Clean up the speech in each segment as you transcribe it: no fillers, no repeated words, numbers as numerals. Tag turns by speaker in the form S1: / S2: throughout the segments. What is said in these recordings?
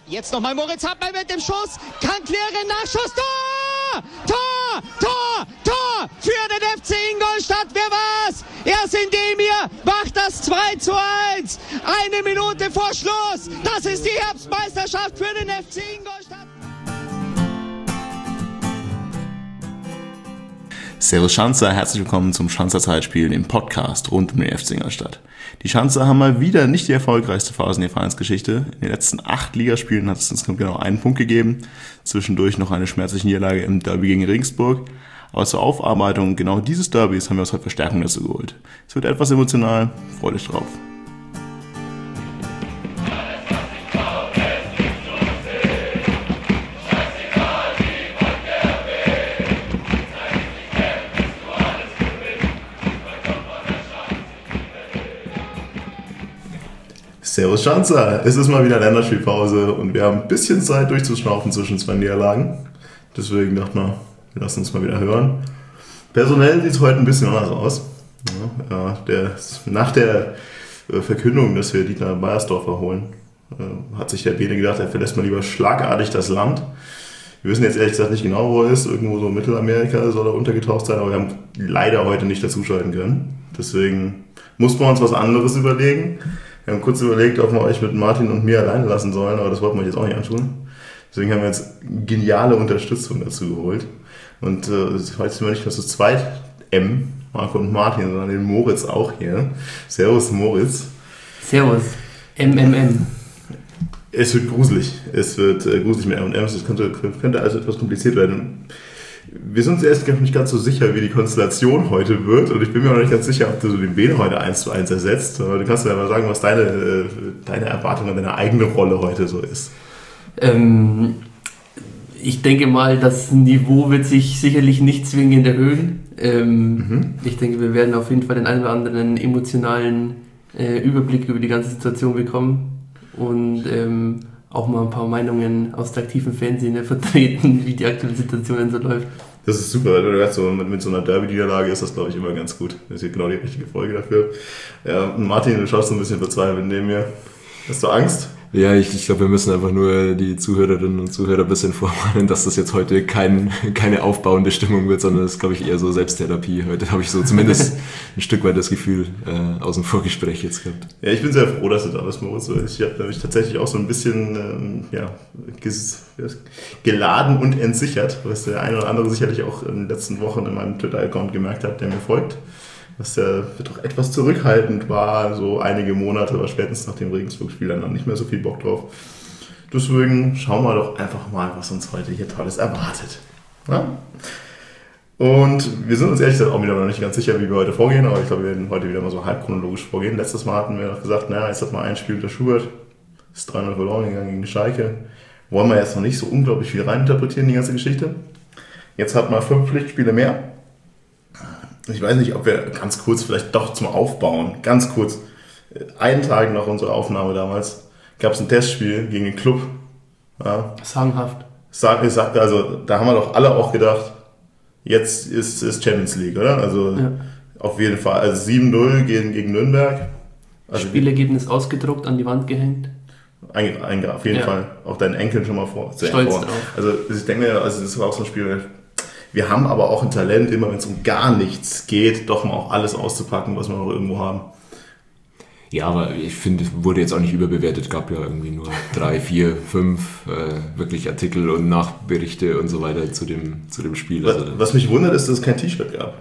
S1: Jetzt nochmal Moritz Hartmann mit dem Schuss. Kann klären, Nachschuss. Tor! Tor! Tor! Tor! Für den FC Ingolstadt. Wer war's? Erst Indemir macht das 2:1. 1 Minute vor Schluss. Das ist die Herbstmeisterschaft für den FC Ingolstadt.
S2: Servus Schanzer, herzlich willkommen zum Schanzer Zeitspiel, dem Podcast rund um den FC Ingolstadt. Die Schanzer haben mal wieder nicht die erfolgreichste Phase in der Vereinsgeschichte. In den letzten 8 Ligaspielen hat es insgesamt genau einen Punkt gegeben. Zwischendurch noch eine schmerzliche Niederlage im Derby gegen Regensburg. Aber zur Aufarbeitung genau dieses Derbys haben wir uns heute Verstärkung dazu geholt. Es wird etwas emotional, freut euch drauf. Servus Schanzer, es ist mal wieder Länderspielpause und wir haben ein bisschen Zeit durchzuschnaufen zwischen 2 Niederlagen. Deswegen dachte man, wir lassen uns mal wieder hören. Personell sieht es heute ein bisschen anders aus. Nach der Verkündung, dass wir Dietmar Beiersdorfer holen, hat sich der Bene gedacht, er verlässt mal lieber schlagartig das Land. Wir wissen jetzt ehrlich gesagt nicht genau, wo er ist. Irgendwo so in Mittelamerika soll er untergetaucht sein, aber wir haben leider heute nicht dazuschalten können. Deswegen mussten wir uns was anderes überlegen. Wir haben kurz überlegt, ob wir euch mit Martin und mir alleine lassen sollen, aber das wollten wir euch jetzt auch nicht antun. Deswegen haben wir jetzt geniale Unterstützung dazu geholt. Und heute sind wir nicht nur zu zweit, Marco und Martin, sondern den Moritz auch hier. Servus Moritz.
S3: Servus, MMM.
S2: Es wird gruselig. Es wird gruselig mit M&Ms. Es könnte also etwas kompliziert werden. Wir sind uns erst nicht ganz so sicher, wie die Konstellation heute wird, und ich bin mir auch nicht ganz sicher, ob du so den Bene heute 1:1 ersetzt. Aber du kannst ja mal sagen, was deine Erwartung an deine eigene Rolle heute so ist.
S3: Ich denke mal, das Niveau wird sich sicherlich nicht zwingend erhöhen. Ich denke, wir werden auf jeden Fall den einen oder anderen emotionalen Überblick über die ganze Situation bekommen und auch mal ein paar Meinungen aus der aktiven Fanszene vertreten, wie die aktuelle Situation so läuft. Das
S2: ist super, weil du sagst, so, mit so einer Derby-Niederlage ist das, glaube ich, immer ganz gut. Das ist hier genau die richtige Folge dafür. Ja, und Martin, du schaust so ein bisschen verzweifelt neben mir. Hast du Angst?
S4: Ja, ich glaube, wir müssen einfach nur die Zuhörerinnen und Zuhörer ein bisschen vorwarnen, dass das jetzt heute keine aufbauende Stimmung wird, sondern das ist, glaube ich, eher so Selbsttherapie. Heute habe ich so zumindest ein Stück weit das Gefühl aus dem Vorgespräch jetzt gehabt.
S2: Ja, ich bin sehr froh, dass du da bist, Moritz. Ich habe nämlich tatsächlich auch so ein bisschen geladen und entsichert, was der eine oder andere sicherlich auch in den letzten Wochen in meinem Twitter-Account gemerkt hat, der mir folgt. Dass der doch etwas zurückhaltend war, so einige Monate, aber spätestens nach dem Regensburg-Spiel dann nicht mehr so viel Bock drauf. Deswegen schauen wir doch einfach mal, was uns heute hier Tolles erwartet. Ja? Und wir sind uns ehrlich gesagt auch wieder noch nicht ganz sicher, wie wir heute vorgehen, aber ich glaube, wir werden heute wieder mal so halb chronologisch vorgehen. Letztes Mal hatten wir noch gesagt, jetzt hat mal ein Spiel unter Schubert, ist 3-0 verloren gegangen gegen die Schalke. Wollen wir jetzt noch nicht so unglaublich viel reininterpretieren in die ganze Geschichte. Jetzt hat man 5 Pflichtspiele mehr. Ich weiß nicht, ob wir ganz kurz vielleicht doch zum Aufbauen, ganz kurz, einen Tag nach unserer Aufnahme damals, gab es ein Testspiel gegen den Club. Ja.
S3: Sagenhaft.
S2: Also da haben wir doch alle auch gedacht, jetzt ist Champions League, oder? Also ja. Auf jeden Fall. Also 7-0 gegen Nürnberg. Also
S3: Spielergebnis ausgedruckt, an die Wand gehängt.
S2: Auf jeden Fall. Auch deinen Enkeln schon mal
S3: Stolz
S2: drauf.
S3: drauf.
S2: Also ich denke mir, das war auch so ein Spiel. Wir haben aber auch ein Talent, immer wenn es um gar nichts geht, doch mal auch alles auszupacken, was wir noch irgendwo haben.
S4: Ja, aber ich finde, wurde jetzt auch nicht überbewertet. Gab ja irgendwie nur 3, 4, 5 wirklich Artikel und Nachberichte und so weiter zu dem Spiel.
S2: Was mich wundert, ist, dass es kein T-Shirt gab.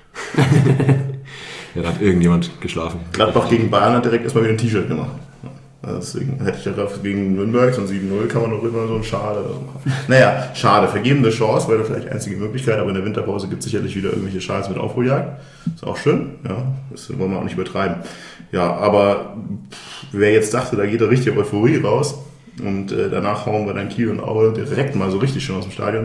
S4: Ja, da hat irgendjemand geschlafen.
S2: Gladbach gegen Bayern hat direkt erstmal wieder ein T-Shirt gemacht. Deswegen hätte ich ja gedacht, gegen Nürnberg, so ein 7-0 kann man doch immer so ein Schade oder so machen. Naja, schade. Vergebene Chance, wäre vielleicht die einzige Möglichkeit, aber in der Winterpause gibt es sicherlich wieder irgendwelche Schals mit Aufholjagd. Ist auch schön, ja. Das wollen wir auch nicht übertreiben. Ja, aber wer jetzt dachte, da geht da richtig Euphorie raus und danach hauen wir dann Kiel und Aue direkt mal so richtig schön aus dem Stadion,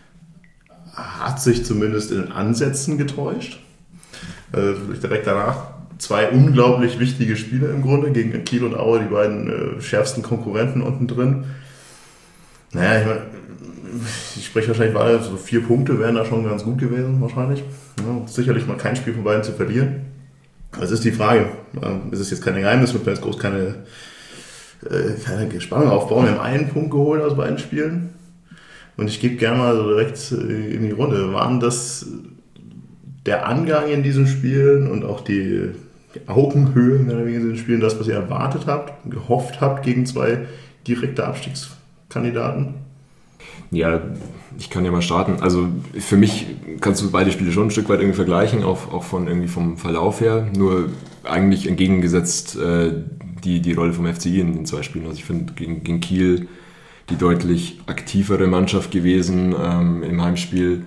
S2: hat sich zumindest in Ansätzen getäuscht. Direkt danach 2 unglaublich wichtige Spiele im Grunde, gegen Kiel und Aue, die beiden schärfsten Konkurrenten unten drin. Naja, ich meine, ich spreche wahrscheinlich weiter, so 4 Punkte wären da schon ganz gut gewesen, wahrscheinlich. Ja, sicherlich mal kein Spiel von beiden zu verlieren. Das ist die Frage. Es ist jetzt kein Geheimnis, wir haben jetzt groß keine keine Spannung aufbauen. Wir haben einen Punkt geholt aus beiden Spielen. Und ich gebe gerne mal so direkt in die Runde. Waren das der Angang in diesen Spielen und auch die Augenhöhe in diesen Spielen das, was ihr erwartet habt, gehofft habt gegen 2 direkte Abstiegskandidaten?
S4: Ja, ich kann ja mal starten. Also für mich kannst du beide Spiele schon ein Stück weit irgendwie vergleichen, auch von irgendwie vom Verlauf her. Nur eigentlich entgegengesetzt die Rolle vom FCI in den 2 Spielen. Also ich finde gegen Kiel die deutlich aktivere Mannschaft gewesen im Heimspiel.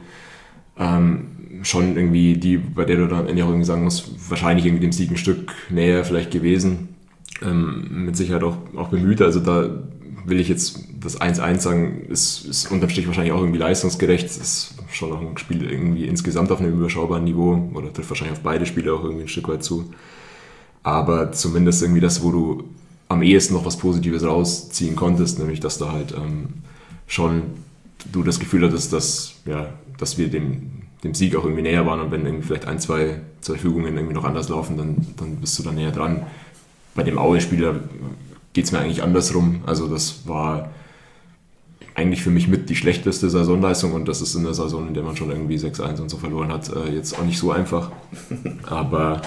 S4: Schon irgendwie die, bei der du dann am Ende auch irgendwie sagen musst, wahrscheinlich irgendwie dem Sieg ein Stück näher vielleicht gewesen. Mit Sicherheit auch bemüht. Also da will ich jetzt das 1-1 sagen, ist unterm Strich wahrscheinlich auch irgendwie leistungsgerecht. Es ist schon noch ein Spiel irgendwie insgesamt auf einem überschaubaren Niveau oder trifft wahrscheinlich auf beide Spiele auch irgendwie ein Stück weit zu. Aber zumindest irgendwie das, wo du am ehesten noch was Positives rausziehen konntest, nämlich dass da halt schon du das Gefühl hattest, dass wir dem Sieg auch irgendwie näher waren und wenn irgendwie vielleicht 2 Fügungen irgendwie noch anders laufen, dann bist du da näher dran. Bei dem Aue-Spieler geht es mir eigentlich andersrum. Also das war eigentlich für mich mit die schlechteste Saisonleistung und das ist in der Saison, in der man schon irgendwie 6-1 und so verloren hat, jetzt auch nicht so einfach. Aber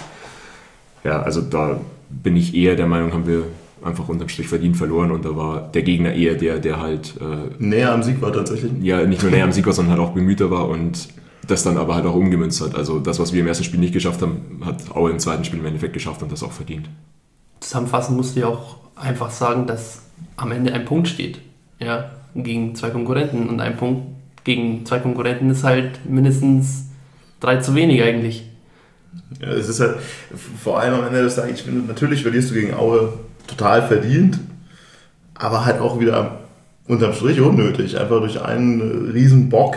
S4: ja, also da bin ich eher der Meinung, haben wir einfach unterm Strich verdient verloren und da war der Gegner eher der halt
S2: näher am Sieg war tatsächlich.
S4: Ja, nicht nur näher am Sieg war, sondern halt auch bemühter war und das dann aber halt auch umgemünzt hat. Also das, was wir im ersten Spiel nicht geschafft haben, hat Aue im zweiten Spiel im Endeffekt geschafft und das auch verdient.
S3: Zusammenfassend musst du ja auch einfach sagen, dass am Ende ein Punkt steht. Ja, gegen 2 Konkurrenten und ein Punkt gegen 2 Konkurrenten ist halt mindestens 3 zu wenig eigentlich.
S2: Ja, es ist halt vor allem am Ende des Tages, ich finde, natürlich verlierst du gegen Aue total verdient, aber halt auch wieder unterm Strich unnötig. Einfach durch einen riesen Bock,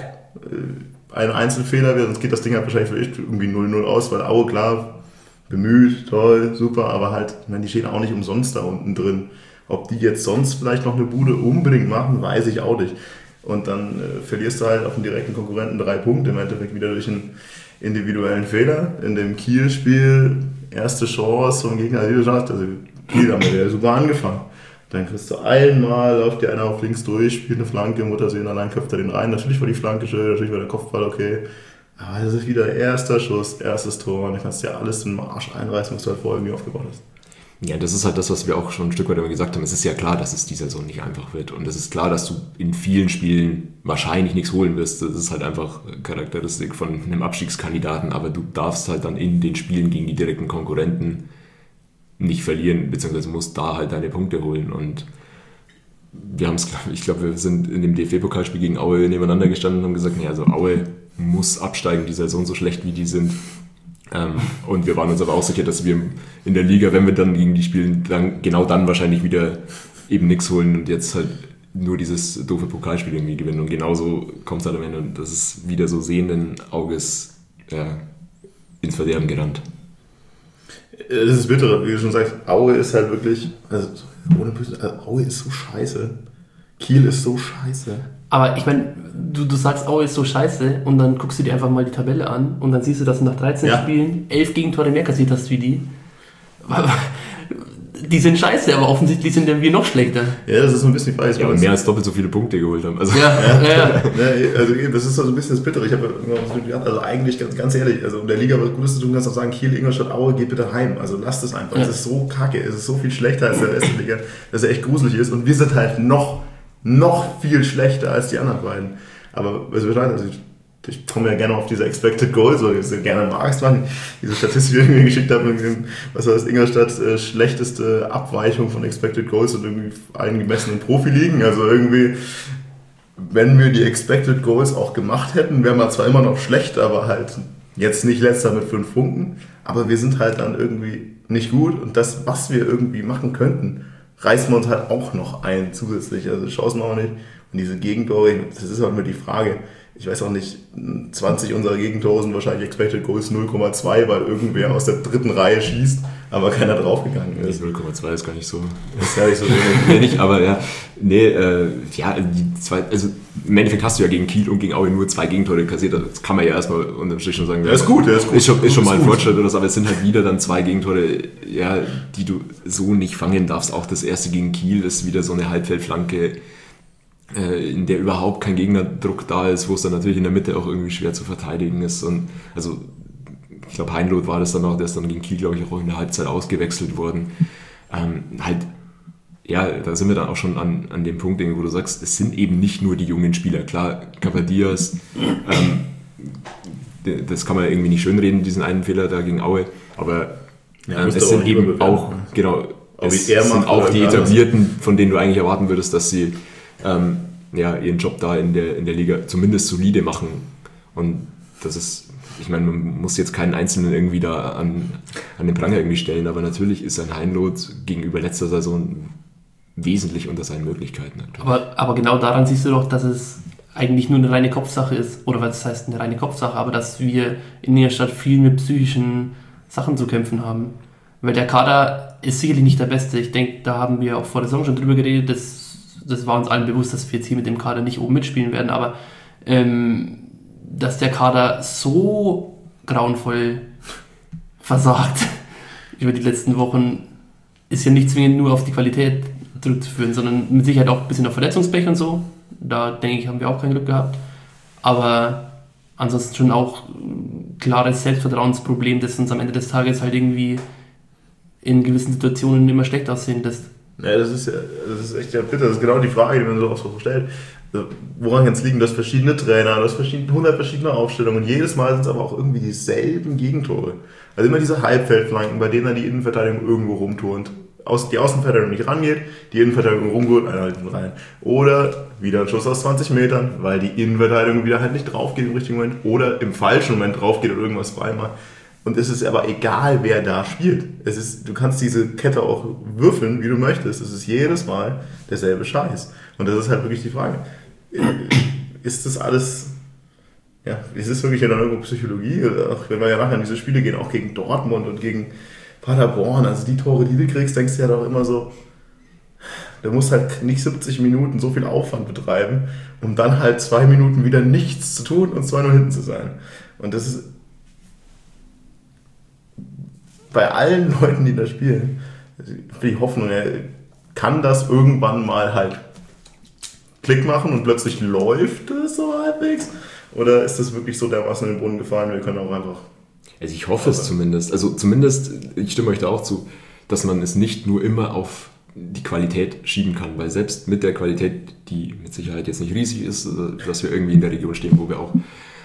S2: einen Einzelfehler, sonst geht das Ding halt wahrscheinlich vielleicht irgendwie 0-0 aus, weil Aue, klar, bemüht, toll, super, aber halt, ich meine, die stehen auch nicht umsonst da unten drin. Ob die jetzt sonst vielleicht noch eine Bude unbedingt machen, weiß ich auch nicht. Und dann verlierst du halt auf den direkten Konkurrenten 3 Punkte, im Endeffekt wieder durch einen individuellen Fehler. In dem Kiel-Spiel, erste Chance vom Gegner, wie du sagst, also Kiel haben wir ja super angefangen. Dann kriegst du einmal, läuft dir einer auf links durch, spielt eine Flanke, Muttersehen, allein köpft er den rein. Natürlich war die Flanke schön, natürlich war der Kopfball okay. Aber das ist wieder erster Schuss, erstes Tor und dann kannst du ja alles in den Arsch einreißen, was du halt vorher irgendwie aufgebaut hast.
S4: Ja, das ist halt das, was wir auch schon ein Stück weit immer gesagt haben. Es ist ja klar, dass es die Saison nicht einfach wird. Und es ist klar, dass du in vielen Spielen wahrscheinlich nichts holen wirst. Das ist halt einfach Charakteristik von einem Abstiegskandidaten. Aber du darfst halt dann in den Spielen gegen die direkten Konkurrenten nicht verlieren, beziehungsweise musst da halt deine Punkte holen. Und wir haben es, ich glaube, wir sind in dem DFB-Pokalspiel gegen Aue nebeneinander gestanden und haben gesagt, nee, also Aue muss absteigen, die Saison so schlecht wie die sind. Und wir waren uns aber auch sicher, dass wir in der Liga, wenn wir dann gegen die spielen, dann genau dann wahrscheinlich wieder eben nichts holen und jetzt halt nur dieses doofe Pokalspiel irgendwie gewinnen. Und genauso kommt es halt am Ende und das ist wieder so sehenden Auges ins Verderben gerannt.
S2: Das ist bitter, wie du schon sagst, Aue ist halt wirklich, also ohne Böse, Aue ist so scheiße. Kiel ist so scheiße.
S3: Aber ich meine, du sagst, Aue ist so scheiße und dann guckst du dir einfach mal die Tabelle an und dann siehst du, dass du nach 13 Spielen 11 Gegentore mehr kassiert hast wie die. Die sind scheiße, aber offensichtlich sind wir noch schlechter.
S2: Ja, das ist so ein bisschen die Frage.
S4: Ja, und mehr als doppelt so viele Punkte geholt haben. Also
S3: ja.
S2: Also das ist so ein bisschen das Bittere. Ich habe gedacht, also eigentlich ganz ehrlich, also um der Liga was Gutes zu tun, kannst du auch sagen, Kiel, Ingolstadt, Aue, geht bitte heim. Also lasst es einfach. Es ist so kacke, es ist so viel schlechter als der Rest der Liga, dass er echt gruselig ist und wir sind halt noch viel schlechter als die anderen beiden. Aber was wir sagen, also ich komme ja gerne auf diese Expected Goals, weil ich es gerne magst, diese Statistik, die ich mir geschickt habe, was war das, Ingolstadt schlechteste Abweichung von Expected Goals und irgendwie allen gemessenen Profiligen. Also irgendwie, wenn wir die Expected Goals auch gemacht hätten, wären wir zwar immer noch schlecht, aber halt jetzt nicht letzter mit 5 Punkten, aber wir sind halt dann irgendwie nicht gut und das, was wir irgendwie machen könnten, reißen wir uns halt auch noch ein zusätzlich. Also Chancen auch nicht. Und diese Gegentore, das ist halt immer die Frage, ich weiß auch nicht, 20 unserer Gegentore sind wahrscheinlich Expected Goals 0,2, weil irgendwer aus der dritten Reihe schießt, aber keiner draufgegangen ist.
S4: 0,2 ist gar nicht so.
S2: Das ist gar nicht so
S4: wenig, aber ja. Die zwei, also im Endeffekt hast du ja gegen Kiel und gegen Aue nur 2 Gegentore kassiert. Das kann man ja erstmal unterm Strich schon sagen.
S2: Der ist gut.
S4: Ist schon mal ein Fortschritt oder so, aber es sind halt wieder dann 2 Gegentore, ja, die du so nicht fangen darfst. Auch das erste gegen Kiel ist wieder so eine Halbfeldflanke, in der überhaupt kein Gegnerdruck da ist, wo es dann natürlich in der Mitte auch irgendwie schwer zu verteidigen ist. Und also ich glaube, Heinloth war das dann auch, der ist dann gegen Kiel, glaube ich, auch in der Halbzeit ausgewechselt worden. Da sind wir dann auch schon an dem Punkt, wo du sagst, es sind eben nicht nur die jungen Spieler. Klar, Capadias, das kann man irgendwie nicht schönreden, diesen einen Fehler da gegen Aue, aber es sind eben auch, genau, es sind auch die Etablierten, von denen du eigentlich erwarten würdest, dass sie ihren Job da in der Liga zumindest solide machen. Und das ist, ich meine, man muss jetzt keinen Einzelnen irgendwie da an den Pranger irgendwie stellen, aber natürlich ist ein Heinloth gegenüber letzter Saison wesentlich unter seinen Möglichkeiten.
S3: Aber genau daran siehst du doch, dass es eigentlich nur eine reine Kopfsache ist, oder was heißt eine reine Kopfsache, aber dass wir in der Stadt viel mit psychischen Sachen zu kämpfen haben. Weil der Kader ist sicherlich nicht der beste. Ich denke, da haben wir auch vor der Saison schon drüber geredet, das war uns allen bewusst, dass wir jetzt hier mit dem Kader nicht oben mitspielen werden, aber dass der Kader so grauenvoll versagt über die letzten Wochen, ist ja nicht zwingend nur auf die Qualität zurückzuführen, sondern mit Sicherheit auch ein bisschen auf Verletzungspech und so. Da denke ich, haben wir auch kein Glück gehabt. Aber ansonsten schon auch ein klares Selbstvertrauensproblem, das uns am Ende des Tages halt irgendwie in gewissen Situationen immer schlecht aussehen lässt.
S2: Ja, das ist echt ja bitter. Das ist genau die Frage, die man so oft so stellt. Woran kann es liegen? Du hast verschiedene Trainer, du hast 100 verschiedene Aufstellungen und jedes Mal sind es aber auch irgendwie dieselben Gegentore. Also immer diese Halbfeldflanken, bei denen dann die Innenverteidigung irgendwo rumturnt. Die Außenverteidigung nicht rangeht, die Innenverteidigung rumgeht, einer halt rein. Oder wieder ein Schuss aus 20 Metern, weil die Innenverteidigung wieder halt nicht drauf geht im richtigen Moment oder im falschen Moment drauf geht oder irgendwas frei macht. Und es ist aber egal, wer da spielt. Du kannst diese Kette auch würfeln, wie du möchtest. Es ist jedes Mal derselbe Scheiß. Und das ist halt wirklich die Frage. Ist das alles, ja, ist es wirklich dann irgendwo Psychologie? Auch wenn wir ja nachher in diese Spiele gehen, auch gegen Dortmund und gegen Paderborn, also die Tore, die du kriegst, denkst du ja doch immer so, du musst halt nicht 70 Minuten so viel Aufwand betreiben, um dann halt 2 Minuten wieder nichts zu tun und 2-0 hinten zu sein. Und das ist bei allen Leuten, die da spielen, die Hoffnung, kann das irgendwann mal halt Klick machen und plötzlich läuft es so halbwegs? Oder ist das wirklich so dermaßen in den Brunnen gefallen, wir können auch einfach...
S4: Also ich hoffe es zumindest. Also zumindest, ich stimme euch da auch zu, dass man es nicht nur immer auf die Qualität schieben kann, weil selbst mit der Qualität, die mit Sicherheit jetzt nicht riesig ist, dass wir irgendwie in der Region stehen, wo wir auch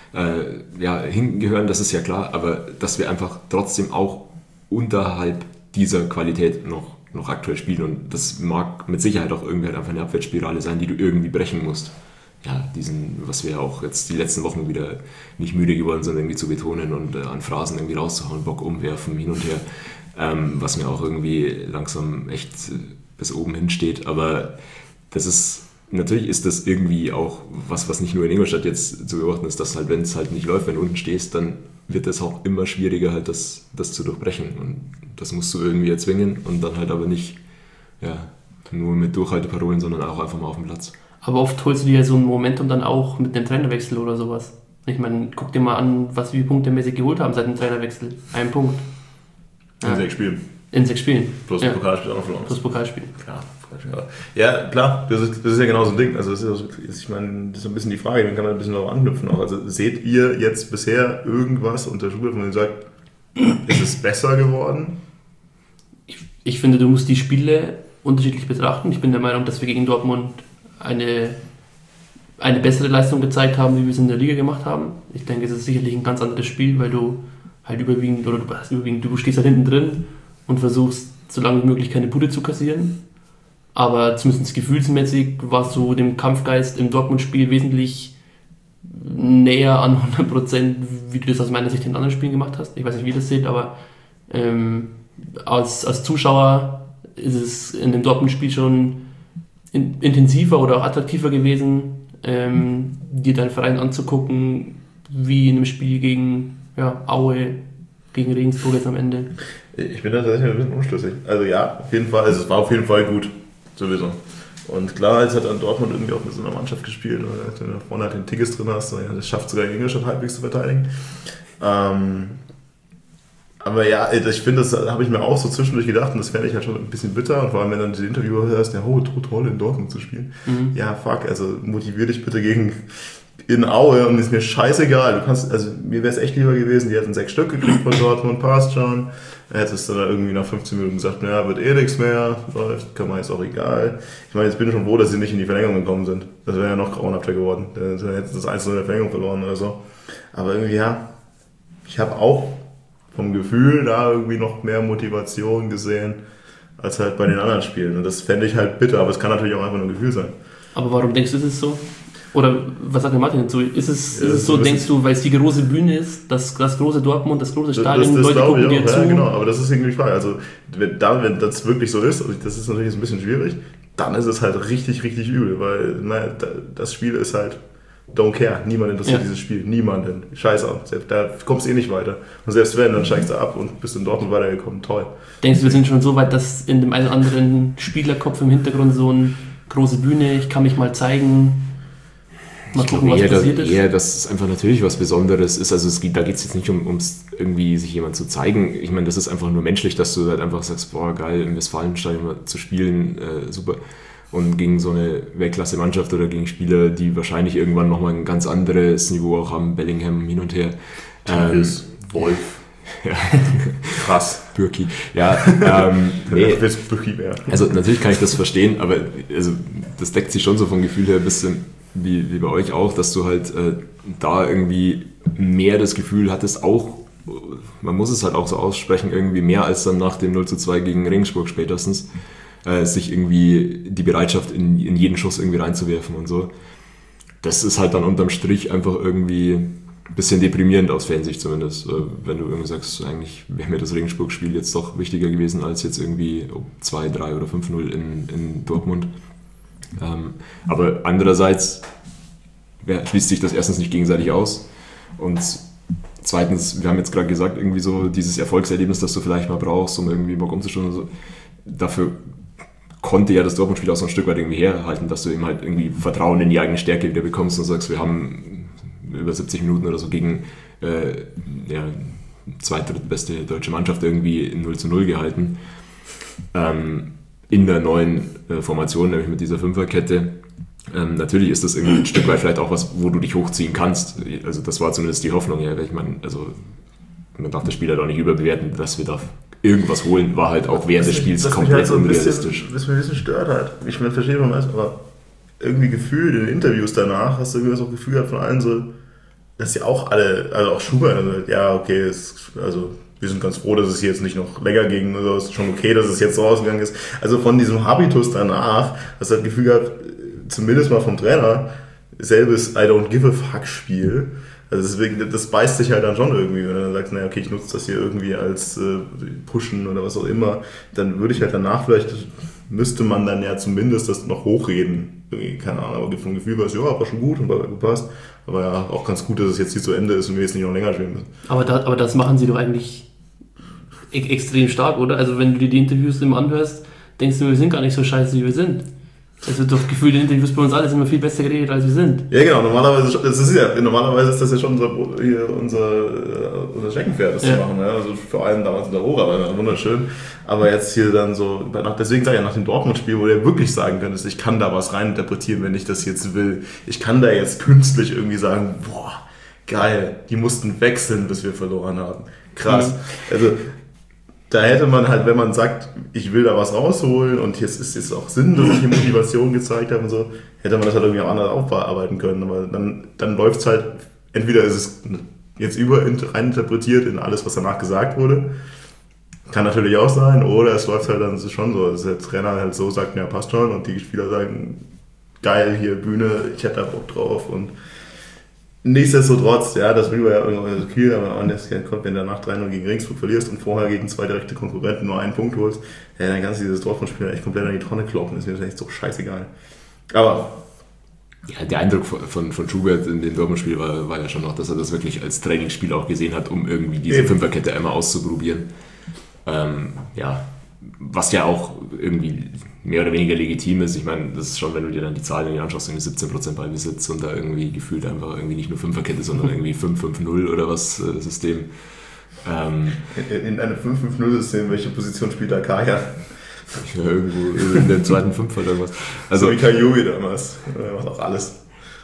S4: hingehören, das ist ja klar, aber dass wir einfach trotzdem auch unterhalb dieser Qualität noch aktuell spielen und das mag mit Sicherheit auch irgendwie halt einfach eine Abwärtsspirale sein, die du irgendwie brechen musst. Ja, was wir auch jetzt die letzten Wochen wieder nicht müde geworden sind, irgendwie zu betonen und an Phrasen irgendwie rauszuhauen, Bock umwerfen, hin und her, was mir auch irgendwie langsam echt bis oben hin steht, aber natürlich ist das irgendwie auch was nicht nur in Ingolstadt jetzt zu beobachten ist, dass halt, wenn es halt nicht läuft, wenn du unten stehst, dann wird es auch immer schwieriger, halt das zu durchbrechen. Und das musst du irgendwie erzwingen und dann halt aber nicht nur mit Durchhalteparolen, sondern auch einfach mal auf dem Platz.
S3: Aber oft holst du dir so ein Momentum dann auch mit dem Trainerwechsel oder sowas. Ich meine, guck dir mal an, wie viele Punkte Mäßig geholt haben seit dem Trainerwechsel. 1 Punkt.
S2: In 6 Spielen.
S3: In 6 Spielen.
S2: Plus Pokalspiel auch noch verloren.
S3: Plus Pokalspiel.
S2: Klar. Ja, klar, das ist ja genau so ein Ding. Also ich meine, das ist ein bisschen die Frage, dann kann man ein bisschen darauf anknüpfen auch. Also seht ihr jetzt bisher irgendwas unter Schubert, von dem ihr sagt, ist es besser geworden?
S3: Ich finde, du musst die Spiele unterschiedlich betrachten. Ich bin der Meinung, dass wir gegen Dortmund eine bessere Leistung gezeigt haben, wie wir es in der Liga gemacht haben. Ich denke, es ist sicherlich ein ganz anderes Spiel, weil du halt du stehst halt hinten drin und versuchst, so lange wie möglich keine Bude zu kassieren. Aber zumindest gefühlsmäßig war so dem Kampfgeist im Dortmund-Spiel wesentlich näher an 100%, wie du das aus meiner Sicht in anderen Spielen gemacht hast. Ich weiß nicht, wie ihr das seht, aber als Zuschauer ist es in dem Dortmund-Spiel schon intensiver oder auch attraktiver gewesen. dir deinen Verein anzugucken, wie in einem Spiel gegen Aue, gegen Regensburg jetzt am Ende?
S2: Ich bin da tatsächlich ein bisschen unschlüssig. Also ja, auf jeden Fall, also es war auf jeden Fall gut, sowieso. Und klar, jetzt hat dann Dortmund irgendwie auch mit so einer Mannschaft gespielt, weil du da vorne halt den Tigges drin hast, das schafft sogar Ingolstadt halbwegs zu verteidigen. Aber ja, ich finde, das habe ich mir auch so zwischendurch gedacht und das fände ich halt schon ein bisschen bitter. Und vor allem, wenn dann die Interviewer hörst, ja, toll in Dortmund zu spielen. Ja, fuck, also motivier dich bitte gegen in Aue und ist mir scheißegal. Mir wäre es echt lieber gewesen, die hätten 6 Stück gekriegt von Dortmund, passt schon. Hättest du dann irgendwie nach 15 Minuten gesagt, naja, wird nichts mehr, läuft, kann man jetzt auch egal. Ich meine, jetzt bin ich schon froh, dass sie nicht in die Verlängerung gekommen sind. Das wäre ja noch grauenhafter geworden. Dann hätten sie das 1-0 in der Verlängerung verloren oder so. Aber irgendwie, ja, ich habe auch vom Gefühl da irgendwie noch mehr Motivation gesehen, als halt bei den anderen Spielen. Und das fände ich halt bitter, aber es kann natürlich auch einfach nur ein Gefühl sein.
S3: Aber warum denkst du, ist es so? Oder was sagt der Martin dazu? Ist es so, denkst du, weil es die große Bühne ist, das große Dortmund, das große Stadion,
S2: das
S3: Leute gucken dir zu?
S2: Ja, genau, aber das ist irgendwie die Frage. Also, wenn das wirklich so ist, also das ist natürlich ein bisschen schwierig, dann ist es halt richtig, richtig übel, weil das Spiel ist halt don't care. Niemand interessiert dieses Spiel. Niemanden. Scheiß auf. Da kommst du nicht weiter. Und selbst wenn, dann steigst du ab und bist in Dortmund weitergekommen. Toll.
S3: Denkst du, wir sind schon so weit, dass in dem einen oder anderen Spielerkopf im Hintergrund so eine große Bühne, ich kann mich mal zeigen, mal gucken, was passiert ist?
S4: Eher, dass es einfach natürlich was Besonderes ist. Also da geht es jetzt nicht ums irgendwie sich jemand zu zeigen. Ich meine, das ist einfach nur menschlich, dass du halt einfach sagst, boah, geil, im Westfalenstadion zu spielen, super. Und gegen so eine Weltklasse-Mannschaft oder gegen Spieler, die wahrscheinlich irgendwann nochmal ein ganz anderes Niveau auch haben, Bellingham hin und her.
S2: Wolf.
S4: Ja.
S2: Krass.
S4: Bürki. Ja, nee. Also natürlich kann ich das verstehen, aber also, das deckt sich schon so vom Gefühl her ein bisschen wie bei euch auch, dass du halt da irgendwie mehr das Gefühl hattest, auch, man muss es halt auch so aussprechen, irgendwie mehr als dann nach dem 0:2 gegen Regensburg spätestens, sich irgendwie die Bereitschaft in jeden Schuss irgendwie reinzuwerfen und so. Das ist halt dann unterm Strich einfach irgendwie ein bisschen deprimierend aus Fansicht zumindest, wenn du irgendwie sagst, eigentlich wäre mir das Regensburg-Spiel jetzt doch wichtiger gewesen als jetzt irgendwie 2, 3 oder 5-0 in Dortmund. Aber andererseits schließt sich das erstens nicht gegenseitig aus und zweitens, wir haben jetzt gerade gesagt, irgendwie so dieses Erfolgserlebnis, das du vielleicht mal brauchst, um irgendwie Bock umzuschauen und so, dafür konnte ja das Dortmund-Spiel auch so ein Stück weit irgendwie herhalten, dass du eben halt irgendwie Vertrauen in die eigene Stärke wieder bekommst und sagst, wir haben über 70 Minuten oder so gegen zweitbeste deutsche Mannschaft irgendwie 0:0 gehalten. In der neuen Formation, nämlich mit dieser Fünferkette. Natürlich ist das irgendwie ein Stück weit vielleicht auch was, wo du dich hochziehen kannst. Also das war zumindest die Hoffnung. Ja, ich meine, also man darf das Spiel halt auch nicht überbewerten, dass wir da irgendwas holen, war halt auch während des Spiels komplett halt so unrealistisch.
S2: Was mich ein bisschen stört halt. Ich verstehe man weiß, aber irgendwie gefühlt in den Interviews danach hast du irgendwie so ein Gefühl gehabt von allen so, dass sie auch alle, also auch Schubert, also, ja, okay, also wir sind ganz froh, dass es hier jetzt nicht noch länger ging, also es ist schon okay, dass es jetzt so ausgegangen ist. Also von diesem Habitus danach, hast du das Gefühl gehabt, zumindest mal vom Trainer, selbes I don't give a fuck Spiel. Also deswegen, das beißt sich halt dann schon irgendwie, wenn du dann sagst, naja, okay, ich nutze das hier irgendwie als Pushen oder was auch immer, dann würde ich halt danach vielleicht, müsste man dann ja zumindest das noch hochreden. Irgendwie, keine Ahnung, aber vom Gefühl war es, ja, war schon gut und war gepasst. Aber ja, auch ganz gut, dass es jetzt hier zu Ende ist und wir jetzt nicht noch länger spielen müssen.
S3: Aber das machen sie doch eigentlich extrem stark, oder? Also wenn du dir die Interviews immer anhörst, denkst du, wir sind gar nicht so scheiße, wie wir sind. Es wird doch gefühlt in Interviews bei uns alles immer viel besser geredet, als wir sind.
S2: Ja, genau. Normalerweise ist das ja schon unser Steckenpferd, das zu machen. Ja? Also vor allem damals in der Rohrer war das wunderschön. Aber jetzt hier dann so, deswegen sage ich ja nach dem Dortmund-Spiel, wo du ja wirklich sagen könntest, ich kann da was reininterpretieren, wenn ich das jetzt will. Ich kann da jetzt künstlich irgendwie sagen, boah, geil, die mussten wechseln, bis wir verloren haben. Krass. Also da hätte man halt, wenn man sagt, ich will da was rausholen und jetzt ist es auch Sinn, dass ich hier Motivation gezeigt habe und so, hätte man das halt irgendwie auch anders aufarbeiten können. Aber dann läuft es halt, entweder ist es jetzt reininterpretiert in alles, was danach gesagt wurde, kann natürlich auch sein, oder es läuft halt dann schon so, dass der Trainer halt so sagt, ja passt schon und die Spieler sagen, geil, hier Bühne, ich hätte da Bock drauf und nichtsdestotrotz, ja, das will man ja irgendwann so viel, aber wenn du danach 3-0 gegen Regensburg verlierst und vorher gegen 2 direkte Konkurrenten nur einen Punkt holst, ja, dann kannst du dieses Dortmund-Spiel echt komplett an die Tonne kloppen. Das ist mir echt so scheißegal. Aber
S4: Ja, der Eindruck von Schubert in dem Dortmund-Spiel war ja schon noch, dass er das wirklich als Trainingsspiel auch gesehen hat, um irgendwie diese Fünferkette einmal auszuprobieren. Was ja auch irgendwie mehr oder weniger legitim ist. Ich meine, das ist schon, wenn du dir dann die Zahlen anschaust, irgendwie 17% Ballbesitz und da irgendwie gefühlt einfach irgendwie nicht nur Fünferkette, sondern irgendwie 5-5-0 oder was System.
S2: In einem 5-5-0-System, welche Position spielt da Kaya?
S4: Ja, irgendwo in der zweiten Fünf oder irgendwas. Also,
S2: so wie Kajobi damals. Er macht auch alles.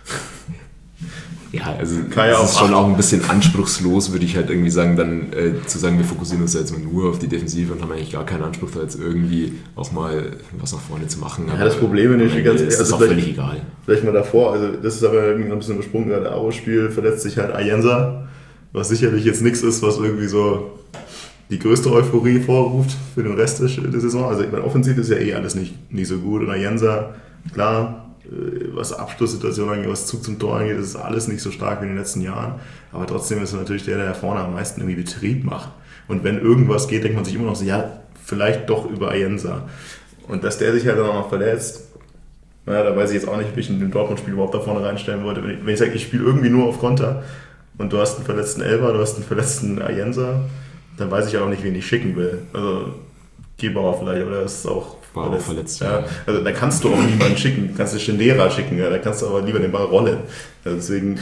S4: Ja, also
S2: Kaya
S4: es ist schon auch ein bisschen anspruchslos, würde ich halt irgendwie sagen, dann zu sagen, wir fokussieren uns jetzt mal nur auf die Defensive und haben eigentlich gar keinen Anspruch, da jetzt irgendwie auch mal was nach vorne zu machen.
S2: Ja, das Problem ist ganz
S4: ehrlich, ist auch völlig egal.
S2: Vielleicht mal davor, also das ist aber irgendwie noch ein bisschen übersprungen, gerade Aro-Spiel verletzt sich halt Ayensa, was sicherlich jetzt nichts ist, was irgendwie so die größte Euphorie vorruft für den Rest der Saison. Also ich meine, offensiv ist ja alles nicht so gut und Ayensa, klar, was Abschlusssituationen angeht, was Zug zum Tor angeht, das ist alles nicht so stark wie in den letzten Jahren. Aber trotzdem ist er natürlich der vorne am meisten irgendwie Betrieb macht. Und wenn irgendwas geht, denkt man sich immer noch so, ja, vielleicht doch über Ayensa. Und dass der sich halt dann auch noch verletzt, naja, da weiß ich jetzt auch nicht, ob ich in dem Dortmund-Spiel überhaupt da vorne reinstellen wollte. Wenn ich sage, ich spiele irgendwie nur auf Konter und du hast einen verletzten Elber, du hast einen verletzten Ayensa, dann weiß ich auch nicht, wen ich schicken will. Also Gebauer vielleicht, oder das ist auch
S4: verletzt.
S2: Ja. Also da kannst du auch niemanden schicken, du kannst den Lehrer schicken, ja. Da kannst du aber lieber den Ball rollen. Also deswegen,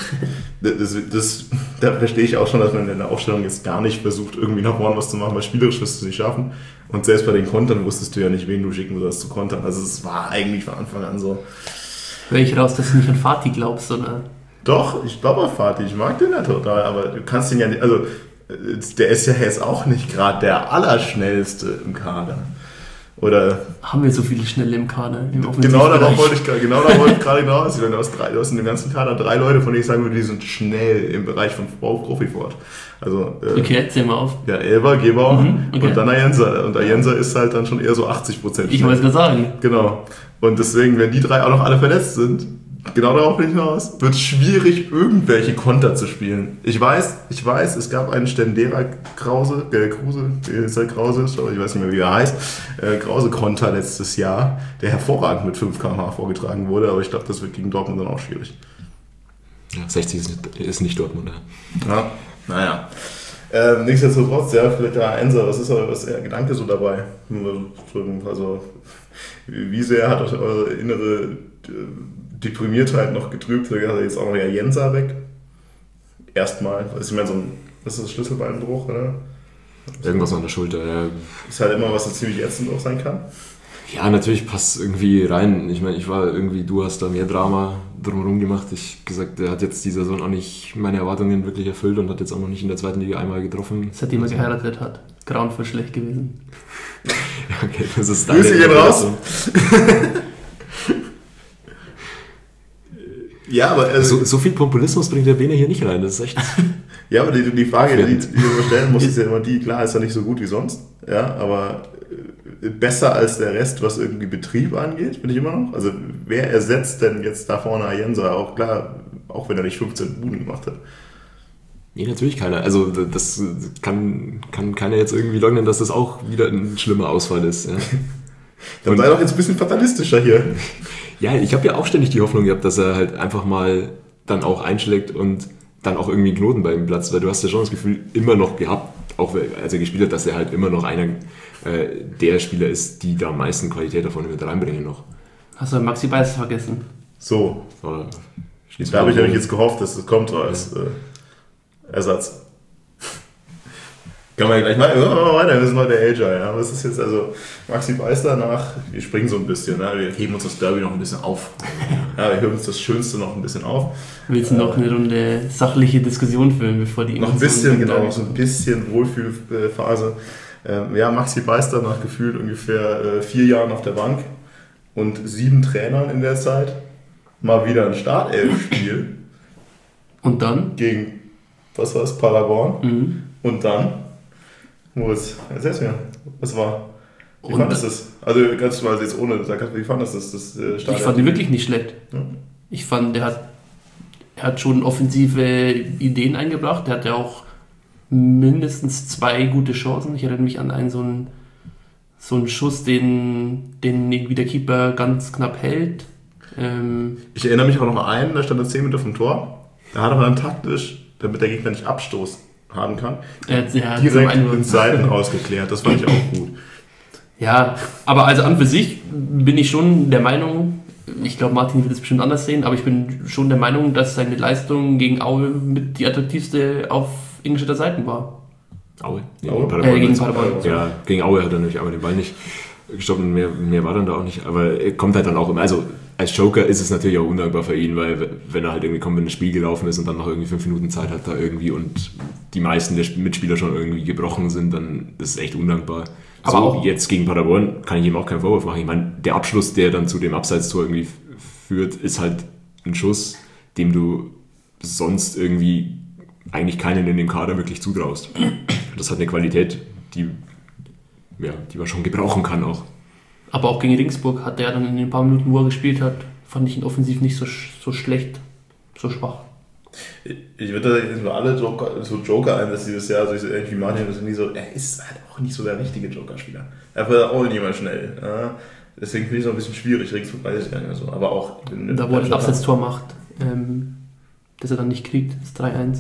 S2: da verstehe ich auch schon, dass man in der Aufstellung jetzt gar nicht versucht, irgendwie nach vorne was zu machen, weil spielerisch wirst du es nicht schaffen. Und selbst bei den Kontern wusstest du ja nicht, wen du schicken sollst zu kontern. Also es war eigentlich von Anfang an so.
S3: Hör ich raus, dass du nicht an Fatih glaubst, oder?
S2: Doch, ich glaube an Fatih, ich mag den ja total, aber du kannst ihn ja nicht, also der ist ja jetzt auch nicht gerade der Allerschnellste im Kader. Oder
S3: haben wir so viele Schnelle im Kader?
S2: Genau darauf wollte ich gerade hinaus. Du hast in dem ganzen Kader 3 Leute, von denen ich sagen würde, die sind schnell im Bereich von Profifort. Also,
S3: okay, erzähl mal auf.
S2: Ja, Elber, Gebauer
S3: okay.
S2: Und dann Ayensa. Und Ayensa ist halt dann schon eher so 80%.
S3: Ich wollte es gerade sagen.
S2: Genau. Und deswegen, wenn die 3 auch noch alle verletzt sind, genau darauf bin ich hinaus, wird es schwierig, irgendwelche Konter zu spielen. Ich weiß, es gab einen Stendera Krause, ist halt Krause, aber ich weiß nicht mehr, wie er heißt, Krause-Konter letztes Jahr, der hervorragend mit 5 km/h vorgetragen wurde, aber ich glaube, das wird gegen Dortmund dann auch schwierig.
S4: Ja, 60 ist nicht Dortmund,
S2: ja. Naja. Nichtsdestotrotz, ja, vielleicht der Einser, was ist der Gedanke so dabei? Also, wie sehr hat euch eure innere Deprimiertheit noch getrübt, da hat jetzt auch noch Ayensa weg. Erstmal, ich meine, das ist Schlüsselbeinbruch, oder?
S4: Irgendwas an der Schulter, ja.
S2: Ist halt immer was, das ziemlich ätzend auch sein kann.
S4: Ja, natürlich passt irgendwie rein. Ich meine, du hast da mehr Drama drumherum gemacht. Ich gesagt, der hat jetzt die Saison auch nicht meine Erwartungen wirklich erfüllt und hat jetzt auch noch nicht in der zweiten Liga einmal getroffen.
S3: Seitdem er geheiratet hat. Grauenvoll schlecht gewesen.
S4: Okay, das ist deine
S2: Grüße gehen raus. Ja, aber
S4: so viel Populismus bringt der Bene hier nicht rein, das ist echt.
S2: Ja, aber die Frage, die du stellen musst, ist ja immer die, klar, ist ja nicht so gut wie sonst, ja, aber besser als der Rest, was irgendwie Betrieb angeht, finde ich immer noch. Also wer ersetzt denn jetzt da vorne Ayensa? Auch klar, auch wenn er nicht 15 Buden gemacht hat.
S4: Nee, natürlich keiner. Also das kann keiner jetzt irgendwie leugnen, dass das auch wieder ein schlimmer Ausfall ist. Ja.
S2: Dann sei doch jetzt ein bisschen fatalistischer hier.
S4: Ja, ich habe ja auch ständig die Hoffnung gehabt, dass er halt einfach mal dann auch einschlägt und dann auch irgendwie einen Knoten bei ihm platzt, weil du hast ja schon das Gefühl immer noch gehabt, auch als er gespielt hat, dass er halt immer noch einer der Spieler ist, die da am meisten Qualität davon mit reinbringen noch.
S3: Hast du Maxi Beiß vergessen?
S2: So. Da habe ich nämlich jetzt gehofft, dass das kommt als Ersatz. Kann man ja gleich mal weiter, wir sind heute Agile. Ja. Was ist jetzt also Maxi Beiß danach? Wir springen so ein bisschen, ne? Wir heben uns das Derby noch ein bisschen auf. Ja, wir heben uns das Schönste noch ein bisschen auf.
S3: Willst du noch eine Runde sachliche Diskussion führen, bevor die
S2: noch ein bisschen, genau, so ein bisschen Wohlfühlphase. Ja, Maxi Beiß danach gefühlt ungefähr 4 Jahren auf der Bank und 7 Trainern in der Zeit. Mal wieder ein Startelf-Spiel.
S3: Und dann?
S2: Gegen, was war es, Paderborn. Und dann, Moritz, erzähl's mir, was war? Wie fandest du das? Also ganz mal jetzt ohne, wie fandest du das Startelf?
S3: Ich fand ihn wirklich nicht schlecht. Ja. Ich fand, er hat schon offensive Ideen eingebracht. Er hat ja auch mindestens 2 gute Chancen. Ich erinnere mich an einen so einen Schuss, den irgendwie der Keeper ganz knapp hält.
S2: Ich erinnere mich auch noch an einen, da stand er 10 Meter vom Tor. Da hat er dann taktisch, damit der Gegner nicht Abstoß haben kann, direkt in Seiten ausgeklärt. Das fand ich auch gut.
S3: Ja, aber also an für sich bin ich schon der Meinung, ich glaube Martin wird es bestimmt anders sehen, aber ich bin schon der Meinung, dass seine Leistung gegen Aue mit die attraktivste auf Ingolstädter Seiten war.
S4: Aue?
S3: Gegen Paderborn.
S4: Ja, gegen Aue hat er natürlich aber den Ball nicht gestoppt, mehr war dann da auch nicht, aber er kommt halt dann auch immer, also als Joker ist es natürlich auch undankbar für ihn, weil wenn er halt irgendwie kommt, wenn das Spiel gelaufen ist und dann noch irgendwie 5 Minuten Zeit hat da irgendwie und die meisten der Mitspieler schon irgendwie gebrochen sind, dann ist es echt undankbar. Aber so, auch jetzt gegen Paderborn kann ich ihm auch keinen Vorwurf machen. Ich meine, der Abschluss, der dann zu dem Abseitstor irgendwie führt, ist halt ein Schuss, dem du sonst irgendwie eigentlich keinen in dem Kader wirklich zutraust. Das hat eine Qualität, die man schon gebrauchen kann auch.
S3: Aber auch gegen Regensburg hat er dann in den paar Minuten, wo er gespielt hat, fand ich ihn offensiv nicht so schlecht, so schwach.
S2: Ich würde da jetzt nur alle Joker ein, dass dieses Jahr, so irgendwie Martin, das nie so, er ist halt auch nicht so der richtige Joker-Spieler. Er wird auch nicht immer schnell. Ja? Deswegen finde ich es noch ein bisschen schwierig, Regensburg weiß ich gar nicht mehr so. Aber auch
S3: da, wo er das Abseitstor macht, das er dann nicht kriegt, das 3-1.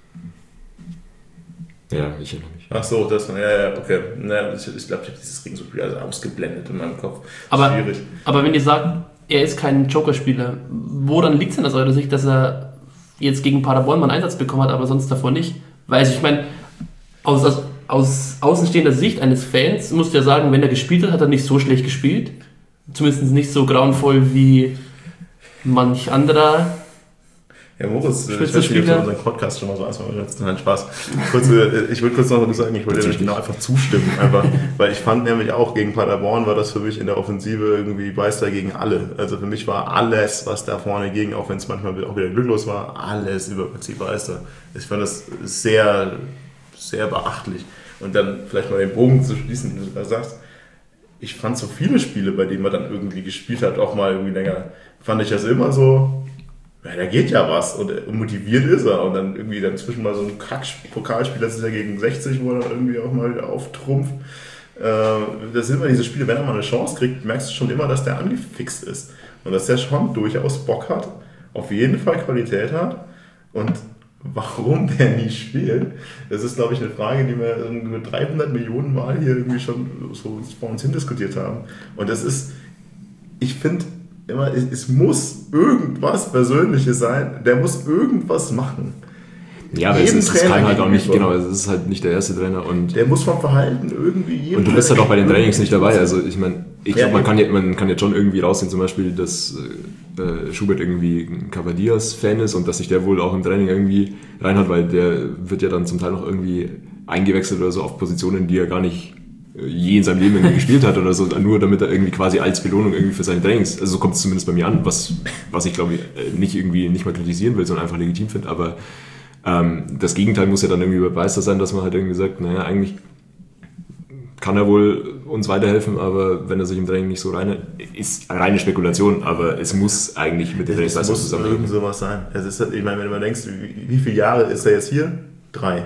S4: Ja, ich erinnere mich.
S2: Ach so, das, okay. Naja, ich glaube, ich habe dieses Regensburg also ausgeblendet in meinem Kopf.
S3: Schwierig. Aber wenn ihr sagt, er ist kein Joker-Spieler, woran liegt es denn aus eurer Sicht, dass er jetzt gegen Paderborn mal einen Einsatz bekommen hat, aber sonst davor nicht? Weil ich meine, aus außenstehender Sicht eines Fans musst du ja sagen, wenn er gespielt hat, hat er nicht so schlecht gespielt. Zumindest nicht so grauenvoll wie manch anderer.
S2: Ja, Moritz, ich weiß nicht, ob du unseren Podcast schon mal so nein, Spaß. Ich würde kurz noch sagen, ich wollte dir genau einfach zustimmen, weil ich fand nämlich auch, gegen Paderborn war das für mich in der Offensive irgendwie Beister gegen alle. Also für mich war alles, was da vorne ging, auch wenn es manchmal auch wieder glücklos war, alles über Prinzip Beister. Ich fand das sehr, sehr beachtlich. Und dann vielleicht mal den Bogen zu schließen, wie du da sagst, ich fand so viele Spiele, bei denen man dann irgendwie gespielt hat, auch mal irgendwie länger, fand ich das immer so, ja, da geht ja was und motiviert ist er und dann irgendwie dazwischen mal so ein Kack-Pokalspiel, das ist ja gegen 60, wo er dann irgendwie auch mal auftrumpft. Das sind immer diese Spiele, wenn er mal eine Chance kriegt, merkst du schon immer, dass der angefixt ist und dass der schon durchaus Bock hat, auf jeden Fall Qualität hat und warum der nie spielt, das ist, glaube ich, eine Frage, die wir irgendwie 300 Millionen Mal hier irgendwie schon so vor uns hin diskutiert haben und das ist, ich finde, immer, es muss irgendwas Persönliches sein, der muss irgendwas machen.
S4: Ja, aber es kann halt auch nicht, genau, es ist halt nicht der erste Trainer und
S2: der muss vom Verhalten irgendwie
S4: und du bist halt auch bei den Trainings nicht dabei, also ich meine, ich glaube, man kann jetzt schon irgendwie raussehen, zum Beispiel, dass Schubert irgendwie ein Cavadias-Fan ist und dass sich der wohl auch im Training irgendwie reinhat, weil der wird ja dann zum Teil noch irgendwie eingewechselt oder so auf Positionen, die er gar nicht je in seinem Leben irgendwie gespielt hat oder so, nur damit er irgendwie quasi als Belohnung irgendwie für seine Trainings, also so kommt es zumindest bei mir an, was ich glaube nicht mal kritisieren will, sondern einfach legitim finde, aber das Gegenteil muss ja dann irgendwie beweisbar sein, dass man halt irgendwie sagt, naja, eigentlich kann er wohl uns weiterhelfen, aber wenn er sich im Training nicht so ist reine Spekulation, aber es muss eigentlich mit der Trainingsleistung zusammenhängen.
S2: Es muss irgend sowas sein. Es ist, ich meine, wenn du mal denkst, wie viele Jahre ist er jetzt hier? 3,5.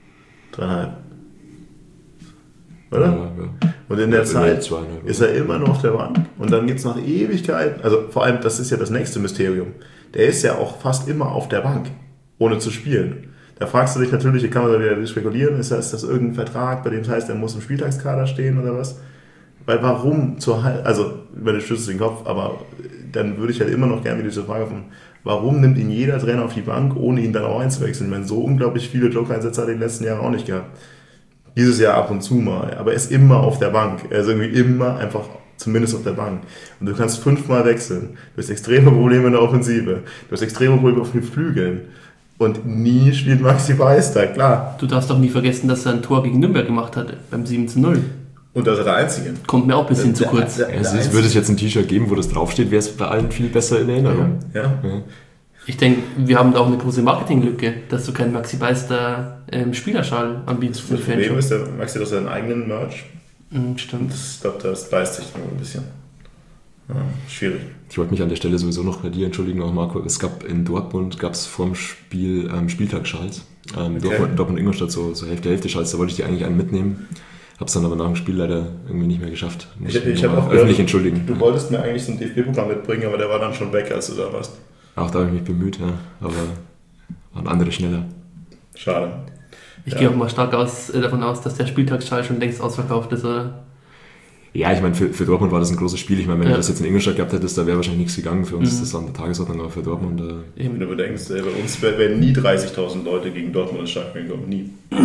S2: Oder? Ja. Und in der Zeit ist er immer noch auf der Bank und dann geht es nach Ewigkeiten, also vor allem, das ist ja das nächste Mysterium, der ist ja auch fast immer auf der Bank, ohne zu spielen. Da fragst du dich natürlich, hier kann man da wieder spekulieren, ist das irgendein Vertrag, bei dem es heißt, er muss im Spieltagskader stehen oder was? Weil warum also über den Schüssel den Kopf, aber dann würde ich halt immer noch gerne wieder diese Frage von, warum nimmt ihn jeder Trainer auf die Bank, ohne ihn dann auch einzuwechseln? Ich meine, so unglaublich viele Joker-Einsätze hat er in den letzten Jahren auch nicht gehabt. Dieses Jahr ab und zu mal, aber er ist immer auf der Bank. Er ist irgendwie immer einfach zumindest auf der Bank. Und du kannst 5-mal wechseln. Du hast extreme Probleme in der Offensive. Du hast extreme Probleme auf den Flügeln. Und nie spielt Maxi Beister, klar.
S3: Du darfst doch nie vergessen, dass er ein Tor gegen Nürnberg gemacht hat, beim 7:0.
S2: Und das ist der Einzige.
S3: Kommt mir auch ein bisschen zu kurz.
S4: Würde es jetzt ein T-Shirt geben, wo das draufsteht, wäre es bei allen viel besser in Erinnerung.
S2: Ja.
S3: Ich denke, wir haben da auch eine große Marketinglücke, dass du keinen Maxi Beister Spielerschal anbietest.
S2: Das Problem ist, der Maxi hat seinen eigenen Merch.
S3: Stimmt.
S2: Ich glaube, das beißt sich nur ein bisschen. Ja, schwierig.
S4: Ich wollte mich an der Stelle sowieso noch bei dir entschuldigen, auch Marco. Es gab in Dortmund vorm Spiel Spieltagsschals. Dortmund Ingolstadt so Hälfte Schals, da wollte ich dir eigentlich einen mitnehmen. habe es dann aber nach dem Spiel leider irgendwie nicht mehr geschafft.
S2: Ich habe auch
S4: öffentlich entschuldigen.
S2: Du wolltest mir eigentlich so ein DFB-Pokal mitbringen, aber der war dann schon weg, als du da warst.
S4: Auch da habe ich mich bemüht, ja, aber waren andere schneller.
S2: Schade.
S3: Ich gehe auch mal stark davon aus, dass der Spieltagsschall schon längst ausverkauft ist, oder?
S4: Ja, ich meine, für Dortmund war das ein großes Spiel. Ich meine, wenn du das jetzt in Ingolstadt gehabt hättest, da wäre wahrscheinlich nichts gegangen. Für uns ist das an der Tagesordnung, aber für Dortmund...
S2: Wenn du bedenkst, bei uns wären nie 30.000 Leute gegen Dortmund ins Stadion gekommen. Nie.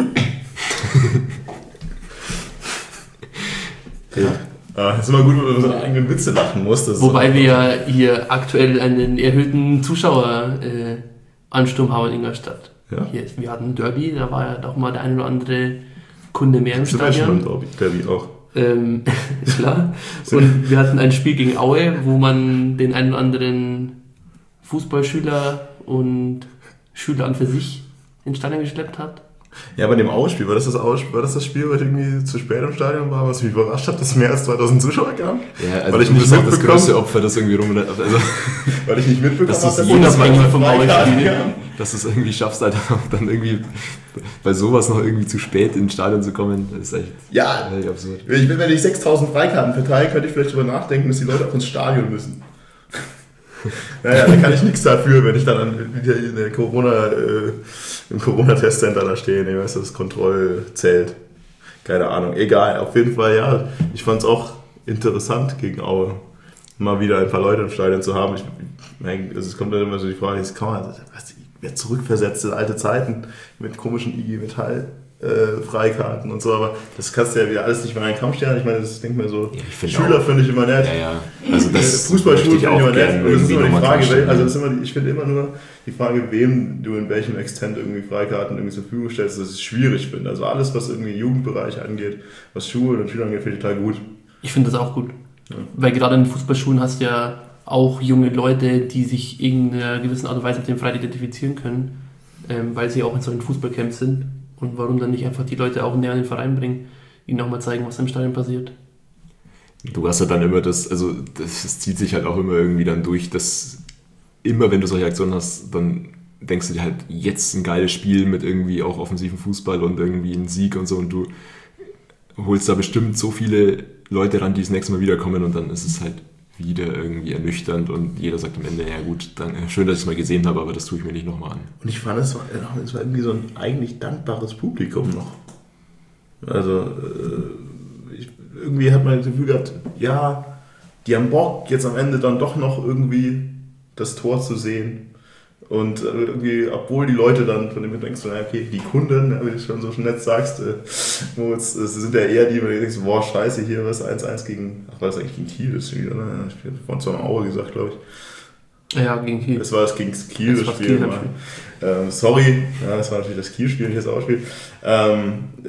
S2: Es ist immer gut, wenn man über seine eigenen Witze lachen muss.
S3: Wobei wir ja hier aktuell einen erhöhten Zuschaueransturm haben in Ingolstadt.
S2: Ja.
S3: Wir hatten ein Derby, da war ja doch mal der ein oder andere Kunde mehr im Stadion.
S2: Derby auch.
S3: Klar. Und wir hatten ein Spiel gegen Aue, wo man den einen oder anderen Fußballschüler und Schüler an für sich ins Stadion geschleppt hat.
S2: Ja, bei dem Aue-Spiel, war das das Spiel, wo ich irgendwie zu spät im Stadion war, was mich überrascht hat, dass mehr als 2000 Zuschauer kamen?
S4: Ja, also weil ich nicht das größte Opfer, das irgendwie
S2: weil ich nicht mitbekommen habe,
S3: dass unabhängig vom Aue-Spiel,
S4: dass du es irgendwie schaffst, Alter, dann irgendwie bei sowas noch irgendwie zu spät ins Stadion zu kommen, das ist echt absurd.
S2: Wenn ich 6000 Freikarten verteile, könnte ich vielleicht darüber nachdenken, dass die Leute auch ins Stadion müssen. Naja, da kann ich nichts dafür, wenn ich dann wieder im Corona-Testcenter da stehe, das Kontrollzelt. Keine Ahnung, egal, auf jeden Fall, ja, ich fand es auch interessant gegen Aue, mal wieder ein paar Leute im Stadion zu haben. Es kommt dann immer so die Frage, wer zurückversetzt in alte Zeiten mit komischen IG Metall Freikarten und so, aber das kannst du ja wieder alles nicht mehr in einen Kamm stellen. Ich meine, das denke mir so, Schüler finde ich immer nett.
S4: Ja. Also das
S2: Fußballschulen finde ich immer nett. Und das ist immer die Frage, ich finde immer nur die Frage, wem du in welchem Extent irgendwie Freikarten irgendwie zur Verfügung stellst, dass ich es schwierig finde. Also alles, was irgendwie Jugendbereich angeht, was Schulen und Schüler angeht, finde ich total gut.
S3: Ich finde das auch gut. Ja. Weil gerade in den Fußballschulen hast du ja auch junge Leute, die sich in einer gewissen Art und Weise mit dem frei identifizieren können, weil sie auch in solchen Fußballcamps sind. Und warum dann nicht einfach die Leute auch näher an den Verein bringen, ihnen auch mal zeigen, was im Stadion passiert.
S4: Du hast ja dann immer das zieht sich halt auch immer irgendwie dann durch, dass immer wenn du solche Aktionen hast, dann denkst du dir halt, jetzt ein geiles Spiel mit irgendwie auch offensiven Fußball und irgendwie einen Sieg und so und du holst da bestimmt so viele Leute ran, die das nächste Mal wiederkommen und dann ist es halt wieder irgendwie ernüchternd und jeder sagt am Ende, ja gut, schön, dass ich es mal gesehen habe, aber das tue ich mir nicht nochmal an.
S2: Und ich fand, es war irgendwie so ein eigentlich dankbares Publikum noch. Also irgendwie hat man das Gefühl gehabt, ja, die haben Bock, jetzt am Ende dann doch noch irgendwie das Tor zu sehen. Und irgendwie, obwohl die Leute dann, von dem denkst du, okay, die Kunden, wie du schon so nett sagst, Moritz, es sind ja eher die, wo du denkst, boah, scheiße, hier war es 1-1 gegen, war das eigentlich gegen Kiel, das Spiel, oder? Ich habe vorhin zwar Aue gesagt, glaube ich.
S3: Ja, gegen Kiel.
S2: Das war das gegen Kiel, das Spiel. Sorry, ja, das war natürlich das Kiel-Spiel, nicht das Aue-Spiel. Da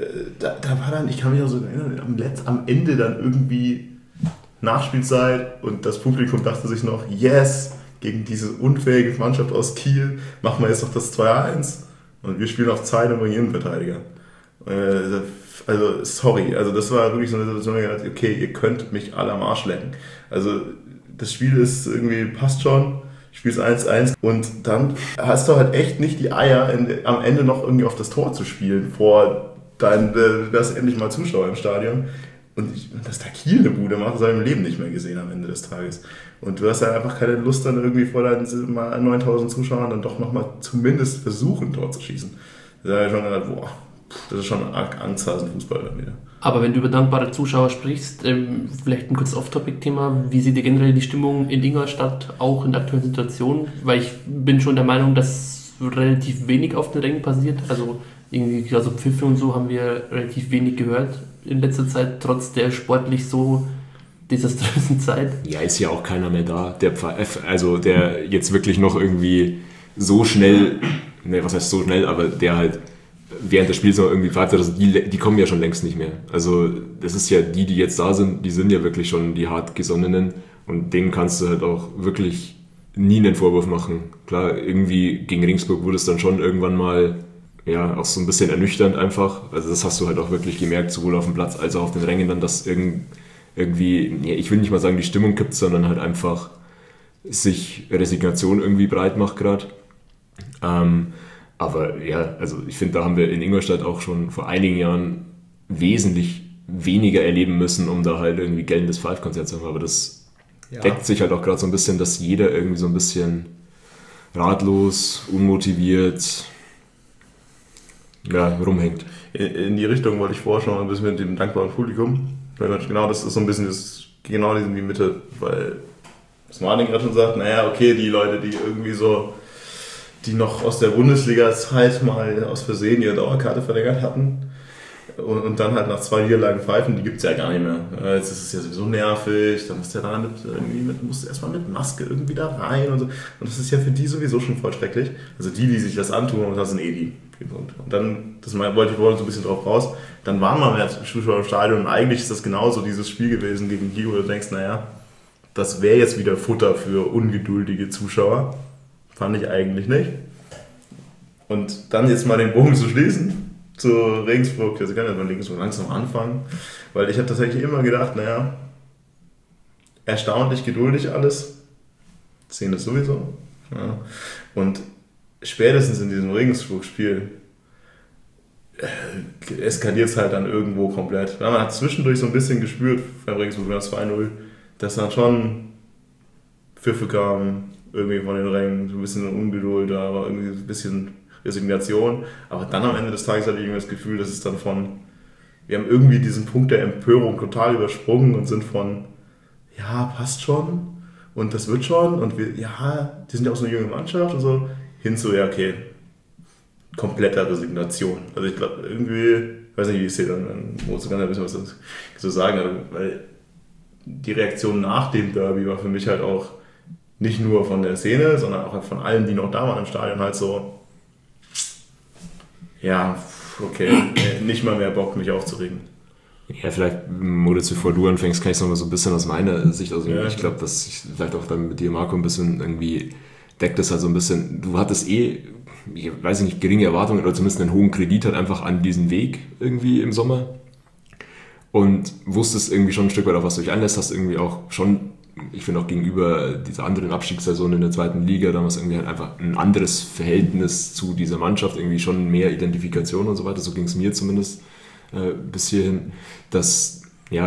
S2: war dann, ich kann mich auch so erinnern, am Ende dann irgendwie Nachspielzeit und das Publikum dachte sich noch, yes, gegen diese unfähige Mannschaft aus Kiel machen wir jetzt noch das 2-1 und wir spielen auf Zeit und bringen Innenverteidiger. Also, sorry, also das war wirklich so eine Situation, wo ich dachte, okay, ihr könnt mich alle am Arsch lecken. Also, das Spiel ist irgendwie, passt schon, spielst 1-1 und dann hast du halt echt nicht die Eier, am Ende noch irgendwie auf das Tor zu spielen, du hast endlich mal Zuschauer im Stadion. Und dass der Kiel eine Bude macht, das habe ich im Leben nicht mehr gesehen am Ende des Tages. Und du hast ja einfach keine Lust, dann irgendwie vor deinen 9.000 Zuschauern dann doch nochmal zumindest versuchen, Tor zu schießen. Da habe ich schon gedacht, boah, das ist schon ein angsthasen Fußball dann wieder.
S3: Aber wenn du über dankbare Zuschauer sprichst, vielleicht ein kurzes Off-Topic-Thema, wie sieht ihr generell die Stimmung in Ingolstadt, auch in der aktuellen Situation? Weil ich bin schon der Meinung, dass relativ wenig auf den Rängen passiert. Also irgendwie, also Pfiffe und so haben wir relativ wenig gehört in letzter Zeit, trotz der sportlich so desaströsen Zeit.
S4: Ja, ist ja auch keiner mehr da, der jetzt wirklich noch irgendwie so schnell, was heißt so schnell, aber der halt während des Spiels noch irgendwie pfeift, also die kommen ja schon längst nicht mehr. Also das ist ja die jetzt da sind, die sind ja wirklich schon die hartgesonnenen und denen kannst du halt auch wirklich nie einen Vorwurf machen. Klar, irgendwie gegen Regensburg wurde es dann schon irgendwann mal auch so ein bisschen ernüchternd einfach. Also das hast du halt auch wirklich gemerkt, sowohl auf dem Platz als auch auf den Rängen dann, dass irgendwie, ich will nicht mal sagen, die Stimmung kippt, sondern halt einfach sich Resignation irgendwie breit macht gerade. Aber ja, also ich finde, da haben wir in Ingolstadt auch schon vor einigen Jahren wesentlich weniger erleben müssen, um da halt irgendwie geltendes Five-Konzert zu haben. Aber das deckt sich halt auch gerade so ein bisschen, dass jeder irgendwie so ein bisschen ratlos, unmotiviert rumhängt.
S2: In die Richtung wollte ich vorher schon ein bisschen mit dem dankbaren Publikum. Weil genau das ist so ein bisschen genau in die Mitte, weil was Martin gerade schon sagt, naja, okay, die Leute, die irgendwie so, die noch aus der Bundesliga-Zeit mal aus Versehen ihre Dauerkarte verlängert hatten und dann halt nach 2 Niederlagen pfeifen, die gibt es ja gar nicht mehr. Jetzt ist es ja sowieso nervig, dann musst du ja dann musst erstmal mit Maske irgendwie da rein und so. Und das ist ja für die sowieso schon voll schrecklich. Also die sich das antun, und das sind die. Und dann, das wollte ich so ein bisschen drauf raus, dann waren wir mehr Zuschauer im Stadion und eigentlich ist das genauso dieses Spiel gewesen gegen Kiel, wo du denkst, naja, das wäre jetzt wieder Futter für ungeduldige Zuschauer. Fand ich eigentlich nicht. Und dann jetzt mal den Bogen zu schließen zu Regensburg, also ich kann ja mal Regensburg langsam anfangen, weil ich habe tatsächlich immer gedacht, naja, erstaunlich geduldig alles, Szene sowieso. Ja. Und spätestens in diesem Regensburg-Spiel eskaliert es halt dann irgendwo komplett. Ja, man hat zwischendurch so ein bisschen gespürt, beim Regensburg 2-0, dass dann schon Pfiffe kamen, irgendwie von den Rängen, so ein bisschen Ungeduld, da war irgendwie ein bisschen Resignation. Aber dann am Ende des Tages hatte ich irgendwie das Gefühl, dass es dann wir haben irgendwie diesen Punkt der Empörung total übersprungen und sind von, ja, passt schon und das wird schon und die sind ja auch so eine junge Mannschaft und so, hin zu, ja, okay, kompletter Resignation. Also ich glaube, irgendwie, weiß nicht, wie ich sehe, dann muss ich gar nicht ein bisschen was dazu sagen, weil die Reaktion nach dem Derby war für mich halt auch nicht nur von der Szene, sondern auch von allen, die noch da waren im Stadion, halt so, ja, okay, nicht mal mehr Bock, mich aufzuregen.
S4: Ja, vielleicht, Moritz, bevor du anfängst, kann ich es nochmal so ein bisschen aus meiner Sicht aus. Ja. Ich glaube, dass ich vielleicht auch dann mit dir, Marco, ein bisschen irgendwie deckt das halt so ein bisschen. Du hattest ich weiß nicht, geringe Erwartungen oder zumindest einen hohen Kredit halt einfach an diesen Weg irgendwie im Sommer und wusstest irgendwie schon ein Stück weit, auf was du dich einlässt, hast irgendwie auch schon, ich finde auch gegenüber dieser anderen Abstiegssaison in der 2. Liga damals irgendwie halt einfach ein anderes Verhältnis zu dieser Mannschaft, irgendwie schon mehr Identifikation und so weiter, so ging es mir zumindest bis hierhin, dass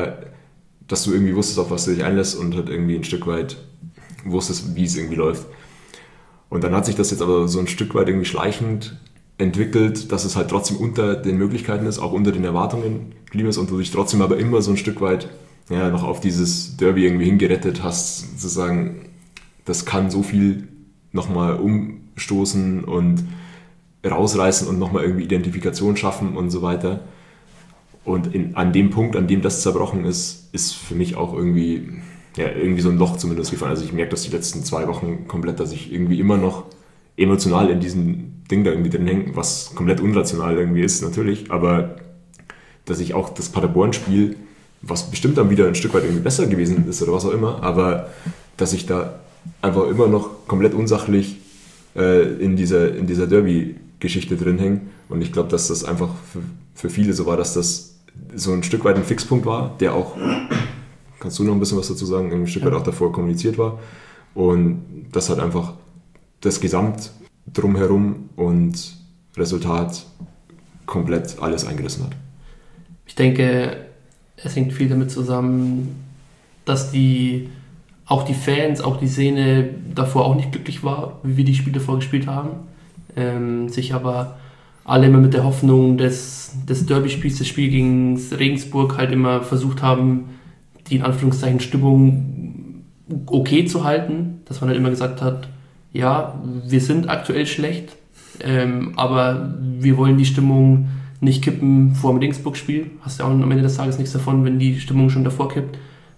S4: du irgendwie wusstest, auf was du dich einlässt und halt irgendwie ein Stück weit wusstest, wie es irgendwie läuft. Und dann hat sich das jetzt aber so ein Stück weit irgendwie schleichend entwickelt, dass es halt trotzdem unter den Möglichkeiten ist, auch unter den Erwartungen geblieben ist und du dich trotzdem aber immer so ein Stück weit noch auf dieses Derby irgendwie hingerettet hast, zu sagen, das kann so viel nochmal umstoßen und rausreißen und nochmal irgendwie Identifikation schaffen und so weiter. Und an dem Punkt, an dem das zerbrochen ist für mich auch irgendwie so ein Loch zumindest gefallen. Also ich merke das die letzten 2 Wochen komplett, dass ich irgendwie immer noch emotional in diesem Ding da irgendwie drin hänge, was komplett unrational irgendwie ist, natürlich, aber dass ich auch das Paderborn-Spiel, was bestimmt dann wieder ein Stück weit irgendwie besser gewesen ist oder was auch immer, aber dass ich da einfach immer noch komplett unsachlich in dieser Derby-Geschichte drin hänge und ich glaube, dass das einfach für viele so war, dass das so ein Stück weit ein Fixpunkt war, der auch, kannst du noch ein bisschen was dazu sagen, ein Stück weit auch davor kommuniziert war und das hat einfach das Gesamt drumherum und Resultat komplett alles eingerissen hat.
S3: Ich denke, es hängt viel damit zusammen, dass auch die Fans, auch die Szene davor auch nicht glücklich war, wie wir die Spiele davor gespielt haben. Sich aber alle immer mit der Hoffnung des Derby-Spiels, das Spiel gegen Regensburg halt immer versucht haben, die in Anführungszeichen Stimmung okay zu halten, dass man halt immer gesagt hat, ja, wir sind aktuell schlecht, aber wir wollen die Stimmung nicht kippen vor dem Regensburg-Spiel. Hast ja auch am Ende des Tages nichts davon, wenn die Stimmung schon davor kippt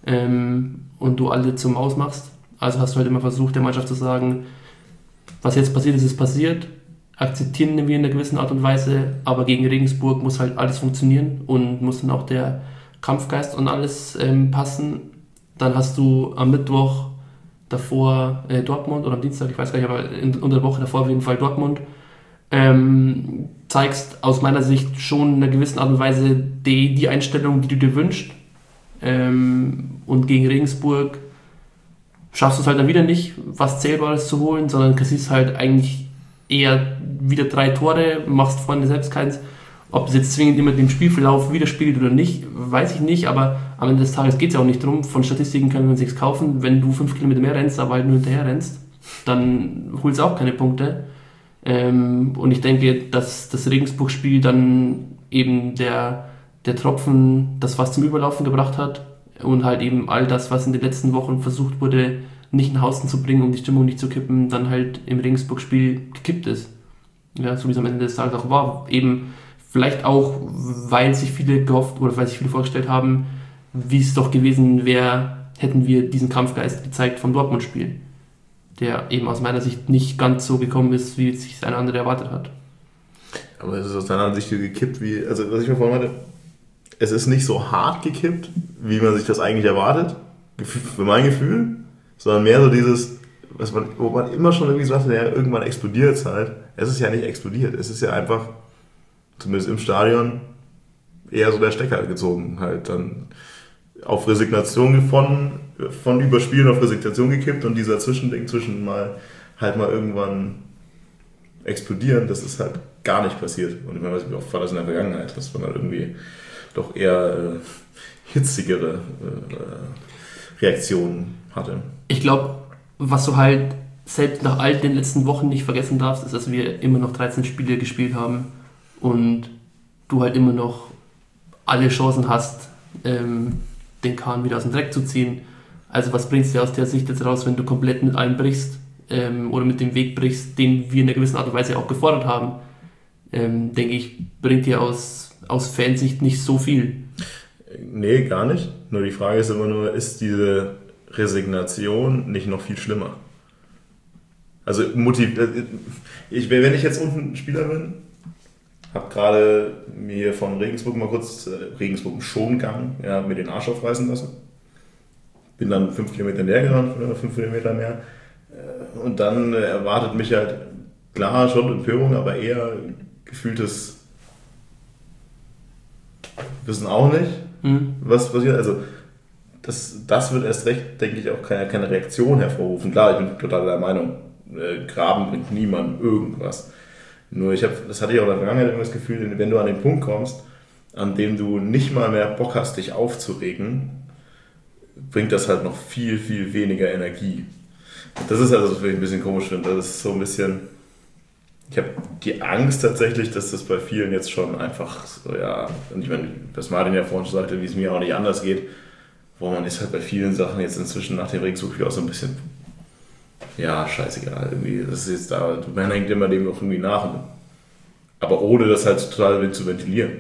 S3: und du alle zum Aus machst. Also hast du halt immer versucht, der Mannschaft zu sagen, was jetzt passiert ist, ist passiert. Akzeptieren wir in einer gewissen Art und Weise, aber gegen Regensburg muss halt alles funktionieren und muss dann auch der Kampfgeist und alles passen. Dann hast du am Mittwoch davor Dortmund oder am Dienstag, ich weiß gar nicht, aber unter der Woche davor auf jeden Fall Dortmund. Zeigst aus meiner Sicht schon in einer gewissen Art und Weise die Einstellung, die du dir wünschst. Und gegen Regensburg schaffst du es halt dann wieder nicht, was Zählbares zu holen, sondern kassierst halt eigentlich eher wieder 3 Tore, machst vorne selbst keins Ob es jetzt zwingend immer dem Spielverlauf widerspiegelt oder nicht, weiß ich nicht, aber am Ende des Tages geht es ja auch nicht drum. Von Statistiken können wir uns nichts kaufen. Wenn du 5 Kilometer mehr rennst, aber halt nur hinterher rennst, dann holst du auch keine Punkte. Und ich denke, dass das Regensburg-Spiel dann eben der Tropfen das Fass zum Überlaufen gebracht hat und halt eben all das, was in den letzten Wochen versucht wurde, nicht nach Hause zu bringen, um die Stimmung nicht zu kippen, dann halt im Regensburg-Spiel gekippt ist. Ja, so wie es am Ende des Tages auch war. Eben vielleicht auch, weil sich viele gehofft oder weil sich viele vorgestellt haben, wie es doch gewesen wäre, hätten wir diesen Kampfgeist gezeigt vom Dortmund-Spiel, der eben aus meiner Sicht nicht ganz so gekommen ist, wie sich ein anderer erwartet hat.
S2: Aber es ist aus deiner Sicht gekippt, also was ich mir vorhin meinte, es ist nicht so hart gekippt, wie man sich das eigentlich erwartet, für mein Gefühl, sondern mehr so dieses, wo man immer schon irgendwie so sagt, ja, irgendwann explodiert es halt. Es ist ja nicht explodiert, es ist ja einfach, zumindest im Stadion, eher so der Stecker gezogen, halt dann auf Resignation von Überspielen auf Resignation gekippt und dieser Zwischending zwischen mal irgendwann explodieren, das ist halt gar nicht passiert. Und ich meine, wie oft war das in der Vergangenheit, dass man halt irgendwie doch eher hitzigere Reaktionen hatte.
S3: Ich glaube, was du halt selbst nach all den letzten Wochen nicht vergessen darfst, ist, dass wir immer noch 13 Spiele gespielt haben und du halt immer noch alle Chancen hast, den Kahn wieder aus dem Dreck zu ziehen. Also was bringst du aus der Sicht jetzt raus, wenn du komplett mit allem brichst oder mit dem Weg brichst, den wir in einer gewissen Art und Weise auch gefordert haben? Denke ich, bringt dir aus Fansicht nicht so viel.
S2: Nee, gar nicht. Nur die Frage ist immer nur, ist diese Resignation nicht noch viel schlimmer? Also wenn ich jetzt unten Spieler bin, habe gerade mir von Regensburg mal kurz Regensburg im Schongang, ja, mir den Arsch aufreißen lassen. Bin dann 5 Kilometer näher gerannt, oder 5 Kilometer mehr. Und dann erwartet mich halt, klar, schon Empörung, aber eher gefühltes Wissen auch nicht, was passiert. Also das wird erst recht, denke ich, auch keine Reaktion hervorrufen. Klar, ich bin total der Meinung, Graben bringt niemandem irgendwas. Nur das hatte ich auch in der Vergangenheit immer das Gefühl, wenn du an den Punkt kommst, an dem du nicht mal mehr Bock hast, dich aufzuregen, bringt das halt noch viel, viel weniger Energie. Das ist also, was ich ein bisschen komisch finde. Das ist so ein bisschen, ich habe die Angst tatsächlich, dass das bei vielen jetzt schon einfach so, ja, und ich meine, was Martin ja vorhin schon sagte, wie es mir auch nicht anders geht, wo man ist halt bei vielen Sachen jetzt inzwischen nach dem Regensburg auch so ein bisschen, ja, scheißegal, irgendwie, das ist jetzt da, man hängt immer dem auch irgendwie nach, aber ohne das halt total zu ventilieren.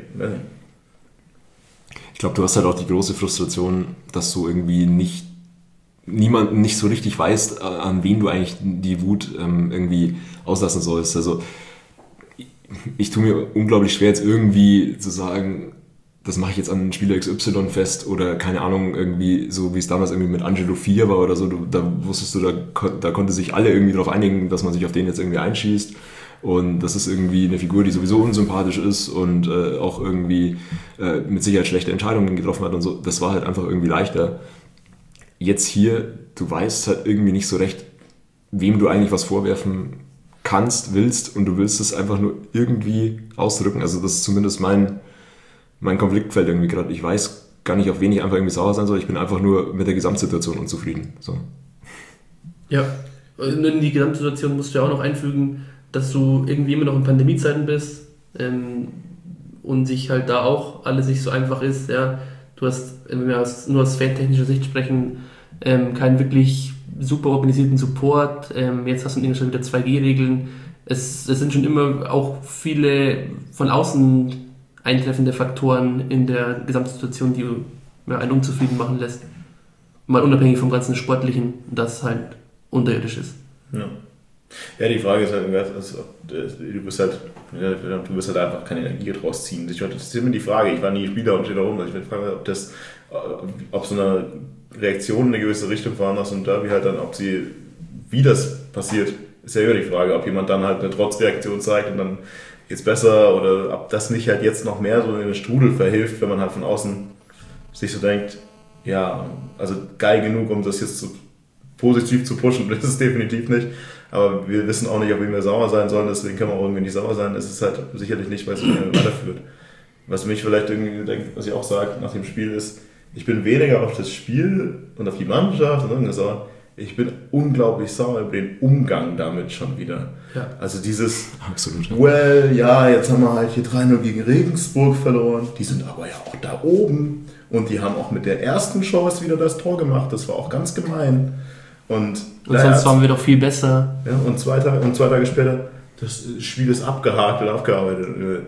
S4: Ich glaube, du hast halt auch die große Frustration, dass du irgendwie niemand nicht so richtig weißt, an wen du eigentlich die Wut irgendwie auslassen sollst. Also ich tue mir unglaublich schwer, jetzt irgendwie zu sagen, das mache ich jetzt an Spieler XY fest oder keine Ahnung, irgendwie so wie es damals irgendwie mit Angelo 4 war oder so, da wusstest du, da konnte sich alle irgendwie darauf einigen, dass man sich auf den jetzt irgendwie einschießt. Und das ist irgendwie eine Figur, die sowieso unsympathisch ist und auch irgendwie mit Sicherheit schlechte Entscheidungen getroffen hat und so. Das war halt einfach irgendwie leichter. Jetzt hier, du weißt halt irgendwie nicht so recht, wem du eigentlich was vorwerfen kannst, willst und du willst es einfach nur irgendwie ausdrücken. Also das ist zumindest mein Konfliktfeld irgendwie gerade. Ich weiß gar nicht, auf wen ich einfach irgendwie sauer sein soll. Ich bin einfach nur mit der Gesamtsituation unzufrieden. So.
S3: Ja, in die Gesamtsituation musst du ja auch noch einfügen, dass du irgendwie immer noch in Pandemiezeiten bist und sich halt da auch alles nicht so einfach ist. Ja. Du hast, wenn wir nur aus fantechnischer Sicht sprechen, keinen wirklich super organisierten Support. Jetzt hast du in Ingolstadt wieder 2G-Regeln. Es sind schon immer auch viele von außen eintreffende Faktoren in der Gesamtsituation, die einen unzufrieden machen lässt. Mal unabhängig vom ganzen Sportlichen, das halt unterirdisch ist.
S2: Ja, die Frage ist halt, du wirst halt einfach keine Energie draus ziehen. Das ist immer die Frage, ich war nie Spieler und stehe da rum, ich will fragen, ob so eine Reaktion in eine gewisse Richtung veranlasst und da wie halt dann, wie das passiert, ist ja immer die Frage, ob jemand dann halt eine Trotzreaktion zeigt und dann geht's besser oder ob das nicht halt jetzt noch mehr so in den Strudel verhilft, wenn man halt von außen sich so denkt, ja, also geil genug, um das jetzt positiv zu pushen, das ist definitiv nicht. Aber wir wissen auch nicht, auf wen wir sauer sein sollen, deswegen können wir auch irgendwie nicht sauer sein. Es ist halt sicherlich nicht, weil es weiterführt. Was mich vielleicht irgendwie denkt, was ich auch sage nach dem Spiel ist, ich bin weniger auf das Spiel und auf die Mannschaft, sondern ich bin unglaublich sauer über den Umgang damit schon wieder.
S3: Ja.
S2: Also dieses,
S4: Absolut.
S2: Jetzt haben wir halt hier 3-0 gegen Regensburg verloren, die sind aber ja auch da oben und die haben auch mit der ersten Chance wieder das Tor gemacht, das war auch ganz gemein. Und
S3: sonst waren wir doch viel besser.
S2: Ja, und zwei Tage später, das Spiel ist abgehakt und aufgearbeitet.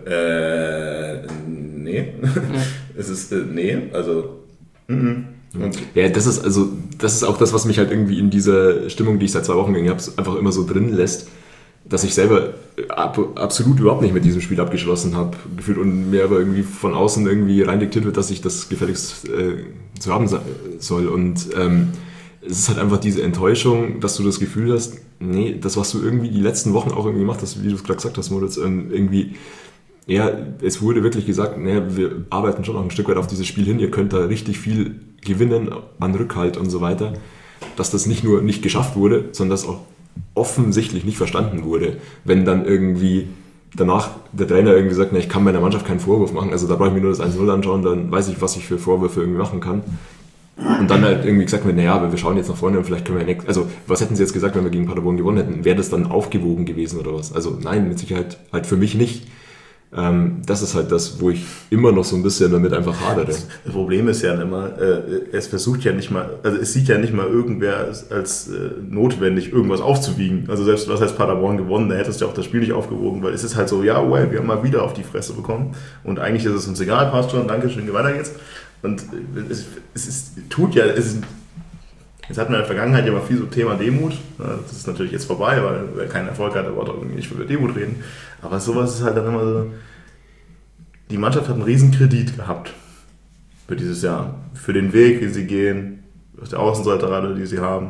S2: Nee. Ja. Es ist, nee, also. Und
S4: ja, das ist auch das, was mich halt irgendwie in dieser Stimmung, die ich seit 2 Wochen habe, einfach immer so drin lässt, dass ich selber absolut überhaupt nicht mit diesem Spiel abgeschlossen habe, gefühlt, und mir aber irgendwie von außen irgendwie rein diktiert wird, dass ich das gefälligst zu haben soll. Und es ist halt einfach diese Enttäuschung, dass du das Gefühl hast, nee, das, was du irgendwie die letzten Wochen auch irgendwie gemacht hast, wie du es gerade gesagt hast, Moritz, irgendwie, ja, es wurde wirklich gesagt, naja, wir arbeiten schon noch ein Stück weit auf dieses Spiel hin, ihr könnt da richtig viel gewinnen an Rückhalt und so weiter, dass das nicht nur nicht geschafft wurde, sondern dass auch offensichtlich nicht verstanden wurde, wenn dann irgendwie danach der Trainer irgendwie sagt, na, ich kann meiner Mannschaft keinen Vorwurf machen, also da brauche ich mir nur das 1-0 anschauen, dann weiß ich, was ich für Vorwürfe irgendwie machen kann. Und dann halt irgendwie gesagt wird, naja, aber wir schauen jetzt nach vorne und vielleicht können wir also was hätten sie jetzt gesagt, wenn wir gegen Paderborn gewonnen hätten? Wäre das dann aufgewogen gewesen oder was? Also nein, mit Sicherheit halt für mich nicht. Das ist halt das, wo ich immer noch so ein bisschen damit einfach hadere.
S2: Das Problem ist ja immer, es versucht ja nicht mal, also es sieht ja nicht mal irgendwer als notwendig, irgendwas aufzuwiegen. Also selbst was heißt Paderborn gewonnen, da hättest du ja auch das Spiel nicht aufgewogen, weil es ist halt so, ja, well, wir haben mal wieder auf die Fresse bekommen und eigentlich ist es uns egal, passt schon, danke schön, weiter geht's. Und jetzt hatten wir in der Vergangenheit ja mal viel so Thema Demut. Das ist natürlich jetzt vorbei, weil wer keinen Erfolg hat, der wollte auch irgendwie nicht über Demut reden. Aber sowas ist halt dann immer so, die Mannschaft hat einen riesen Kredit gehabt für dieses Jahr. Für den Weg, wie sie gehen, auf der Außenseiterrolle, die sie haben.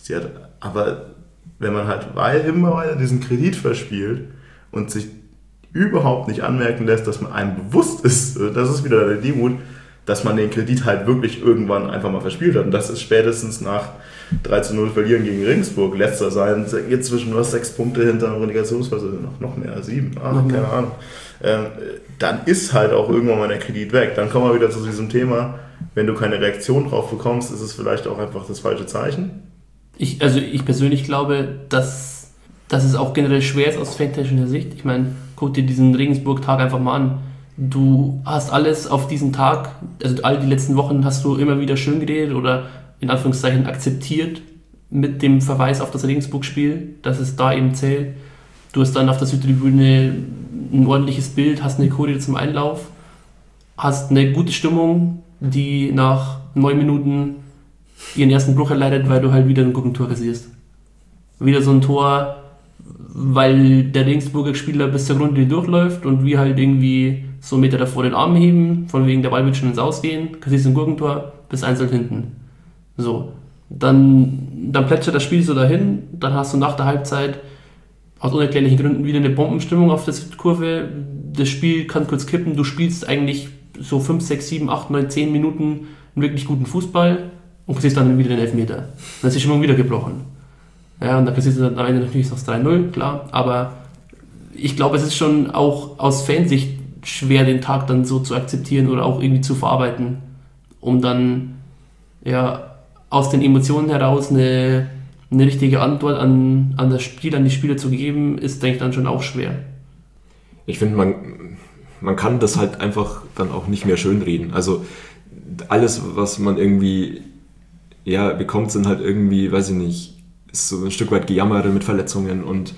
S2: Aber wenn man halt immer weiter diesen Kredit verspielt und sich überhaupt nicht anmerken lässt, dass man einem bewusst ist, das ist wieder der Demut, dass man den Kredit halt wirklich irgendwann einfach mal verspielt hat. Und das ist spätestens nach 3-0 verlieren gegen Regensburg, letzter sein, jetzt zwischen 6 Punkte hinter dem Relegationsplatz, noch mehr, 7, keine Ahnung. Dann ist halt auch irgendwann mal der Kredit weg. Dann kommen wir wieder zu diesem Thema, wenn du keine Reaktion drauf bekommst, ist es vielleicht auch einfach das falsche Zeichen.
S3: Ich persönlich glaube, dass es auch generell schwer ist aus fantechnischer Sicht. Ich meine, guck dir diesen Regensburg-Tag einfach mal an. Du hast alles auf diesen Tag, also all die letzten Wochen hast du immer wieder schön geredet oder in Anführungszeichen akzeptiert mit dem Verweis auf das Regensburg-Spiel, dass es da eben zählt. Du hast dann auf der Südtribüne ein ordentliches Bild, hast eine Choreo zum Einlauf, hast eine gute Stimmung, die nach 9 Minuten ihren ersten Bruch erleidet, weil du halt wieder ein Gurkentor kassierst. Wieder so ein Tor, weil der Regensburger Spieler bis zur Grundlinie durchläuft und wir halt irgendwie so einen Meter davor den Arm heben, von wegen der Ball wird schon ins Ausgehen, kassierst ein Gurkentor, bis 1 hinten. So, dann plätschert das Spiel so dahin, dann hast du nach der Halbzeit aus unerklärlichen Gründen wieder eine Bombenstimmung auf der Kurve, das Spiel kann kurz kippen, du spielst eigentlich so 5, 6, 7, 8, 9, 10 Minuten einen wirklich guten Fußball und kassierst dann wieder den Elfmeter. Dann ist die Stimmung wieder gebrochen. Ja, und dann kassierst du dann am Ende natürlich das 3-0, klar, aber ich glaube, es ist schon auch aus Fansicht schwer, den Tag dann so zu akzeptieren oder auch irgendwie zu verarbeiten, um dann ja aus den Emotionen heraus eine richtige Antwort an das Spiel, an die Spieler zu geben, ist, denke ich, dann schon auch schwer.
S4: Ich finde, man kann das halt einfach dann auch nicht mehr schönreden. Also alles, was man irgendwie bekommt, sind halt irgendwie, weiß ich nicht, ist so ein Stück weit Gejammere mit Verletzungen und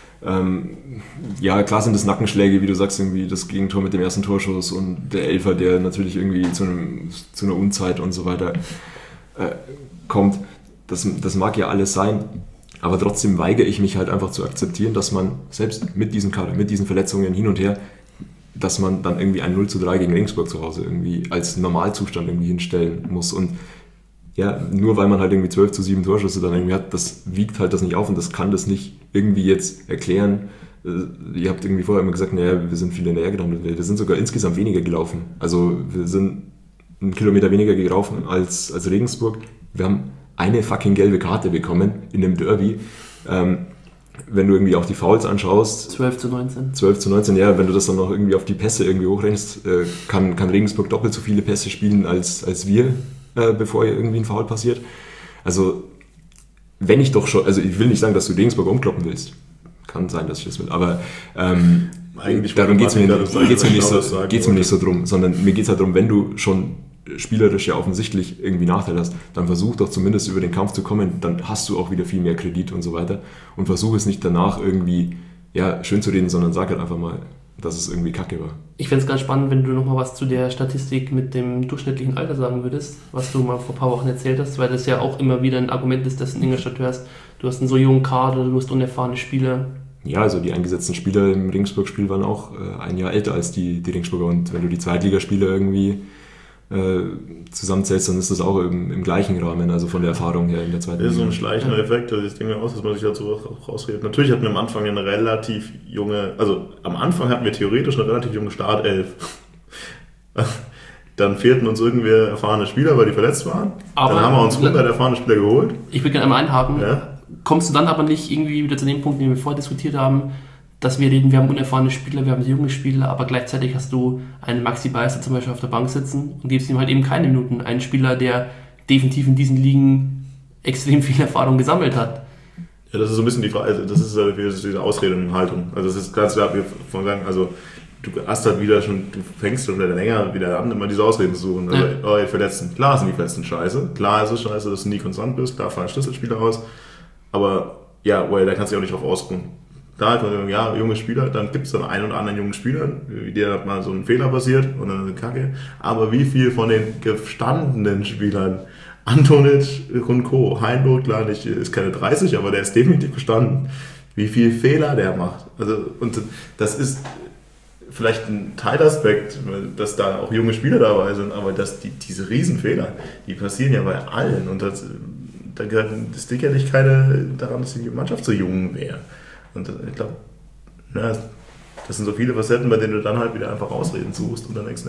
S4: klar sind das Nackenschläge, wie du sagst, irgendwie das Gegentor mit dem ersten Torschuss und der Elfer, der natürlich irgendwie zu einer Unzeit und so weiter kommt. Das mag ja alles sein, aber trotzdem weigere ich mich halt einfach zu akzeptieren, dass man selbst mit diesen Kader, mit diesen Verletzungen hin und her, dass man dann irgendwie ein 0-3 gegen Regensburg zu Hause irgendwie als Normalzustand irgendwie hinstellen muss. Und ja, nur weil man halt irgendwie 12-7 Torschüsse dann irgendwie hat, das wiegt halt das nicht auf und das kann das nicht irgendwie jetzt erklären. Ihr habt irgendwie vorher immer gesagt, naja, wir sind viel näher gelaufen. Wir sind sogar insgesamt weniger gelaufen. Also wir sind 1 Kilometer weniger gelaufen als Regensburg. Wir haben eine fucking gelbe Karte bekommen in dem Derby. wenn du irgendwie auch die Fouls anschaust.
S3: 12:19.
S4: 12:19, ja, wenn du das dann noch irgendwie auf die Pässe irgendwie hochrechnest, kann Regensburg doppelt so viele Pässe spielen als wir, bevor hier irgendwie ein Foul passiert. Also, wenn ich doch schon, also ich will nicht sagen, dass du Regensburg umkloppen willst. Kann sein, dass ich das will, aber
S2: Eigentlich
S4: darum geht es mir nicht so
S2: wollte.
S4: drum, sondern mir geht es halt darum, wenn du schon spielerisch ja offensichtlich irgendwie Nachteil hast, dann versuch doch zumindest über den Kampf zu kommen, dann hast du auch wieder viel mehr Kredit und so weiter und versuch es nicht danach irgendwie schön zu reden, sondern sag halt einfach mal, dass es irgendwie kacke war.
S3: Ich fände es ganz spannend, wenn du nochmal was zu der Statistik mit dem durchschnittlichen Alter sagen würdest, was du mal vor ein paar Wochen erzählt hast, weil das ja auch immer wieder ein Argument ist, das in Ingolstadt hörst. Du hast einen so jungen Kader, du hast unerfahrene Spieler.
S4: Ja, also die eingesetzten Spieler im Regensburg-Spiel waren auch ein Jahr älter als die Regensburger und wenn du die Zweitligaspieler irgendwie zusammenzählst, dann ist das auch im gleichen Rahmen, also von der Erfahrung her in der zweiten Liga.
S2: Das ist so ein schleichender Effekt, also ich denke mir aus, dass man sich dazu auch rausredet. Natürlich hatten wir am Anfang eine relativ junge, also am Anfang hatten wir theoretisch eine relativ junge Startelf. Dann fehlten uns irgendwie erfahrene Spieler, weil die verletzt waren.
S3: Aber
S2: dann haben wir uns 100 erfahrene Spieler geholt.
S3: Ich würde gerne einmal einhaken.
S2: Ja.
S3: Kommst du dann aber nicht irgendwie wieder zu dem Punkt, den wir vorher diskutiert haben, dass wir reden, wir haben unerfahrene Spieler, wir haben junge Spieler, aber gleichzeitig hast du einen Maxi Beister zum Beispiel auf der Bank sitzen und gibst ihm halt eben keine Minuten. Einen Spieler, der definitiv in diesen Ligen extrem viel Erfahrung gesammelt hat.
S2: Ja, das ist so ein bisschen die Frage, also das ist diese Ausrede und Haltung. Also das ist ganz klar, wir von sagen, also du hast halt wieder schon, du fängst schon länger wieder an, immer diese Ausreden zu suchen. Also, die Verletzten, klar sind die Verletzten scheiße, klar ist es scheiße, dass du nie konstant bist, klar fallen Schlüsselspieler aus, aber ja, da kannst du dich auch nicht drauf ausruhen. Da halt mal, ja, junge Spieler, dann gibt es dann einen oder anderen jungen Spieler, der hat mal so ein Fehler passiert und dann eine Kacke. Aber wie viel von den gestandenen Spielern, Antonic und Co., Heinburg, klar, ist keine 30, aber der ist definitiv gestanden, wie viel Fehler der macht. Also, und das ist vielleicht ein Teilaspekt, dass da auch junge Spieler dabei sind, aber diese Riesenfehler, die passieren ja bei allen und da gehört das sicherlich keine daran, dass die Mannschaft so jung wäre. Und ich glaube, das sind so viele Facetten, bei denen du dann halt wieder einfach Ausreden suchst und dann denkst,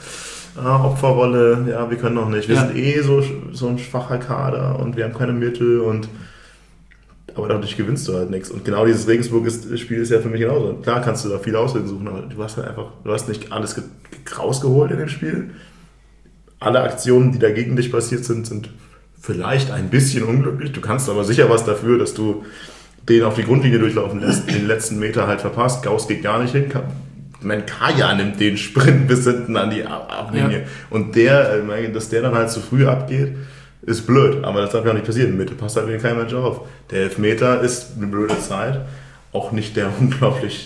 S2: Opferrolle, ja, wir können noch nicht, wir sind so ein schwacher Kader und wir haben keine Mittel aber dadurch gewinnst du halt nichts. Und genau dieses Regensburg-Spiel ist ja für mich genauso. Klar kannst du da viele Ausreden suchen, aber du hast nicht alles rausgeholt in dem Spiel. Alle Aktionen, die da gegen dich passiert sind vielleicht ein bisschen unglücklich. Du kannst aber sicher was dafür, dass du den auf die Grundlinie durchlaufen lässt, den letzten Meter halt verpasst. Gauss geht gar nicht hin. Kaya nimmt den Sprint bis hinten an die Ablinie. Ja. Und dass der dann halt zu früh abgeht, ist blöd. Aber das darf ja auch nicht passieren. In der Mitte passt halt wieder kein Mensch auf. Der Elfmeter ist eine blöde Zeit. Auch nicht der unglaublich,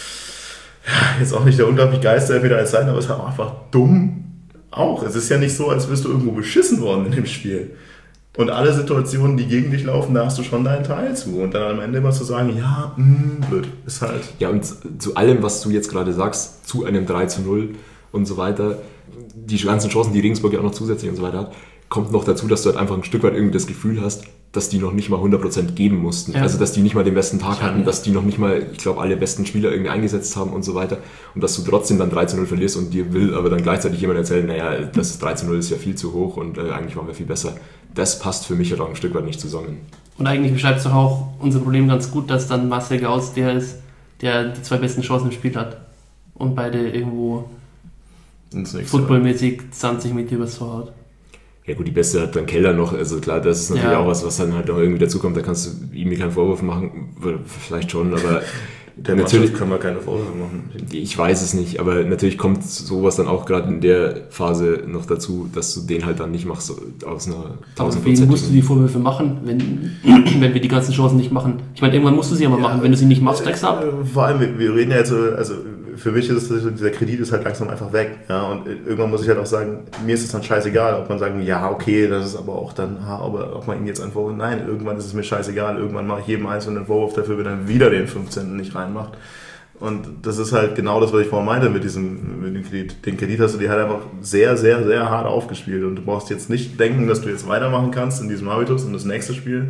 S2: jetzt auch nicht der unglaublich Geister-Elfmeter als Zeit, aber es ist halt auch einfach dumm. Auch. Es ist ja nicht so, als wirst du irgendwo beschissen worden in dem Spiel. Und alle Situationen, die gegen dich laufen, da hast du schon deinen Teil zu. Und dann am Ende immer zu sagen, ja, blöd, ist halt.
S4: Ja, und zu allem, was du jetzt gerade sagst, zu einem 3:0 und so weiter, die ganzen Chancen, die Regensburg ja auch noch zusätzlich und so weiter hat, kommt noch dazu, dass du halt einfach ein Stück weit irgendwie das Gefühl hast, dass die noch nicht mal 100% geben mussten. Ja. Also, dass die nicht mal den besten Tag hatten, dass die noch nicht mal, ich glaube, alle besten Spieler irgendwie eingesetzt haben und so weiter. Und dass du trotzdem dann 3:0 verlierst und dir will aber dann gleichzeitig jemand erzählen, naja, das 3:0 ist ja viel zu hoch und eigentlich waren wir viel besser. Das passt für mich ja auch ein Stück weit nicht zusammen.
S3: Und eigentlich beschreibt es doch auch unser Problem ganz gut, dass dann Marcel Gauss der ist, der die 2 besten Chancen im Spiel hat. Und beide irgendwo footballmäßig 20 Meter übers Tor hat.
S4: Ja gut, die Beste hat dann Keller noch, also klar, das ist natürlich auch was dann halt noch irgendwie dazukommt, da kannst du ihm keinen Vorwurf machen, vielleicht schon, aber
S2: der natürlich kann man keine Vorwürfe machen.
S4: Ich weiß es nicht, aber natürlich kommt sowas dann auch gerade in der Phase noch dazu, dass du den halt dann nicht machst aus einer 1000%.
S3: Wen musst du die Vorwürfe machen, wenn wir die ganzen Chancen nicht machen? Ich meine, irgendwann musst du sie aber machen, wenn du sie nicht machst, steigst du ab.
S2: Vor allem, wir reden ja jetzt, also für mich ist es, dieser Kredit ist halt langsam einfach weg. Ja, und irgendwann muss ich halt auch sagen, mir ist es dann scheißegal, ob man sagen, ja, okay, das ist aber auch dann, ob man ihn jetzt einen Vorwurf, nein, irgendwann ist es mir scheißegal, irgendwann mache ich jedem einzelnen Vorwurf dafür, wenn er wieder den 15. nicht reinmacht. Und das ist halt genau das, was ich vorhin meinte mit dem Kredit. Den Kredit hast du dir halt einfach sehr, sehr, sehr hart aufgespielt und du brauchst jetzt nicht denken, dass du jetzt weitermachen kannst in diesem Habitus und das nächste Spiel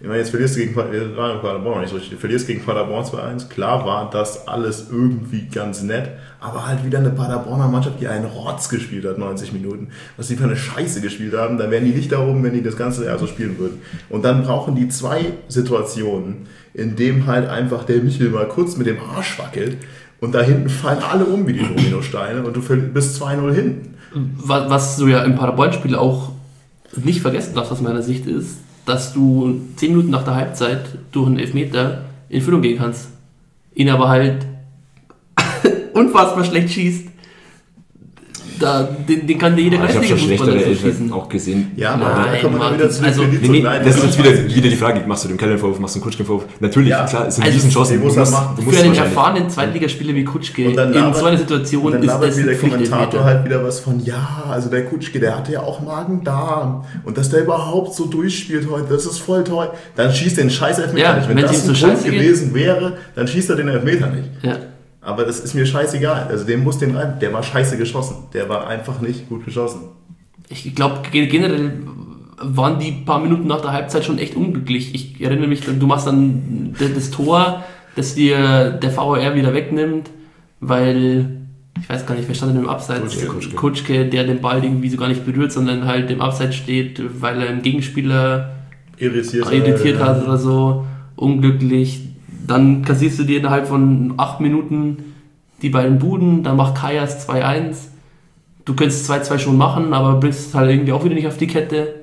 S2: Ich meine, jetzt verlierst du gegen Paderborn nicht so richtig. Du verlierst gegen Paderborn 2-1. Klar war das alles irgendwie ganz nett, aber halt wieder eine Paderborner Mannschaft, die einen Rotz gespielt hat, 90 Minuten. Was die für eine Scheiße gespielt haben, dann wären die nicht da oben, wenn die das ganze Jahr so spielen würden. Und dann brauchen die 2 Situationen, in dem halt einfach der Michel mal kurz mit dem Arsch wackelt und da hinten fallen alle um wie die Dominosteine und du bist 2-0 hinten.
S3: Was du ja im Paderborn-Spiel auch nicht vergessen darfst aus meiner Sicht ist, dass du 10 Minuten nach der Halbzeit durch einen Elfmeter in Führung gehen kannst. Ihn aber halt unfassbar schlecht schießt. Den kann jeder
S4: Ich habe schon schlechtere
S3: schießen.
S4: Elfmeter auch gesehen.
S2: Ja, aber da kommen wir dann wieder zu
S3: also,
S4: das ist jetzt wieder die Frage, machst du dem Keller einen Vorwurf, machst du einen Kutschke einen Vorwurf? Natürlich,
S2: ja,
S4: klar, es sind
S3: also
S4: Riesenchancen.
S3: Für einen erfahrenen Zweitligaspieler wie Kutschke in so einer Situation ist das
S2: wieder der Kommentator
S3: Pflichtelfmeter.
S2: halt wieder was von, ja, also der Kutschke, der hatte ja auch Magen-Darm und dass der überhaupt so durchspielt heute, das ist voll toll. Dann schießt den scheiß Elfmeter
S3: Ja,
S2: nicht. Wenn
S3: wenn
S2: das
S3: es ihm
S2: ein
S3: so
S2: Grund
S3: scheiße
S2: gewesen wäre, dann schießt er den Elfmeter nicht.
S3: Ja.
S2: Aber das ist mir scheißegal. Also dem muss den rein. Der war scheiße geschossen. Der war einfach nicht gut geschossen.
S3: Ich glaube, generell waren die paar Minuten nach der Halbzeit schon echt unglücklich. Ich erinnere mich, du machst dann das Tor, das dir der VAR wieder wegnimmt, weil, ich weiß gar nicht, wer stand denn im Abseits? Kutschke, der den Ball irgendwie so gar nicht berührt, sondern halt im Abseits steht, weil er einen Gegenspieler irritiert hat oder so. Unglücklich. Dann kassierst du dir innerhalb von 8 Minuten die beiden Buden, dann macht Kajas 2-1. Du könntest 2-2 schon machen, aber bist halt irgendwie auch wieder nicht auf die Kette.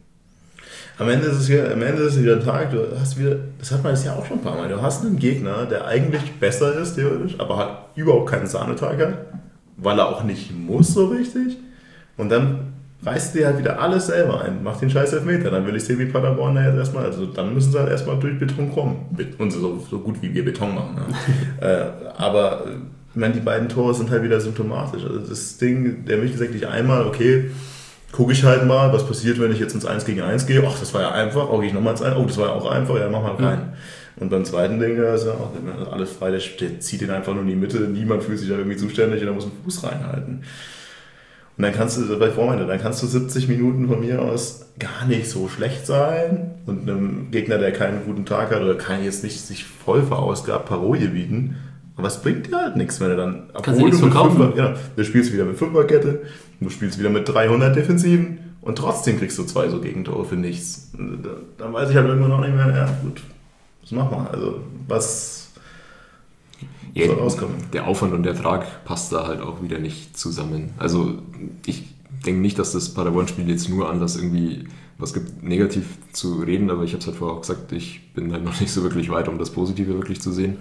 S2: Am Ende ist es wieder ein Tag, das hat man jetzt ja auch schon ein paar Mal, du hast einen Gegner, der eigentlich besser ist, theoretisch, aber halt überhaupt keinen Sahnetag hat, weil er auch nicht muss so richtig. Und dann reißt dir halt wieder alles selber ein, macht den scheiß Elfmeter, dann will ich sehen, wie Paderborn da jetzt erstmal, also dann müssen sie halt erstmal durch Beton kommen. Und so gut wie wir Beton machen. Ne? Aber ich meine, die beiden Tore sind halt wieder symptomatisch. Also das Ding, der mich gesagt nicht einmal, okay, gucke ich halt mal, was passiert, wenn ich jetzt ins 1 gegen 1 gehe. Ach, das war ja einfach, gehe ich nochmal ins 1, das war ja auch einfach, ja, mach mal rein. Und beim zweiten Ding, da ist ja auch alles frei, der zieht den einfach nur in die Mitte, niemand fühlt sich da irgendwie zuständig und da muss einen Fuß reinhalten. Und dann kannst du 70 Minuten von mir aus gar nicht so schlecht sein und einem Gegner, der keinen guten Tag hat oder kann jetzt nicht sich voll verausgabt, Parolie bieten. Aber es bringt dir halt nichts, wenn du dann, obwohl du du spielst wieder mit Fünferkette, du spielst wieder mit 300 Defensiven und trotzdem kriegst du 2 so Gegentore für nichts. Dann weiß ich halt irgendwann auch nicht mehr, ja gut, was machen wir? Also was soll rauskommen?
S4: Der Aufwand und der Ertrag passt da halt auch wieder nicht zusammen. Also ich denke nicht, dass das Paderborn-Spiel jetzt nur Anlass irgendwie was gibt, negativ zu reden, aber ich habe es halt vorher auch gesagt, ich bin halt noch nicht so wirklich weit, um das Positive wirklich zu sehen.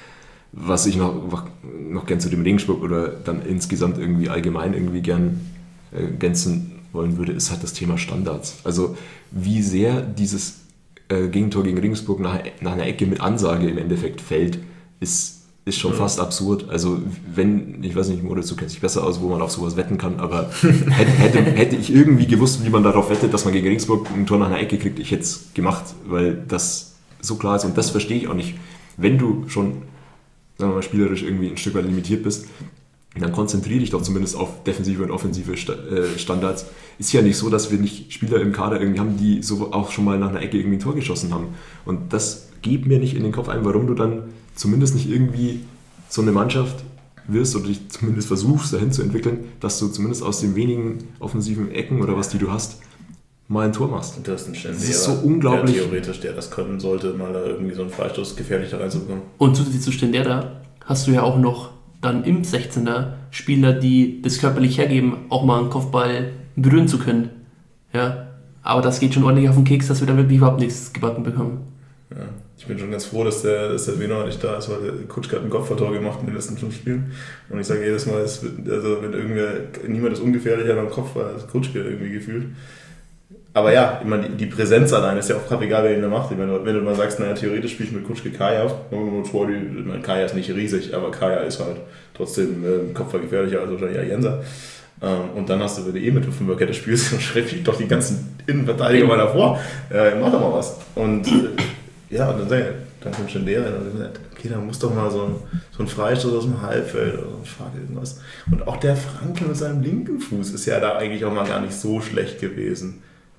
S4: Was ich noch gern zu dem Regensburg oder dann insgesamt irgendwie allgemein irgendwie gern ergänzen wollen würde, ist halt das Thema Standards. Also wie sehr dieses Gegentor gegen Regensburg nach einer Ecke mit Ansage im Endeffekt fällt, ist schon fast absurd. Also wenn, ich weiß nicht, Moritz, du kennst dich besser aus, wo man auf sowas wetten kann, aber hätte ich irgendwie gewusst, wie man darauf wettet, dass man gegen Regensburg ein Tor nach einer Ecke kriegt, ich hätte es gemacht, weil das so klar ist und das verstehe ich auch nicht. Wenn du schon, sagen wir mal, spielerisch irgendwie ein Stück weit limitiert bist, dann konzentriere dich doch zumindest auf defensive und offensive Standards. Ist ja nicht so, dass wir nicht Spieler im Kader irgendwie haben, die so auch schon mal nach einer Ecke irgendwie ein Tor geschossen haben. Und das geht mir nicht in den Kopf ein, warum du dann zumindest nicht irgendwie so eine Mannschaft wirst oder dich zumindest versuchst, dahin zu entwickeln, dass du zumindest aus den wenigen offensiven Ecken oder was, die du hast, mal ein Tor machst.
S2: Und das
S4: ist so unglaublich.
S2: Theoretisch, der das können sollte, mal da irgendwie so einen Freistoß gefährlich da reinzubekommen.
S3: Und zusätzlich zu Stendera hast du ja auch noch dann im 16er Spieler, die das körperlich hergeben, auch mal einen Kopfball berühren zu können. Ja, aber das geht schon ordentlich auf den Keks, dass wir da wirklich überhaupt nichts gebacken bekommen.
S2: Ja, ich bin schon ganz froh, dass der Beno nicht da ist, weil der Kutschke hat ein Kopfballtor gemacht in den letzten 5 Spielen. Und ich sage jedes Mal, wenn niemand ist ungefährlicher beim Kopfball als Kutschke irgendwie gefühlt. Aber ja, ich meine, die Präsenz allein ist ja auch gerade egal, wer ihn da macht. Ich meine, wenn du mal sagst, naja, theoretisch spiele ich mit Kutschke Kaya, Kaya ist nicht riesig, aber Kaya ist halt trotzdem Kopfball gefährlicher als wahrscheinlich Jenser. Und dann hast du, wenn du mit der Fünferkette spielst, dann schreib ich doch die ganzen Innenverteidiger mal davor. Mach doch mal was. Und und dann kommt schon der und dann okay, dann muss doch mal so ein Freistoß aus dem Halbfeld oder so ein Fuck irgendwas. Und auch der Franke mit seinem linken Fuß ist ja da eigentlich auch mal gar nicht so schlecht gewesen.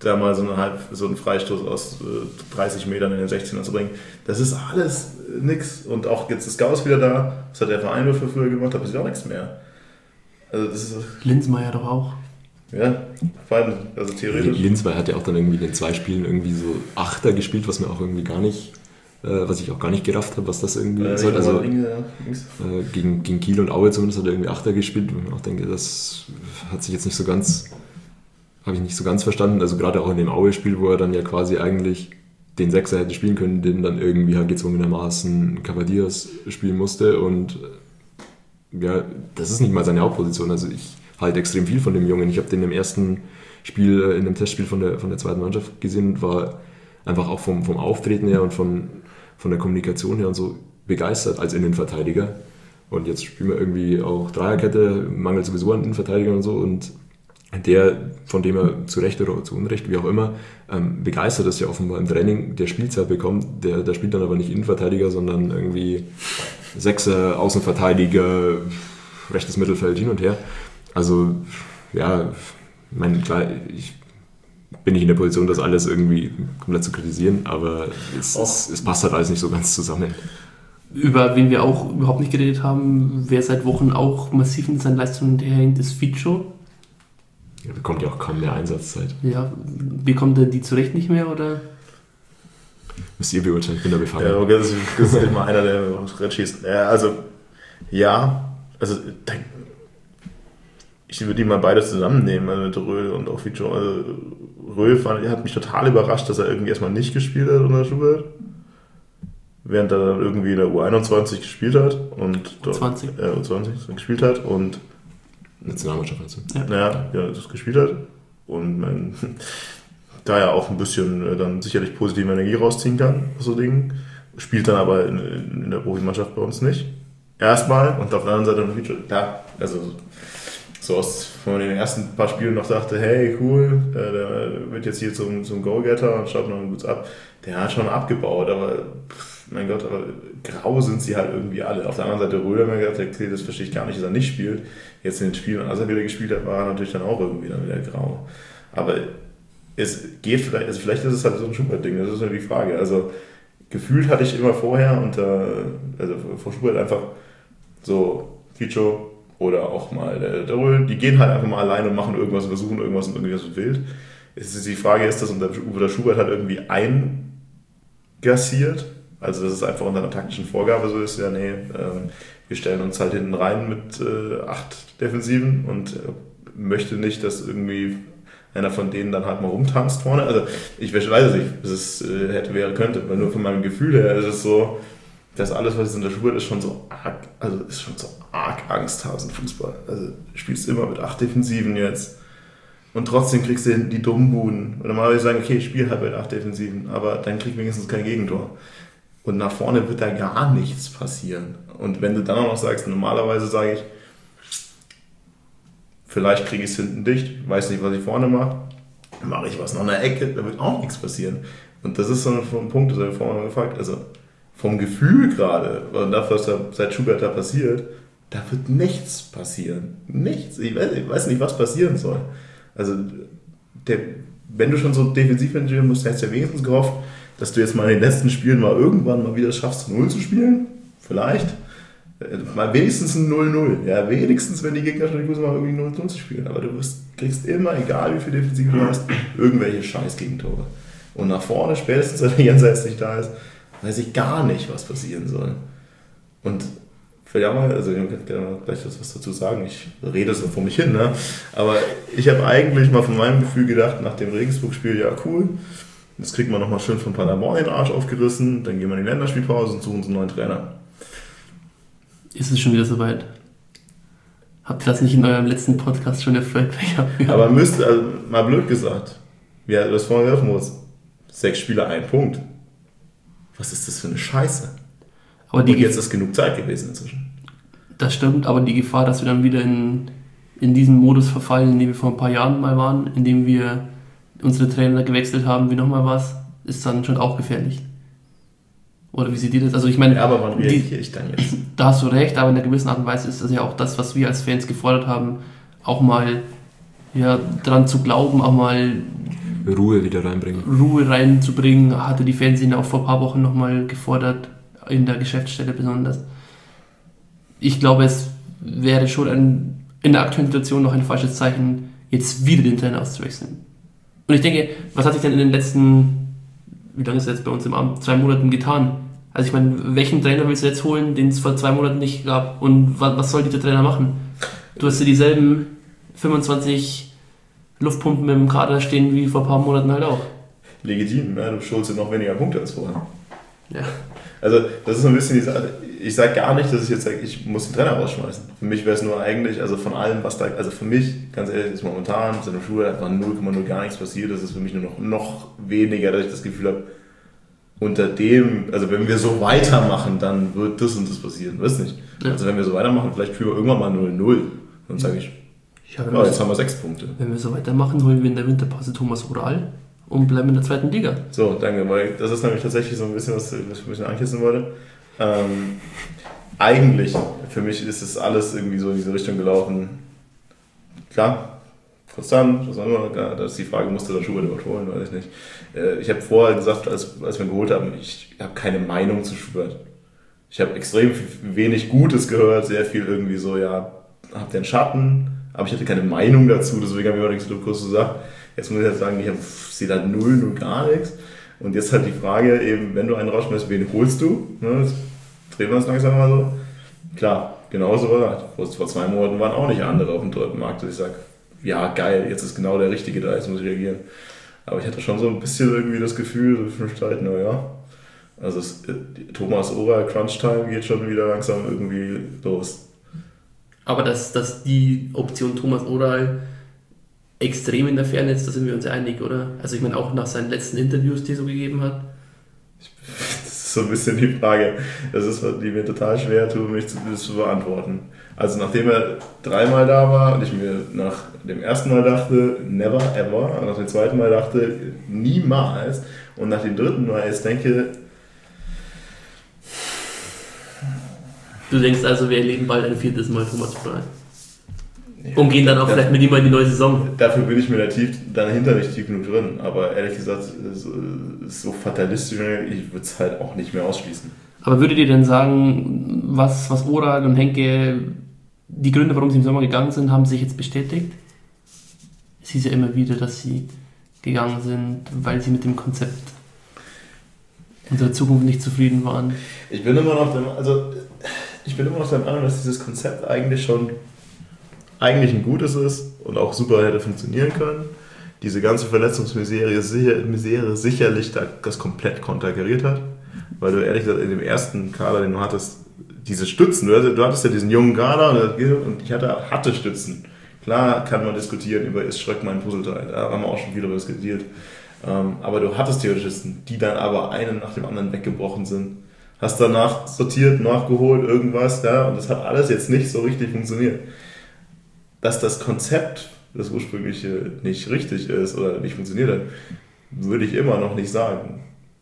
S2: da mal so einen Freistoß aus 30 Metern in den 16er zu bringen. Das ist alles nix. Und auch jetzt ist Gauss wieder da. Das hat der Verein nur für früher gemacht, da passiert auch nichts mehr. Also das ist
S3: Linsmeier doch auch.
S2: Ja, also theoretisch.
S4: Linsmeier hat ja auch dann irgendwie in den 2 Spielen irgendwie so Achter gespielt, was mir auch irgendwie gar nicht, was ich auch gar nicht gerafft habe, was das irgendwie soll. Also gegen Kiel und Aue zumindest hat er irgendwie Achter gespielt, und ich auch denke, das hat sich jetzt nicht so ganz, habe ich nicht so ganz verstanden. Also gerade auch in dem Aue-Spiel, wo er dann ja quasi eigentlich den Sechser hätte spielen können, den dann irgendwie halt gezwungenermaßen Cavadias spielen musste, und ja, das ist nicht mal seine Hauptposition. Also ich halte extrem viel von dem Jungen. Ich habe den im ersten Spiel, in dem Testspiel von der zweiten Mannschaft gesehen und war einfach auch vom Auftreten her und von der Kommunikation her und so begeistert als Innenverteidiger. Und jetzt spielen wir irgendwie auch Dreierkette, mangelt sowieso an Innenverteidigern und so, und der, von dem er zu Recht oder zu Unrecht, wie auch immer, begeistert ist ja offenbar im Training, der Spielzeit bekommt, der spielt dann aber nicht Innenverteidiger, sondern irgendwie Sechser, Außenverteidiger, rechtes Mittelfeld, hin und her. Also, ja, klar, ich bin nicht in der Position, das alles irgendwie komplett zu kritisieren, aber es passt halt alles nicht so ganz zusammen.
S3: Über wen wir auch überhaupt nicht geredet haben, wer seit Wochen auch massiv in seinen Leistungen hinterherhängt, ist Fico.
S4: Er bekommt ja auch kaum mehr Einsatzzeit.
S3: Ja, bekommt er die zu Recht nicht mehr, oder?
S4: Müsst ihr beurteilen, ich bin da befangen.
S2: Ja, okay, das ist immer einer, der Red schießt. Ja, also ich würde die mal beide zusammennehmen, also mit Röhl und auch Fico. Also Röhl hat mich total überrascht, dass er irgendwie erstmal nicht gespielt hat unter Schubert, während er dann irgendwie in der U21 gespielt hat und U20 gespielt hat und
S4: Nationalmannschaft also.
S2: Ja, das gespielt hat und da ja auch ein bisschen dann sicherlich positive Energie rausziehen kann aus so Dingen, spielt dann aber in der Profimannschaft bei uns nicht. Erstmal, und auf der anderen Seite Fico, klar, also so wenn man in den ersten paar Spielen noch dachte, hey, cool, der wird jetzt hier zum Go-Getter und schaut noch gut ab. Der hat schon abgebaut, aber mein Gott, aber grau sind sie halt irgendwie alle. Auf der anderen Seite Röder, mir gedacht, okay, das verstehe ich gar nicht, dass er nicht spielt. Jetzt in den Spielen, als er wieder gespielt hat, war er natürlich dann auch irgendwie dann wieder grau. Aber es geht vielleicht, also vielleicht ist es halt so ein Schubert-Ding, das ist nur die Frage. Also gefühlt hatte ich immer vorher also vor Schubert einfach so Fico oder auch mal der Röhl, die gehen halt einfach mal alleine und machen irgendwas und versuchen irgendwas und irgendwie so wild. Die Frage ist, dass unter Schubert halt irgendwie eingassiert, also dass es einfach unter einer taktischen Vorgabe so ist, ja nee, wir stellen uns halt hinten rein mit 8 Defensiven und möchte nicht, dass irgendwie einer von denen dann halt mal rumtanzt vorne. Also ich weiß es nicht, dass es könnte, weil nur von meinem Gefühl her ist es so, dass alles, was jetzt in der Schubert ist, schon so arg Angsthasen-Fußball. Also du spielst immer mit 8 Defensiven jetzt und trotzdem kriegst du hinten die dummen Buden. Und normalerweise sagen, okay, ich spiele halt mit 8 Defensiven, aber dann krieg ich wenigstens kein Gegentor. Und nach vorne wird da gar nichts passieren. Und wenn du dann auch noch sagst, normalerweise sage ich, vielleicht kriege ich es hinten dicht, weiß nicht, was ich vorne mache, dann mache ich was nach einer Ecke, da wird auch nichts passieren. Und das ist so ein Punkt, das habe ich vorhin mal gefragt, also vom Gefühl gerade, und dafür, was da seit Schubert da passiert, da wird nichts passieren. Nichts. Ich weiß nicht, was passieren soll. Also, wenn du schon so defensiv entscheiden musst, hättest du ja wenigstens gehofft, dass du jetzt mal in den letzten Spielen mal irgendwann mal wieder schaffst, 0 zu spielen. Vielleicht. Mal wenigstens ein 0-0. Ja, wenigstens, wenn die Gegner schon die Kurse mal irgendwie 0-0 zu spielen. Aber du kriegst immer, egal wie viel Defensive du hast, irgendwelche Scheiß-Gegentore. Und nach vorne, spätestens, wenn der Jenseits nicht da ist, weiß ich gar nicht, was passieren soll. Und vielleicht auch mal, also ich kann gerne mal gleich was dazu sagen, ich rede so vor mich hin, ne? Aber ich habe eigentlich mal von meinem Gefühl gedacht, nach dem Regensburg-Spiel, ja cool, jetzt kriegt man nochmal schön von Paderborn den Arsch aufgerissen, dann gehen wir in die Länderspielpause und suchen uns einen neuen Trainer.
S3: Ist es schon wieder soweit? Habt ihr das nicht in eurem letzten Podcast schon erfolgt gehabt?
S2: Aber mal blöd gesagt, du hast vorhin werfen musst, 6 Spiele, 1 Punkt. Was ist das für eine Scheiße? Und jetzt ist genug Zeit gewesen inzwischen.
S3: Das stimmt, aber die Gefahr, dass wir dann wieder in diesen Modus verfallen, in dem wir vor ein paar Jahren mal waren, in dem wir unsere Trainer gewechselt haben, wie nochmal was, ist dann schon auch gefährlich. Oder wie seht ihr das? Also ich meine,
S2: ja, aber wann reagiere ich dann jetzt?
S3: Da hast du recht, aber in einer gewissen Art und Weise ist das ja auch das, was wir als Fans gefordert haben, auch mal dran zu glauben, auch mal
S4: Ruhe wieder reinbringen.
S3: Ruhe reinzubringen, hatte die Fernsehen auch vor ein paar Wochen nochmal gefordert, in der Geschäftsstelle besonders. Ich glaube, es wäre schon in der aktuellen Situation noch ein falsches Zeichen, jetzt wieder den Trainer auszuwechseln. Und ich denke, was hat sich denn in den letzten, wie lange ist es jetzt bei uns im Amt, 2 Monaten getan? Also ich meine, welchen Trainer willst du jetzt holen, den es vor 2 Monaten nicht gab? Und was soll dieser Trainer machen? Du hast ja dieselben 25 Luftpumpen im Kader stehen wie vor ein paar Monaten halt auch.
S2: Legitim, ne? Du schulst noch weniger Punkte als vorher.
S3: Ja.
S2: Also das ist so ein bisschen die Sache. Ich sage gar nicht, dass ich jetzt sage, ich muss den Trainer rausschmeißen. Für mich wäre es nur eigentlich, also von allem, was da, also für mich, ganz ehrlich, ist momentan in der Schule einfach 0,0 gar nichts passiert. Das ist für mich nur noch weniger, dass ich das Gefühl habe, unter dem, also wenn wir so weitermachen, dann wird das und das passieren. Weißt du nicht? Ja. Also wenn wir so weitermachen, vielleicht spielen wir irgendwann mal 0-0. Dann sage ich, ja, jetzt haben wir 6 Punkte.
S3: Wenn wir so weitermachen, holen wir in der Winterpause Thomas Oral und bleiben in der 2. Liga.
S2: So, danke, weil das ist nämlich tatsächlich so ein bisschen, was ich ein bisschen ankissen wollte. Eigentlich, für mich ist es alles irgendwie so in diese Richtung gelaufen. Klar, konstant, was auch immer, da ist die Frage, musste der Schubert überhaupt holen, weiß ich nicht. Ich habe vorher gesagt, als wir ihn geholt haben, ich habe keine Meinung zu Schubert. Ich habe extrem wenig Gutes gehört, sehr viel irgendwie so, ja, habt ihr einen Schatten, aber ich hatte keine Meinung dazu, deswegen habe ich immer nichts so kurz gesagt. Jetzt muss ich halt sagen, ich sehe da null gar nichts. Und jetzt halt die Frage eben, wenn du einen rausschmeißt, wen holst du? Ne, jetzt drehen wir uns langsam mal so. Klar, genauso war das. Vor 2 Monaten waren auch nicht andere auf dem Markt, dass ich sage, ja geil, jetzt ist genau der Richtige da, jetzt muss ich reagieren. Aber ich hatte schon so ein bisschen irgendwie das Gefühl, so naja, also Thomas Oral Crunch Time geht schon wieder langsam irgendwie los.
S3: Aber dass die Option Thomas Oral extrem in der Ferne ist, da sind wir uns einig, oder? Also ich meine, auch nach seinen letzten Interviews, die er so gegeben hat.
S2: Das ist so ein bisschen die Frage, das ist, die mir total schwer tut, mich zu beantworten. Also nachdem er 3-mal da war und ich mir nach dem ersten Mal dachte, never ever, und nach dem zweiten Mal dachte, niemals, und nach dem dritten Mal jetzt denke,
S3: du denkst also, wir erleben bald ein 4. Mal Thomas Oral. Und gehen dann auch vielleicht mit ihm mal in die neue Saison.
S2: Dafür bin ich mir dahinter nicht tief genug drin. Aber ehrlich gesagt, so fatalistisch, ich würde es halt auch nicht mehr ausschließen.
S3: Aber würdet ihr denn sagen, was Oral und Henke, die Gründe, warum sie im Sommer gegangen sind, haben sich jetzt bestätigt? Es hieß ja immer wieder, dass sie gegangen sind, weil sie mit dem Konzept unserer Zukunft nicht zufrieden waren.
S2: Ich bin immer noch der Meinung, dass dieses Konzept eigentlich ein gutes ist und auch super hätte funktionieren können. Diese ganze Verletzungsmisere sicherlich das komplett konterkariert hat, weil du ehrlich gesagt in dem ersten Kader, den du hattest, diese Stützen, du hattest ja diesen jungen Kader und ich hatte Stützen. Klar kann man diskutieren über, ist Schröck mein Puzzleteil, da haben wir auch schon viel darüber diskutiert. Aber du hattest theoretisch Stützen, die dann aber einen nach dem anderen weggebrochen sind. Hast danach sortiert, nachgeholt, irgendwas, ja, und das hat alles jetzt nicht so richtig funktioniert. Dass das Konzept, das ursprüngliche, nicht richtig ist oder nicht funktioniert hat, würde ich immer noch nicht sagen.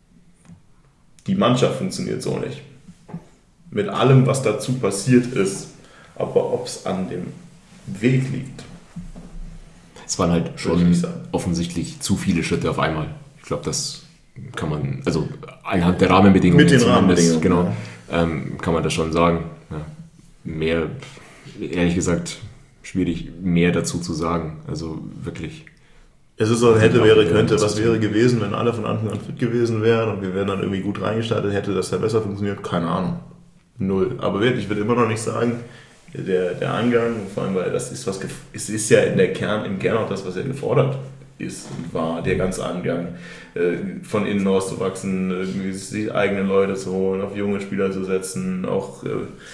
S2: Die Mannschaft funktioniert so nicht. Mit allem, was dazu passiert ist. Aber ob es an dem Weg liegt.
S4: Es waren halt schon offensichtlich zu viele Schritte auf einmal. Ich glaube, das kann man, also anhand der Rahmenbedingungen.
S2: Mit den Rahmenbedingungen.
S4: Genau, kann man das schon sagen. Ja, mehr, ehrlich gesagt, schwierig mehr dazu zu sagen. Also wirklich.
S2: Es ist so, hätte, wäre, könnte. Was wäre gewesen, wenn alle von Anfang an fit gewesen wären und wir wären dann irgendwie gut reingestartet, hätte das ja besser funktioniert? Keine Ahnung. 0. Aber wirklich, ich würde immer noch nicht sagen, der Angang, vor allem, weil das ist es ist ja im Kern auch das, was er gefordert ist und war, der ganze Angang. Von innen auszuwachsen, irgendwie die eigenen Leute zu holen, auf junge Spieler zu setzen, auch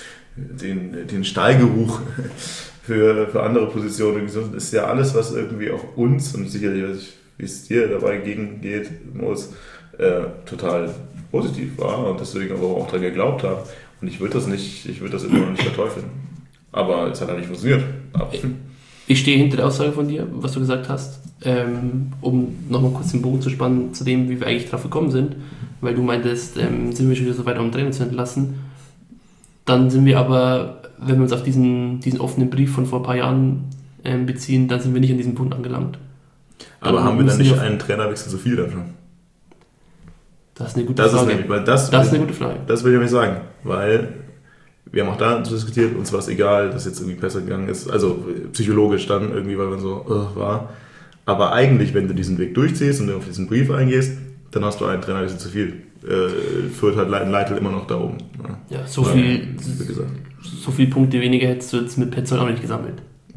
S2: den Stallgeruch für andere Positionen. Das ist ja alles, was irgendwie auch uns und sicherlich, wie es dir dabei geht, muss, total positiv war und deswegen aber auch daran geglaubt haben. Und ich würde das immer noch nicht verteufeln. Aber es hat halt nicht funktioniert.
S3: Ich stehe hinter der Aussage von dir, was du gesagt hast, um nochmal kurz den Bogen zu spannen zu dem, wie wir eigentlich drauf gekommen sind, weil du meintest, sind wir schon wieder so weit, um Trainer zu entlassen. Dann sind wir aber, wenn wir uns auf diesen offenen Brief von vor ein paar Jahren beziehen, dann sind wir nicht an diesem Punkt angelangt.
S2: Aber haben wir dann nicht einen Trainerwechsel zu viel dann schon?
S3: Das ist eine gute Frage.
S2: Das ist eine gute Frage. Das will ich nämlich sagen, weil wir haben auch da diskutiert, uns war es egal, dass jetzt irgendwie besser gegangen ist, also psychologisch dann irgendwie, weil man so war. Aber eigentlich, wenn du diesen Weg durchziehst und du auf diesen Brief eingehst, dann hast du einen Trainerwechsel zu viel. Führt halt Leitl immer noch da oben.
S3: Ja, so viele Punkte weniger hättest du jetzt mit Petzold auch nicht gesammelt.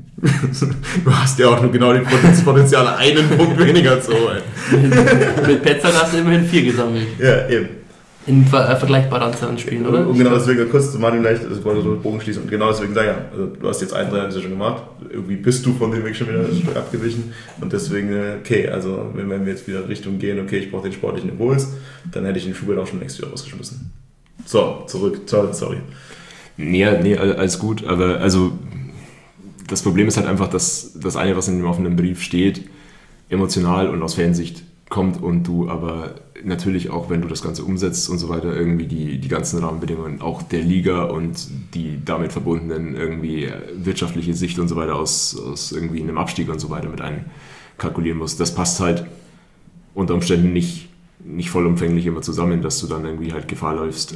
S2: Du hast ja auch nur genau das Potenzial, einen Punkt weniger zu holen.
S3: Mit Petzold hast du immerhin 4 gesammelt.
S2: Ja, eben.
S3: In vergleichbarer Anzahl an Spielen, oder?
S2: Und genau deswegen, kurz zu Martin gleich, ich wollte so den Bogen schließen, und genau deswegen sage ich, also du hast jetzt einen Trainer schon gemacht, irgendwie bist du von dem Weg schon wieder ein Stück abgewichen, und deswegen, okay, also wenn wir jetzt wieder Richtung gehen, okay, ich brauche den sportlichen Impuls, dann hätte ich den Schubert auch schon längst wieder rausgeschmissen. So, zurück, sorry.
S4: Nee, alles gut, aber also das Problem ist halt einfach, dass das eine, was in dem offenen Brief steht, emotional und aus Fansicht kommt und du aber natürlich auch, wenn du das Ganze umsetzt und so weiter, irgendwie die ganzen Rahmenbedingungen auch der Liga und die damit verbundenen irgendwie wirtschaftliche Sicht und so weiter aus irgendwie einem Abstieg und so weiter mit einkalkulieren musst. Das passt halt unter Umständen nicht vollumfänglich immer zusammen, dass du dann irgendwie halt Gefahr läufst,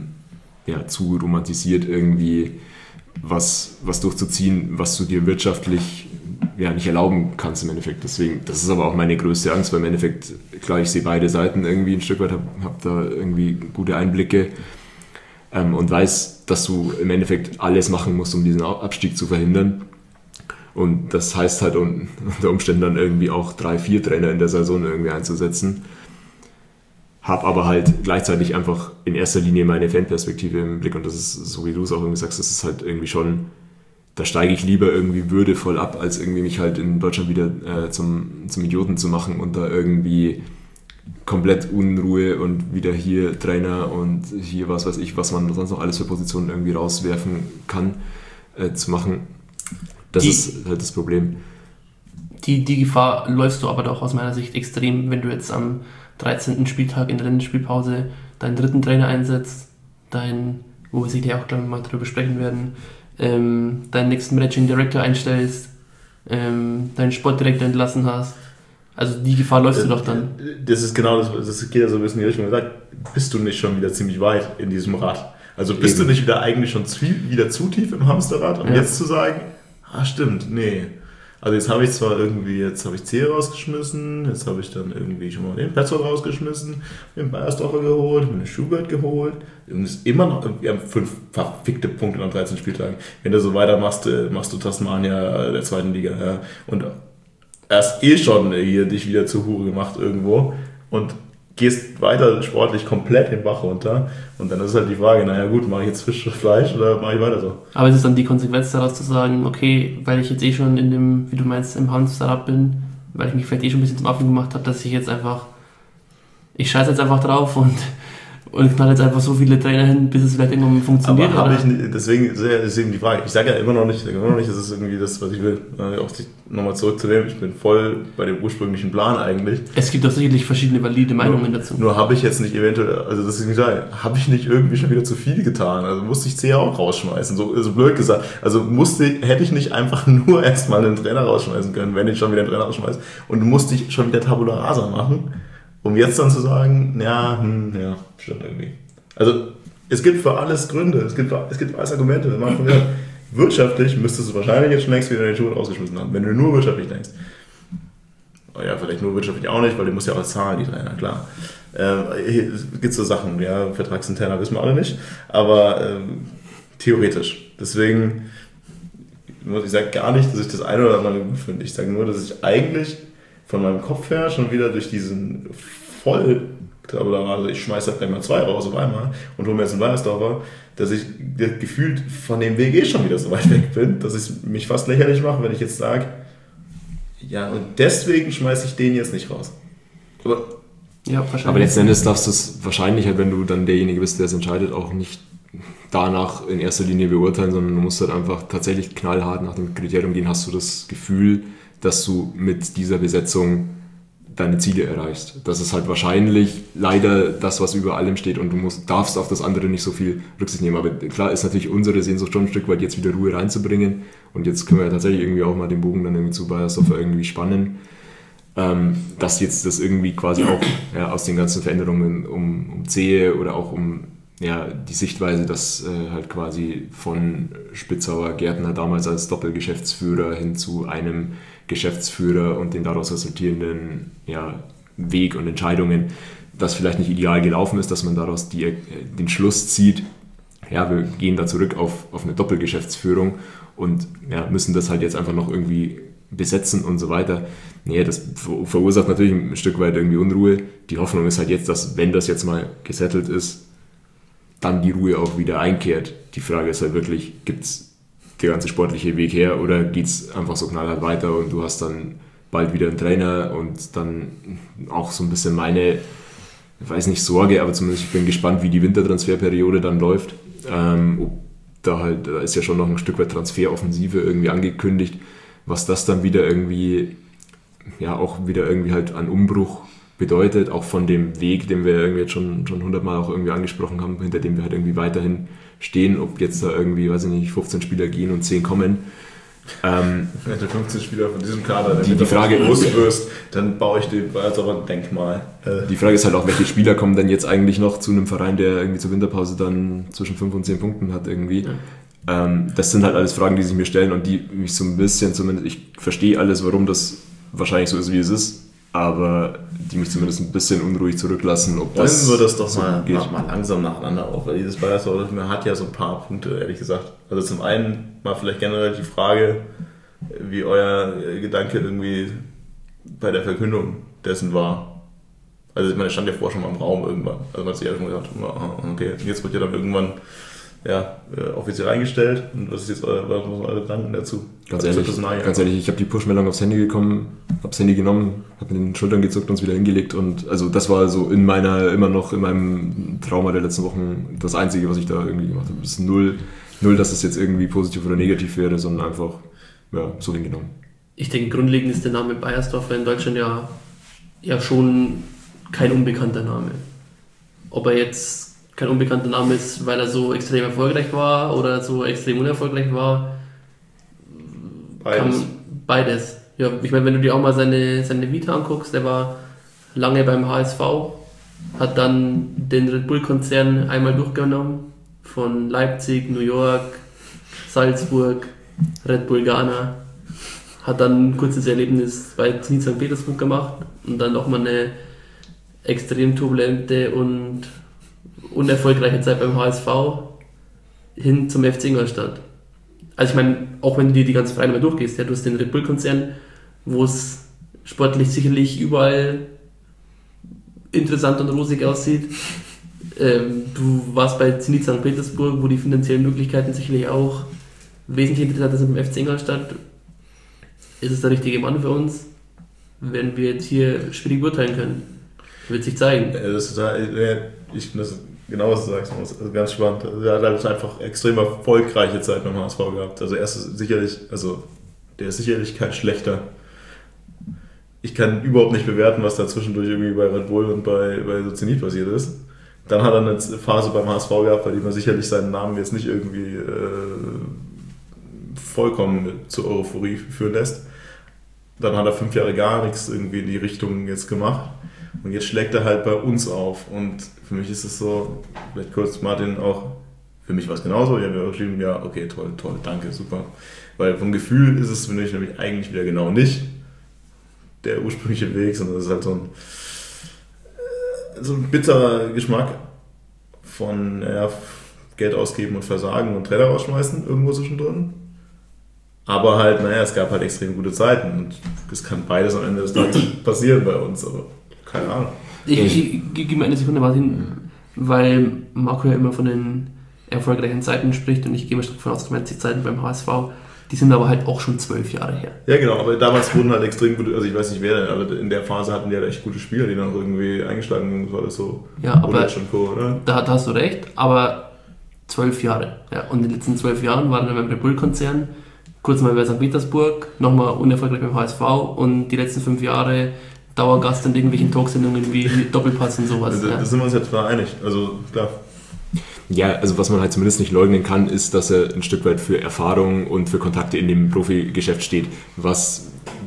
S4: zu romantisiert irgendwie was durchzuziehen, was du dir wirtschaftlich nicht erlauben kannst im Endeffekt. Deswegen, das ist aber auch meine größte Angst, weil im Endeffekt, klar, ich sehe beide Seiten irgendwie ein Stück weit, hab da irgendwie gute Einblicke und weiß, dass du im Endeffekt alles machen musst, um diesen Abstieg zu verhindern. Und das heißt halt unter Umständen dann irgendwie auch 3-4 Trainer in der Saison irgendwie einzusetzen. Hab aber halt gleichzeitig einfach in erster Linie meine Fanperspektive im Blick und das ist, so wie du es auch irgendwie sagst, das ist halt irgendwie schon, da steige ich lieber irgendwie würdevoll ab, als irgendwie mich halt in Deutschland wieder zum Idioten zu machen und da irgendwie komplett Unruhe und wieder hier Trainer und hier was weiß ich, was man sonst noch alles für Positionen irgendwie rauswerfen kann, zu machen. Das ist halt das Problem.
S3: Die Gefahr läufst du aber doch aus meiner Sicht extrem, wenn du jetzt am 13. Spieltag in der Länderspielpause deinen 3. Trainer einsetzt, wo wir sicher auch gleich mal drüber sprechen werden, deinen nächsten Managing Director einstellst, deinen Sportdirektor entlassen hast. Also die Gefahr läufst du doch dann.
S2: Das ist genau das geht ja so ein bisschen in die Richtung gesagt, bist du nicht schon wieder ziemlich weit in diesem Rad? Also bist du nicht wieder eigentlich schon wieder zu tief im Hamsterrad, um jetzt zu sagen, stimmt, nee. Also jetzt habe ich C rausgeschmissen, jetzt habe ich dann irgendwie schon mal den Petzold rausgeschmissen, den Beiersdorfer geholt, den Schubert geholt. Und es ist immer noch, wir haben 5 verfickte Punkte nach 13 Spieltagen. Wenn du so weitermachst, machst du Tasmania der 2. Liga. Ja. Und erst schon hier dich wieder zur Hure gemacht irgendwo und gehst weiter sportlich komplett den Bach runter. Und dann ist halt die Frage, naja gut, mache ich jetzt Fisch oder Fleisch oder mache ich weiter so?
S3: Aber ist es dann die Konsequenz daraus zu sagen, okay, weil ich jetzt schon in dem, wie du meinst, im Hamsterrad bin, weil ich mich vielleicht schon ein bisschen zum Affen gemacht habe, dass ich scheiße jetzt einfach drauf und knall jetzt einfach so viele Trainer hin, bis es vielleicht irgendwann funktioniert.
S2: Aber deswegen die Frage, ich sage ja immer noch nicht, das ist irgendwie das, was ich will. Auch nochmal zurückzunehmen, ich bin voll bei dem ursprünglichen Plan eigentlich.
S3: Es gibt doch sicherlich verschiedene valide Meinungen dazu.
S2: Nur habe ich jetzt nicht eventuell, also das ist nicht sagen, habe ich nicht irgendwie schon wieder zu viel getan? Also musste ich C auch rausschmeißen, so blöd gesagt. Also hätte ich nicht einfach nur erstmal einen Trainer rausschmeißen können, wenn ich schon wieder einen Trainer rausschmeiße und musste ich schon wieder Tabula Rasa machen. Um jetzt dann zu sagen, stimmt irgendwie. Also es gibt für alles Gründe, es gibt alles Argumente. Wirtschaftlich müsstest du wahrscheinlich jetzt schon längst wieder den Schuh rausgeschmissen haben, wenn du nur wirtschaftlich denkst. Oh ja, vielleicht nur wirtschaftlich auch nicht, weil du musst ja auch zahlen, die Trainer, klar. Es gibt so Sachen, vertragsinterner wissen wir alle nicht, aber theoretisch. Deswegen, ich sage gar nicht, dass ich das eine oder andere gut finde. Ich sage nur, dass ich eigentlich von meinem Kopf her schon wieder durch diesen also ich schmeiße halt gleich mal 2 raus auf einmal und hole mir jetzt einen Beiersdorfer, dass ich gefühlt von dem Weg schon wieder so weit weg bin, dass ich mich fast lächerlich mache, wenn ich jetzt sage, ja, und deswegen schmeiße ich den jetzt nicht raus.
S4: Aber letzten Endes darfst du es wahrscheinlich, wenn du dann derjenige bist, der es entscheidet, auch nicht danach in erster Linie beurteilen, sondern du musst halt einfach tatsächlich knallhart nach dem Kriterium gehen. Hast du das Gefühl, dass du mit dieser Besetzung deine Ziele erreichst? Das ist halt wahrscheinlich leider das, was über allem steht und du darfst auf das andere nicht so viel Rücksicht nehmen. Aber klar ist natürlich unsere Sehnsucht schon ein Stück weit, jetzt wieder Ruhe reinzubringen und jetzt können wir ja tatsächlich irgendwie auch mal den Bogen dann irgendwie zu Beiersdorfer irgendwie spannen. dass jetzt das irgendwie quasi auch aus den ganzen Veränderungen um Zehe oder auch um die Sichtweise, dass halt quasi von Spitzauer Gärtner damals als Doppelgeschäftsführer hin zu einem Geschäftsführer und den daraus resultierenden Weg und Entscheidungen, das vielleicht nicht ideal gelaufen ist, dass man daraus den Schluss zieht, wir gehen da zurück auf eine Doppelgeschäftsführung und müssen das halt jetzt einfach noch irgendwie besetzen und so weiter. Nee, das verursacht natürlich ein Stück weit irgendwie Unruhe. Die Hoffnung ist halt jetzt, dass, wenn das jetzt mal gesettelt ist, dann die Ruhe auch wieder einkehrt. Die Frage ist halt wirklich, gibt es der ganze sportliche Weg her oder geht es einfach so knallhart weiter und du hast dann bald wieder einen Trainer und dann auch so ein bisschen meine, ich weiß nicht, Sorge, aber zumindest ich bin gespannt, wie die Wintertransferperiode dann läuft. Da ist ja schon noch ein Stück weit Transferoffensive irgendwie angekündigt, was das dann wieder irgendwie, auch wieder irgendwie halt an Umbruch bedeutet, auch von dem Weg, den wir irgendwie jetzt schon 100-mal auch irgendwie angesprochen haben, hinter dem wir halt irgendwie weiterhin stehen, ob jetzt da irgendwie, 15 Spieler gehen und 10 kommen.
S2: Wenn du 15 Spieler von diesem Kader
S4: die Frage
S2: wirst, dann baue ich dir also ein Denkmal.
S4: Die Frage ist halt auch, welche Spieler kommen denn jetzt eigentlich noch zu einem Verein, der irgendwie zur Winterpause dann zwischen 5 und 10 Punkten hat irgendwie. Ja. Das sind halt alles Fragen, die sich mir stellen und die mich so ein bisschen, zumindest ich verstehe alles, warum das wahrscheinlich so ist, wie es ist, aber die mich zumindest ein bisschen unruhig zurücklassen, ob das
S2: wir das doch
S4: so
S2: mal langsam nacheinander auf, weil dieses Bayersdorf hat ja so ein paar Punkte, ehrlich gesagt. Also zum einen mal vielleicht generell die Frage, wie euer Gedanke irgendwie bei der Verkündung dessen war. Also ich meine, es stand ja vorher schon mal im Raum irgendwann. Also man hat sich ja schon gedacht, okay, jetzt wird ja dann irgendwann offiziell eingestellt. Und was ist jetzt eure Gedanken dazu?
S4: Ganz ehrlich, ich habe die Push-Meldung aufs Handy genommen, habe mit den Schultern gezuckt und es wieder hingelegt. Und also das war so immer noch in meinem Trauma der letzten Wochen das Einzige, was ich da irgendwie gemacht habe. Es ist null, dass es jetzt irgendwie positiv oder negativ wäre, sondern einfach so hingenommen.
S3: Ich denke, grundlegend ist der Name Beiersdorfer in Deutschland ja schon kein unbekannter Name. Ob er jetzt kein unbekannter Name ist, weil er so extrem erfolgreich war oder so extrem unerfolgreich war. Beides. Ja, ich meine, wenn du dir auch mal seine Vita anguckst, der war lange beim HSV, hat dann den Red Bull-Konzern einmal durchgenommen, von Leipzig, New York, Salzburg, Red Bull Ghana, hat dann ein kurzes Erlebnis bei Zenit St. Petersburg gemacht und dann nochmal eine extrem turbulente und unerfolgreiche Zeit beim HSV hin zum FC Ingolstadt. Also ich meine, auch wenn du dir die ganzen Vereine mal durchgehst, du hast den Red Bull-Konzern, wo es sportlich sicherlich überall interessant und rosig aussieht. Du warst bei Zenit St. Petersburg, wo die finanziellen Möglichkeiten sicherlich auch wesentlich interessanter sind beim FC Ingolstadt. Ist es der richtige Mann für uns? Werden wir jetzt hier schwierig beurteilen können. Wird sich zeigen.
S2: Das ist genau, was du sagst, das ist ganz spannend. Er hat halt einfach extrem erfolgreiche Zeit beim HSV gehabt. Also der ist sicherlich kein schlechter. Ich kann überhaupt nicht bewerten, was da zwischendurch irgendwie bei Red Bull und bei so Zenit passiert ist. Dann hat er eine Phase beim HSV gehabt, bei der man sicherlich seinen Namen jetzt nicht irgendwie vollkommen zur Euphorie führen lässt. Dann hat er 5 Jahre gar nichts irgendwie in die Richtung jetzt gemacht. Und jetzt schlägt er halt bei uns auf. Und für mich ist es so, vielleicht kurz Martin auch, für mich war es genauso. Ich habe ja geschrieben, ja, okay, toll, danke, super. Weil vom Gefühl ist es für mich nämlich eigentlich wieder genau nicht der ursprüngliche Weg, sondern es ist halt so ein bitterer Geschmack von Geld ausgeben und Versagen und Trainer rausschmeißen, irgendwo zwischendrin. Aber halt, es gab halt extrem gute Zeiten und es kann beides am Ende des Tages passieren bei uns, aber keine Ahnung.
S3: Ich gebe mir eine Sekunde mal hin, weil Marco ja immer von den erfolgreichen Zeiten spricht und ich gehe mal stark davon aus, dass die Zeiten beim HSV, die sind aber halt auch schon 12 Jahre her.
S2: Ja genau, aber damals wurden halt extrem gute, also ich weiß nicht wer denn, aber in der Phase hatten die halt echt gute Spieler, die dann irgendwie eingeschlagen sind, war das so.
S3: Ja, aber schon cool, oder? Da hast du recht, aber 12 Jahre. Ja, und in den letzten 12 Jahren waren wir beim Red Bull-Konzern, kurz mal bei St. Petersburg, nochmal unerfolgreich beim HSV und die letzten 5 Jahre Dauergast in irgendwelchen Talksendungen wie Doppelpass und sowas.
S2: Da sind wir uns jetzt mal einig, also klar.
S4: Ja, also was man halt zumindest nicht leugnen kann, ist, dass er ein Stück weit für Erfahrung und für Kontakte in dem Profigeschäft steht, was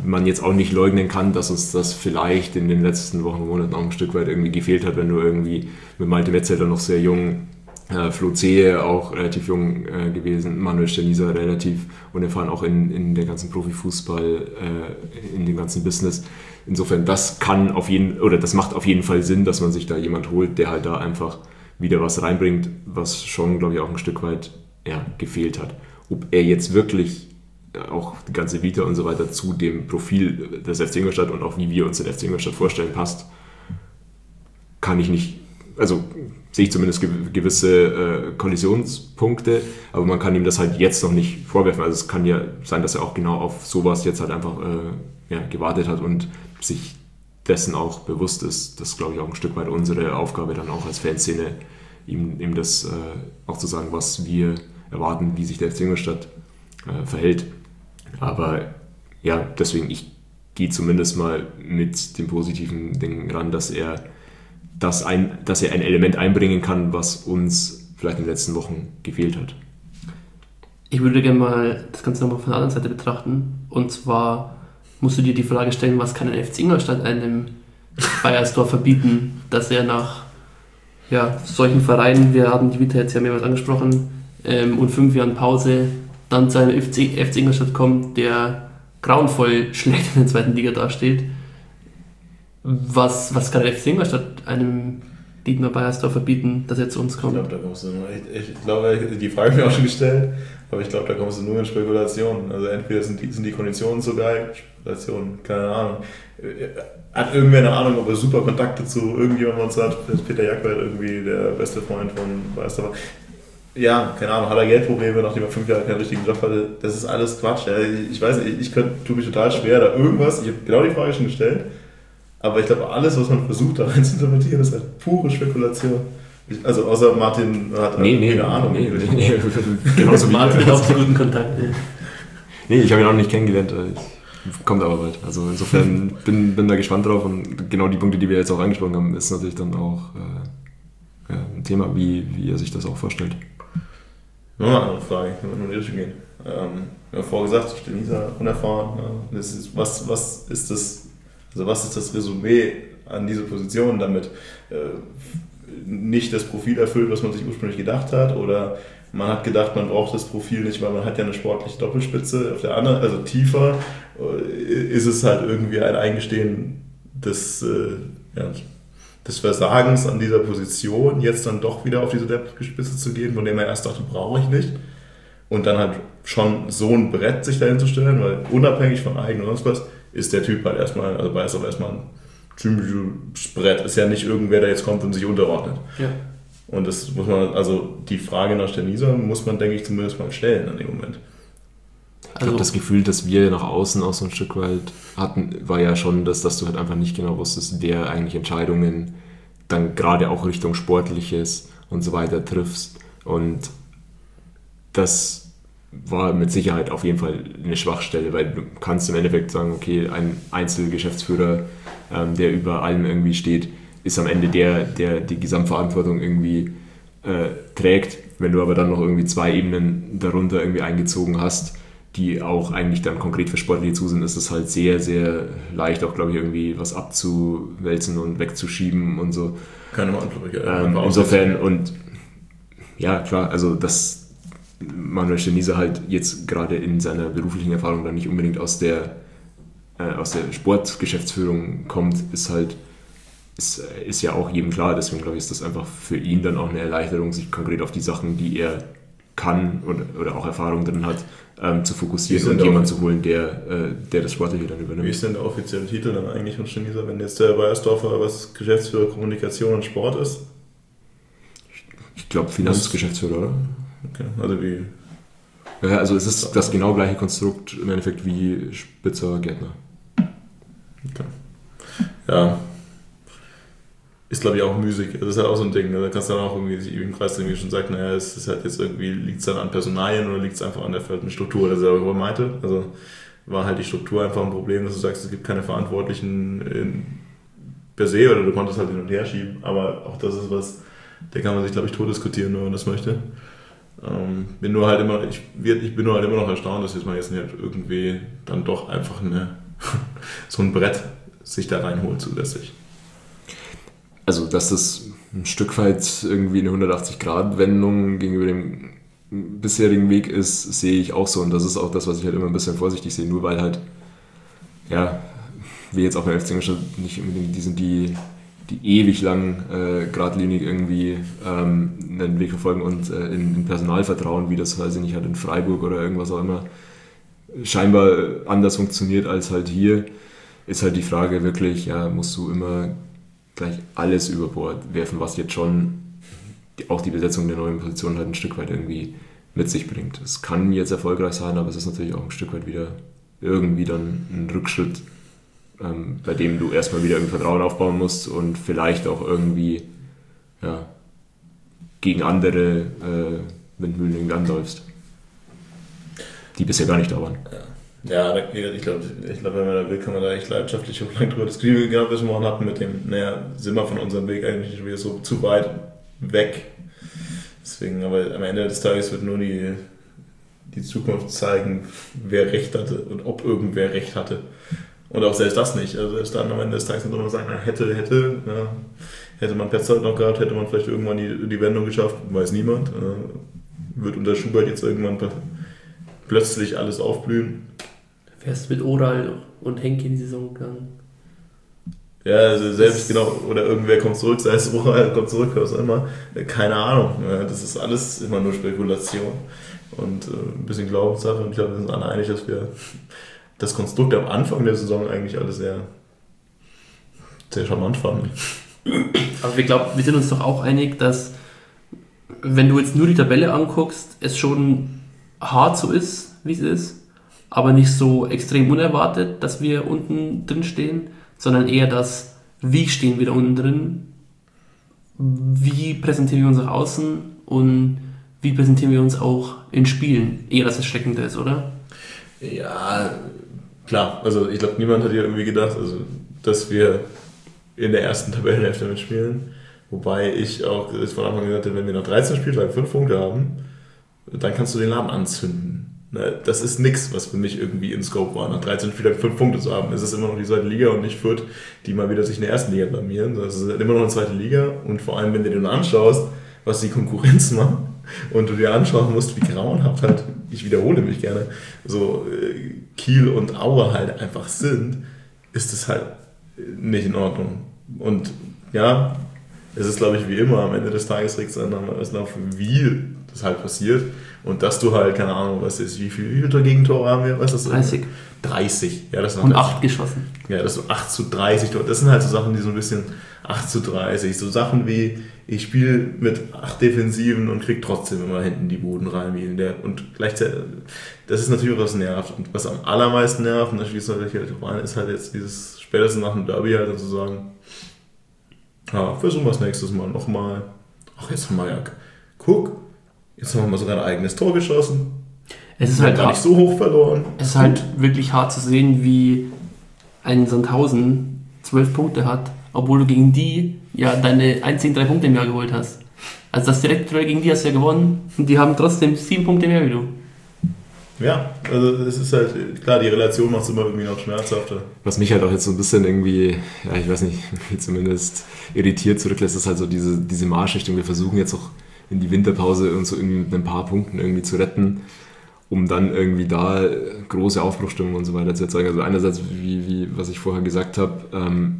S4: man jetzt auch nicht leugnen kann, dass uns das vielleicht in den letzten Wochen und Monaten auch ein Stück weit irgendwie gefehlt hat, wenn du irgendwie mit Malte Metzelder noch sehr jung, Flo Zehe auch relativ jung gewesen, Manuel Sterniser relativ unerfahren auch in der ganzen Profifußball, in dem ganzen Business. Insofern, das macht auf jeden Fall Sinn, dass man sich da jemand holt, der halt da einfach wieder was reinbringt, was schon, glaube ich, auch ein Stück weit gefehlt hat. Ob er jetzt wirklich auch die ganze Vita und so weiter zu dem Profil des FC Ingolstadt und auch wie wir uns den FC Ingolstadt vorstellen passt, kann ich nicht, also sehe ich zumindest gewisse Kollisionspunkte, aber man kann ihm das halt jetzt noch nicht vorwerfen. Also es kann ja sein, dass er auch genau auf sowas jetzt halt einfach gewartet hat und sich dessen auch bewusst ist. Das ist, glaube ich, auch ein Stück weit unsere Aufgabe dann auch als Fanszene, ihm das auch zu sagen, was wir erwarten, wie sich der FC Ingolstadt verhält. Aber ja, deswegen, ich gehe zumindest mal mit dem positiven Ding ran, dass er ein Element einbringen kann, was uns vielleicht in den letzten Wochen gefehlt hat.
S3: Ich würde gerne mal das Ganze nochmal von der anderen Seite betrachten. Und zwar musst du dir die Frage stellen, was kann ein FC Ingolstadt einem Bayersdorf verbieten, dass er nach solchen Vereinen, wir haben die Vita jetzt ja mehrmals angesprochen, und 5 Jahren Pause dann zu einem FC Ingolstadt kommt, der grauenvoll schlecht in der zweiten Liga dasteht. Was kann der FC Ingolstadt einem Dietmar Beiersdorf verbieten, dass er zu uns kommt?
S2: Ich glaube, die Frage habe ich mir auch schon gestellt, aber ich glaube, da kommst du nur in Spekulationen. Also entweder sind die Konditionen so geil, Spekulationen, keine Ahnung. Hat irgendwer eine Ahnung, ob er super Kontakte zu irgendjemandem uns hat? Peter Jackwald irgendwie der beste Freund von Beiersdorf. Ja, keine Ahnung, hat er Geldprobleme, nachdem er 5 Jahre keinen richtigen Job hatte? Das ist alles Quatsch. Ich weiß nicht, tue mich total schwer, da irgendwas, ich habe genau die Frage schon gestellt, aber ich glaube, alles, was man versucht, da rein zu interpretieren, ist halt pure Spekulation. Also außer Martin hat keine Ahnung.
S4: Nee. Genauso wie
S3: Martin hat auch so guten Kontakt.
S4: Nee, ich habe ihn auch nicht kennengelernt. Kommt aber bald. Also insofern bin da gespannt drauf und genau die Punkte, die wir jetzt auch angesprochen haben, ist natürlich dann auch ein Thema, wie er sich das auch vorstellt.
S2: Noch eine andere Frage, ich will nur in die Richtung gehen. Wir haben vorher gesagt, ich bin dieser unerfahren. Was ist das Resümee an diese Position, damit nicht das Profil erfüllt, was man sich ursprünglich gedacht hat, oder man hat gedacht, man braucht das Profil nicht, weil man hat ja eine sportliche Doppelspitze. Auf der anderen, also tiefer, ist es halt irgendwie ein Eingestehen des Versagens an dieser Position, jetzt dann doch wieder auf diese Doppelspitze zu gehen, von dem er erst dachte, brauche ich nicht. Und dann halt schon so ein Brett sich dahin zu stellen, weil unabhängig von Eigen und sonst was, ist der Typ halt erstmal, also weiß aber erstmal ein ziemliches Brett. Ist ja nicht irgendwer, der jetzt kommt und sich unterordnet. Ja. Und das muss man, also die Frage nach Sterniser muss man, denke ich, zumindest mal stellen an dem Moment.
S4: Ich glaube, das Gefühl, das wir nach außen auch so ein Stück weit hatten, war ja schon, dass du halt einfach nicht genau wusstest, wer eigentlich Entscheidungen dann gerade auch Richtung Sportliches und so weiter triffst. Und das war mit Sicherheit auf jeden Fall eine Schwachstelle, weil du kannst im Endeffekt sagen, okay, ein Einzelgeschäftsführer, der über allem irgendwie steht, ist am Ende der die Gesamtverantwortung irgendwie trägt. Wenn du aber dann noch irgendwie 2 Ebenen darunter irgendwie eingezogen hast, die auch eigentlich dann konkret für Sportliche zu sind, ist es halt sehr, sehr leicht, auch, glaube ich, irgendwie was abzuwälzen und wegzuschieben und so.
S2: Keine Verantwortung.
S4: Insofern, und ja, klar, also dass Manuel Sterniser halt jetzt gerade in seiner beruflichen Erfahrung dann nicht unbedingt aus der Sportgeschäftsführung kommt, ist ja auch jedem klar. Deswegen, glaube ich, ist das einfach für ihn dann auch eine Erleichterung, sich konkret auf die Sachen, die er kann oder auch Erfahrung drin hat, zu fokussieren und jemanden zu holen, der das Sportliche dann übernimmt.
S2: Wie ist denn der offizielle Titel dann eigentlich von Sterniser, wenn jetzt der Beiersdorfer was Geschäftsführer Kommunikation und Sport ist?
S4: Ich glaube Finanzgeschäftsführer, oder?
S2: Okay, also wie...
S4: Ja, also es ist das genau gleiche Konstrukt im Endeffekt wie Spitzer Gärtner.
S2: Okay. Ja. Ist, glaube ich, auch müßig. Das ist halt auch so ein Ding. Da kannst du dann auch irgendwie sich im Kreis drehen, wie schon sagt, naja, es ist halt jetzt irgendwie, liegt es dann an Personalien oder liegt es einfach an der fehlenden Struktur, das ist ja, was ich meinte. Also war halt die Struktur einfach ein Problem, dass du sagst, es gibt keine Verantwortlichen per se oder du konntest halt hin und her schieben, aber auch das ist was, der kann man sich, glaube ich, totdiskutieren, wenn man das möchte. Ich bin nur halt immer noch erstaunt, dass jetzt mal jetzt nicht irgendwie dann doch einfach eine so ein Brett sich da reinholt zusätzlich.
S4: Also, dass das ein Stück weit irgendwie eine 180-Grad-Wendung gegenüber dem bisherigen Weg ist, sehe ich auch so. Und das ist auch das, was ich halt immer ein bisschen vorsichtig sehe. Nur weil halt, ja, wir jetzt auch beim FC Ingolstadt nicht unbedingt die ewig lang geradlinig irgendwie einen Weg verfolgen und in Personal vertrauen, wie das, weiß ich nicht, halt in Freiburg oder irgendwas auch immer scheinbar anders funktioniert als halt hier, ist halt die Frage wirklich, ja, musst du immer gleich alles über Bord werfen, was jetzt schon auch die Besetzung der neuen Position halt ein Stück weit irgendwie mit sich bringt. Es kann jetzt erfolgreich sein, aber es ist natürlich auch ein Stück weit wieder irgendwie dann ein Rückschritt, bei dem du erstmal wieder irgendwie Vertrauen aufbauen musst und vielleicht auch irgendwie gegen andere Windmühlen irgendwie anläufst, die bisher gar nicht da waren.
S2: Ja, ich glaube, wenn man da will, kann man da echt leidenschaftlich und lang drüber diskutieren. Genau, was wir morgen hatten mit dem, sind wir von unserem Weg eigentlich schon wieder so zu weit weg. Deswegen, aber am Ende des Tages wird nur die Zukunft zeigen, wer Recht hatte und ob irgendwer Recht hatte. Und auch selbst das nicht. Also selbst dann am Ende des Tages wird man sagen, hätte man Petzold noch gehabt, hätte man vielleicht irgendwann die Wendung geschafft, weiß niemand. Wird unter Schubert jetzt irgendwann plötzlich alles aufblühen.
S3: Wärst mit Oral und Henke in die Saison gegangen?
S2: Ja, also selbst genau, oder irgendwer kommt zurück, sei es Oral kommt zurück, was auch immer. Keine Ahnung. Das ist alles immer nur Spekulation und ein bisschen Glaubenssache. Und ich glaube, wir sind alle einig, dass wir das Konstrukt am Anfang der Saison eigentlich alles sehr, sehr charmant fanden.
S3: Aber wir sind uns doch auch einig, dass, wenn du jetzt nur die Tabelle anguckst, es schon hart so ist, wie es ist, aber nicht so extrem unerwartet, dass wir unten drin stehen, sondern eher das, wie stehen wir da unten drin, wie präsentieren wir uns nach außen und wie präsentieren wir uns auch in Spielen. Eher, dass es schreckender ist, oder?
S2: Ja, klar. Also ich glaube, niemand hat hier irgendwie gedacht, dass wir in der ersten Tabellenhälfte mitspielen. Wobei ich auch von Anfang an gesagt habe, wenn wir nach 13 Spieltagen 5 Punkte haben, dann kannst du den Laden anzünden. Das ist nichts, was für mich irgendwie in Scope war, nach 13 Spieltagen 5 Punkte zu haben. Es ist immer noch die zweite Liga und nicht Fürth, die mal wieder sich in der ersten Liga blamieren. Es ist immer noch eine zweite Liga und vor allem, wenn du dir nur anschaust, was die Konkurrenz macht und du dir anschauen musst, wie grauenhaft halt, ich wiederhole mich gerne, so Kiel und Aue halt einfach sind, ist das halt nicht in Ordnung. Und ja, es ist, glaube ich, wie immer, am Ende des Tages regt es dann auf, wie das halt passiert. Und dass du halt, keine Ahnung, was ist, wie viele Gegentore haben wir? Was ist das?
S3: 30.
S2: 30. Ja, das
S3: und 8 geschossen.
S2: Ja, das so 8:30. Das sind halt so Sachen, die so ein bisschen 8:30. So Sachen wie, ich spiele mit 8 Defensiven und krieg trotzdem immer hinten die Buden rein. Und gleichzeitig, das ist natürlich auch was nervt. Und was am allermeisten nervt, und da schließt natürlich halt auch ein, ist halt jetzt dieses, spätestens nach dem Derby halt zu sagen, ja, versuchen wir es nächstes Mal nochmal. Ach, jetzt haben wir ja, guck, jetzt haben wir mal sogar ein eigenes Tor geschossen.
S3: Es ist halt
S2: gar nicht so hoch verloren.
S3: Es ist halt wirklich hart zu sehen, wie ein Sandhausen 12 Punkte hat, obwohl du gegen die ja deine einzigen 3 Punkte im Jahr geholt hast. Also das Direktduell gegen die hast du ja gewonnen und die haben trotzdem 7 Punkte mehr wie du.
S2: Ja, also es ist halt, klar, die Relation macht es immer irgendwie noch schmerzhafter.
S4: Was mich halt auch jetzt so ein bisschen irgendwie, ja, ich weiß nicht, zumindest irritiert zurücklässt, ist halt so diese Marschrichtung. Wir versuchen jetzt auch in die Winterpause uns so irgendwie mit ein paar Punkten irgendwie zu retten, um dann irgendwie da große Aufbruchstimmung und so weiter zu erzeugen. Also einerseits, wie was ich vorher gesagt habe,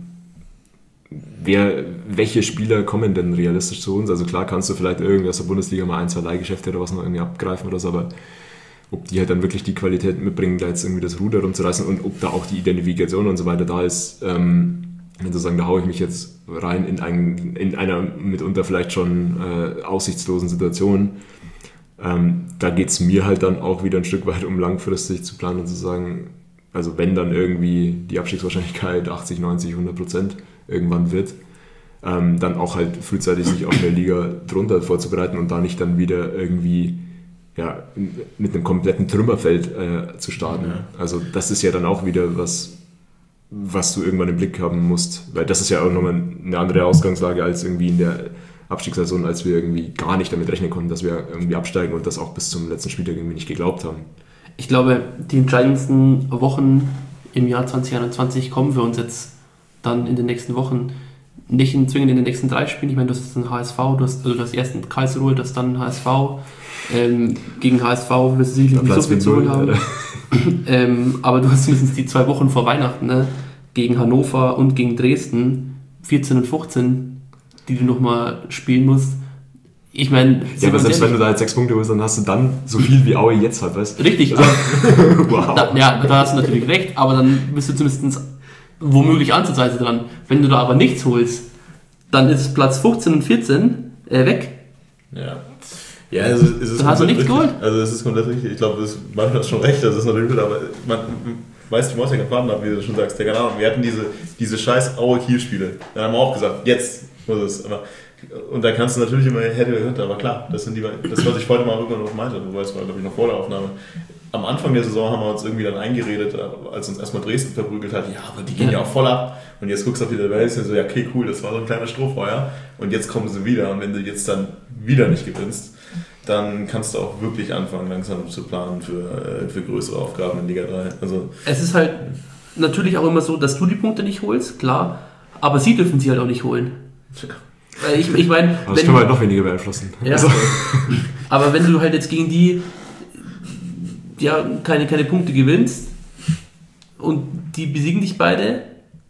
S4: welche Spieler kommen denn realistisch zu uns? Also klar kannst du vielleicht irgendwie aus der Bundesliga mal 1, 2 Leihgeschäfte oder was noch irgendwie abgreifen oder so, aber ob die halt dann wirklich die Qualität mitbringen, da jetzt irgendwie das Ruder rumzureißen und ob da auch die Identifikation und so weiter da ist, wenn sozusagen, da haue ich mich jetzt rein in einer mitunter vielleicht schon aussichtslosen Situation. Da geht es mir halt dann auch wieder ein Stück weit um langfristig zu planen und zu sagen, also wenn dann irgendwie die Abstiegswahrscheinlichkeit 80, 90, 100% irgendwann wird, dann auch halt frühzeitig sich auf eine Liga drunter vorzubereiten und da nicht dann wieder irgendwie mit einem kompletten Trümmerfeld zu starten. Ja. Also das ist ja dann auch wieder was du irgendwann im Blick haben musst, weil das ist ja auch nochmal eine andere Ausgangslage als irgendwie in der Abstiegssaison, als wir irgendwie gar nicht damit rechnen konnten, dass wir irgendwie absteigen und das auch bis zum letzten Spieltag irgendwie nicht geglaubt haben.
S3: Ich glaube, die entscheidendsten Wochen im Jahr 2021 kommen wir uns jetzt dann in den nächsten Wochen. Nicht zwingend in den nächsten 3 Spielen. Ich meine, du hast jetzt einen HSV, du hast erst einen Karlsruhe, du hast dann einen HSV. Gegen HSV wirst du sicherlich nicht so viel zu holen haben. Aber du hast mindestens die 2 Wochen vor Weihnachten, ne? Gegen Hannover und gegen Dresden, 14 und 15, die du nochmal spielen musst. Ich meine...
S4: Ja, aber selbst wenn du da jetzt 6 Punkte holst, dann hast du dann so viel wie Aue jetzt hat, weißt du?
S3: Richtig. Also, wow. Da hast du natürlich recht, aber dann bist du zumindest womöglich ansatzweise dran. Wenn du da aber nichts holst, dann ist Platz 15 und 14 weg.
S2: Ja, es ist
S3: dann hast du nichts geholt.
S2: Also es ist komplett richtig. Ich glaube, manchmal hast du schon recht, das ist natürlich gut, aber man weiß, du musst ja gefahren haben, wie du schon sagst. Ja, keine Ahnung, wir hatten diese scheiß Aue-Kiel-Spiele. Dann haben wir auch gesagt, jetzt muss es. Und da kannst du natürlich immer hätte gehört, aber klar, das, was ich vorhin mal irgendwann noch meinte, wobei es war, glaube ich, noch vor der Aufnahme. Am Anfang der Saison haben wir uns irgendwie dann eingeredet, als uns erstmal Dresden verprügelt hat, ja, aber die gehen ja auch voll ab. Und jetzt guckst du auf die Tabelle und so, ja, okay, cool, das war so ein kleiner Strohfeuer. Und jetzt kommen sie wieder. Und wenn du jetzt dann wieder nicht gewinnst, dann kannst du auch wirklich anfangen, langsam zu planen für größere Aufgaben in Liga 3. Also
S3: es ist halt natürlich auch immer so, dass du die Punkte nicht holst, klar, aber sie dürfen sie halt auch nicht holen. Ich meine,
S4: das können wir halt noch weniger beeinflussen.
S3: Ja, also. Aber wenn du halt jetzt gegen die keine Punkte gewinnst und die besiegen dich beide,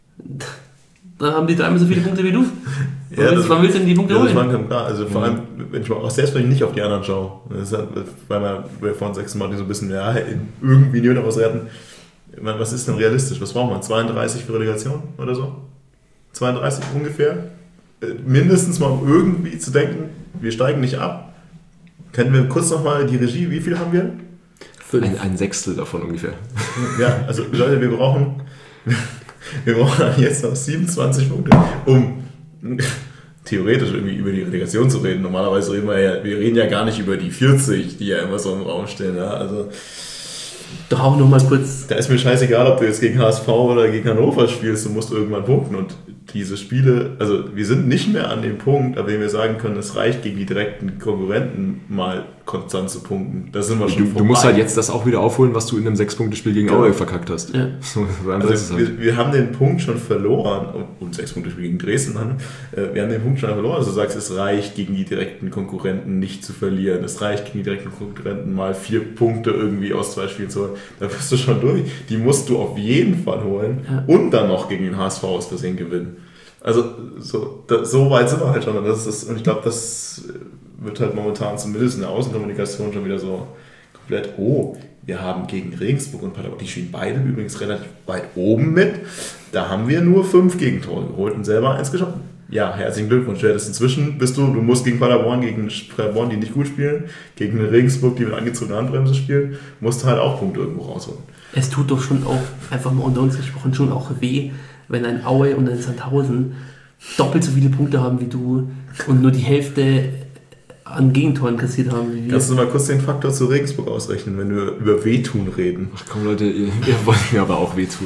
S3: dann haben die 3-mal so viele Punkte wie du. Wann willst du denn die Punkte holen?
S2: Klar. Also vor allem, wenn ich mal auch selbst wenn ich nicht auf die anderen schaue, das ist, weil wir vorhin 6 Mal so ein bisschen irgendwie nicht noch was retten. Ich meine, was ist denn realistisch? Was braucht man? 32 für Relegation oder so? 32 ungefähr? Mindestens mal um irgendwie zu denken, wir steigen nicht ab. Kennen wir kurz nochmal die Regie, wie viel haben wir?
S4: Ein Sechstel davon ungefähr.
S2: Ja, also Leute, wir brauchen jetzt noch 27 Punkte, um theoretisch irgendwie über die Relegation zu reden. Normalerweise reden wir reden ja gar nicht über die 40, die ja immer so im Raum stehen. Ja? Also
S3: doch auch nochmal kurz.
S2: Da ist mir scheißegal, ob du jetzt gegen HSV oder gegen Hannover spielst, du musst irgendwann punkten. Und diese Spiele, also wir sind nicht mehr an dem Punkt, an dem wir sagen können, es reicht gegen die direkten Konkurrenten mal konstant zu punkten. Da sind wir schon vorbei.
S4: Du musst halt jetzt das auch wieder aufholen, was du in einem 6-Punkte-Spiel gegen Aue verkackt hast.
S3: Ja.
S2: Also wir haben den Punkt schon verloren, und 6-Punkte-Spiel gegen Dresden, wir haben den Punkt schon verloren, also du sagst, es reicht gegen die direkten Konkurrenten nicht zu verlieren, es reicht gegen die direkten Konkurrenten mal 4 Punkte irgendwie aus 2 Spielen zu holen, da bist du schon durch. Die musst du auf jeden Fall holen und dann noch gegen den HSV aus Versehen gewinnen. Also so weit sind wir halt schon. Und ich glaube, das wird halt momentan zumindest in der Außenkommunikation schon wieder so komplett, wir haben gegen Regensburg und Paderborn, die spielen beide übrigens relativ weit oben mit, da haben wir nur 5 Gegentore geholt und selber 1 geschossen. Ja, herzlichen Glückwunsch. Inzwischen du musst gegen Paderborn, die nicht gut spielen, gegen Regensburg, die mit angezogener Handbremse spielen, musst du halt auch Punkte irgendwo rausholen.
S3: Es tut doch schon auch, einfach mal unter uns gesprochen, schon auch weh, wenn ein Aue und ein Sandhausen doppelt so viele Punkte haben wie du und nur die Hälfte an Gegentoren kassiert haben wie wir.
S2: Kannst du mal kurz den Faktor zu Regensburg ausrechnen, wenn wir über Wehtun reden?
S4: Ach komm Leute, ihr wollt mir aber auch wehtun.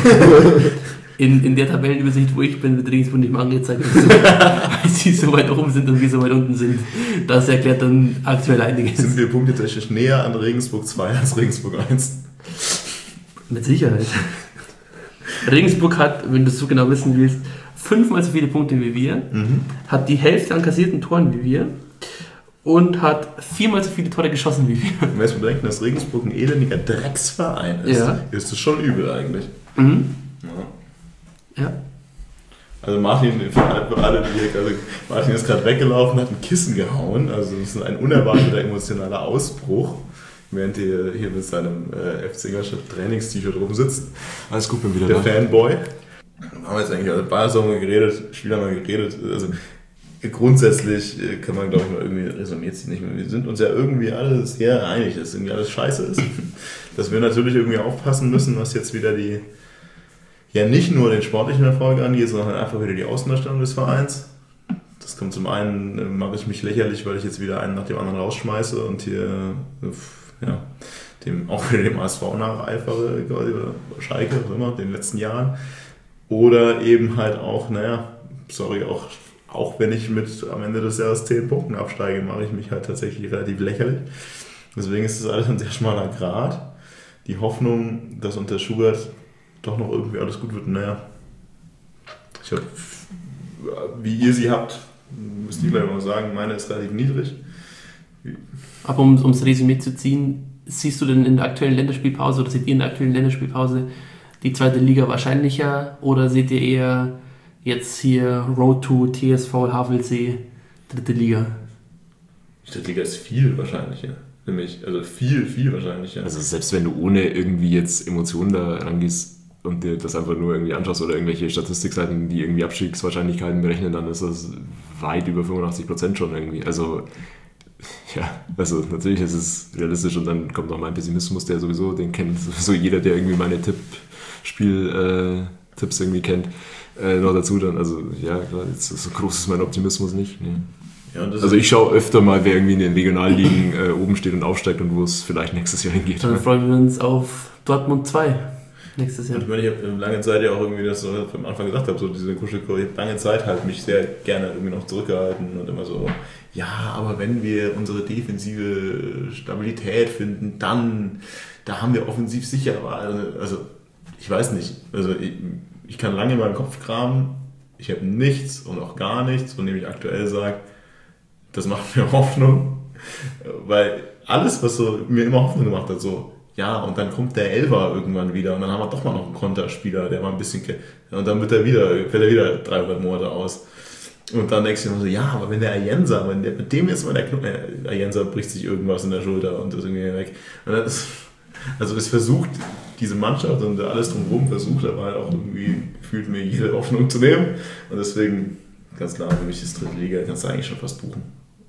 S3: In der Tabellenübersicht, wo ich bin, wird Regensburg nicht mehr angezeigt, weil sie so weit oben sind und wir so weit unten sind. Das erklärt dann aktuell einiges.
S2: Sind wir punktetechnisch näher an Regensburg 2 als Regensburg 1?
S3: Mit Sicherheit. Regensburg hat, wenn du es so genau wissen willst, 5-mal so viele Punkte wie wir, hat die Hälfte an kassierten Toren wie wir und hat 4-mal so viele Tore geschossen wie wir.
S2: Wenn wir jetzt bedenken, dass Regensburg ein elendiger Drecksverein ist, ist das schon übel eigentlich.
S3: Mhm. Ja.
S2: Also Martin ist gerade weggelaufen, hat ein Kissen gehauen, also das ist ein unerwarteter emotionaler Ausbruch, während er hier mit seinem FC Ingolstadt Trainings-T-Shirt rumsitzt.
S4: Alles gut, bin wieder
S2: der
S4: da.
S2: Fanboy. Wir haben jetzt eigentlich über Bayern geredet, Spieler haben wir geredet, also grundsätzlich kann man, glaube ich, mal irgendwie resümiert ziehen. Wir sind uns ja irgendwie alle sehr einig, dass irgendwie alles scheiße ist. Dass wir natürlich irgendwie aufpassen müssen, was jetzt wieder nicht nur den sportlichen Erfolg angeht, sondern einfach wieder die Außendarstellung des Vereins. Das kommt zum einen, mache ich mich lächerlich, weil ich jetzt wieder einen nach dem anderen rausschmeiße und hier auch wieder dem ASV nacheifere, oder Schalke, was immer, in den letzten Jahren. Oder eben halt auch, auch wenn ich am Ende des Jahres 10 Punkten absteige, mache ich mich halt tatsächlich relativ lächerlich. Deswegen ist das alles ein sehr schmaler Grat. Die Hoffnung, dass unter Schubert doch noch irgendwie alles gut wird. Naja, ich habe, wie ihr sie habt, müsst ihr gleich mal sagen, meine ist relativ niedrig.
S3: Aber ums Resümee zu ziehen, siehst du denn in der aktuellen Länderspielpause oder seht ihr in der aktuellen Länderspielpause die zweite Liga wahrscheinlicher oder seht ihr eher jetzt hier Road to TSV Havelsee, dritte Liga?
S2: Die dritte Liga ist viel wahrscheinlicher. Nämlich, also viel, viel wahrscheinlicher.
S4: Also selbst wenn du ohne irgendwie jetzt Emotionen da rangehst und dir das einfach nur irgendwie anschaust oder irgendwelche Statistikseiten, die irgendwie Abstiegswahrscheinlichkeiten berechnen, dann ist das weit über 85% schon irgendwie. Also ja, also natürlich ist es realistisch und dann kommt noch mein Pessimismus, der sowieso, den kennt sowieso jeder, der irgendwie meine Tipps irgendwie kennt, noch dazu dann. Also ja, klar, jetzt so groß ist mein Optimismus nicht. Nee.
S2: Ja,
S4: also ich schaue öfter mal, wer irgendwie in den Regionalligen oben steht und aufsteigt und wo es vielleicht nächstes Jahr hingeht.
S3: Dann freuen wir uns auf Dortmund 2 nächstes Jahr.
S2: Ich meine, ich habe lange Zeit ja auch irgendwie, das so am Anfang gesagt habe, so diese Kuschelchor, ich habe lange Zeit halt mich sehr gerne irgendwie noch zurückgehalten und immer so, ja, aber wenn wir unsere defensive Stabilität finden, dann, da haben wir offensiv sicher, also ich weiß nicht, also ich kann lange in meinem Kopf kramen, ich habe nichts und auch gar nichts, von dem ich aktuell sage, das macht mir Hoffnung, weil alles, was so mir immer Hoffnung gemacht hat, so, ja, und dann kommt der Elfer irgendwann wieder und dann haben wir doch mal noch einen Konterspieler, der mal ein bisschen, und dann fällt er wieder 300 Monate aus. Und dann denkst du dir so, ja, aber wenn der Ayensa, mit dem jetzt mal der Ayensa bricht sich irgendwas in der Schulter und ist irgendwie weg. Und das, also es versucht, diese Mannschaft und alles drumherum versucht, aber halt auch irgendwie gefühlt mir jede Hoffnung zu nehmen. Und deswegen, ganz klar, für mich ist dritte Liga, kannst du eigentlich schon fast buchen.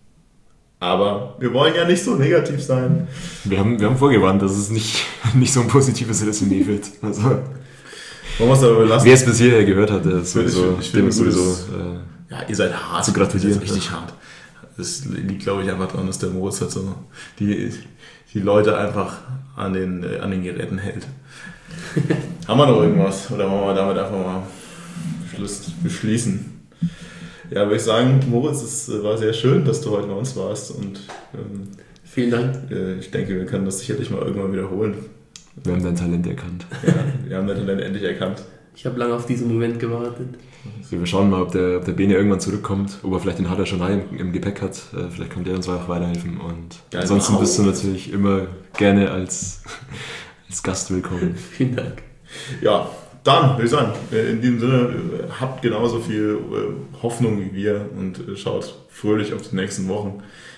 S2: Aber wir wollen ja nicht so negativ sein.
S4: Wir haben vorgewarnt, dass es nicht so ein positives Resümee wird. Also,
S2: wollen wir es aber belassen?
S4: wer es bis hierher gehört hat, der ist sowieso, dem ist sowieso
S2: ja, ihr seid hart.
S4: zu gratulieren.
S2: Ihr seid richtig hart. Das liegt, glaube ich, einfach daran, dass der Moritz halt so die Leute einfach an den Geräten hält. Haben wir noch irgendwas? Oder wollen wir damit einfach mal beschließen? Ja, würde ich sagen, Moritz, es war sehr schön, dass du heute bei uns warst und
S3: vielen Dank.
S2: Ich denke, wir können das sicherlich mal irgendwann wiederholen.
S4: Wir haben dein Talent erkannt.
S2: Ja, wir haben dein Talent endlich erkannt.
S3: Ich habe lange auf diesen Moment gewartet.
S4: Wir schauen mal, ob der Bene irgendwann zurückkommt, ob er vielleicht den Hader schon im Gepäck hat. Vielleicht kann der uns auch weiterhelfen. Und
S2: ja,
S4: ansonsten bist du natürlich immer gerne als Gast willkommen.
S3: Vielen Dank.
S2: Ja, dann würde ich sagen, in diesem Sinne, habt genauso viel Hoffnung wie wir und schaut fröhlich auf die nächsten Wochen.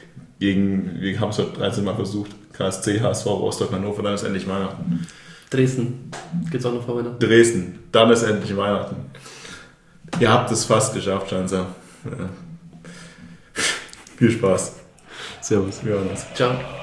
S2: Wir haben es heute 13 Mal versucht, KSC, HSV, Rostock, Hannover, dann ist endlich Weihnachten.
S3: Dresden, geht's auch noch vor Weihnachten?
S2: Dresden, dann ist endlich Weihnachten. Ihr habt es fast geschafft, Schanzer. Ja. Viel Spaß.
S4: Servus.
S2: Wir hören uns.
S3: Ciao.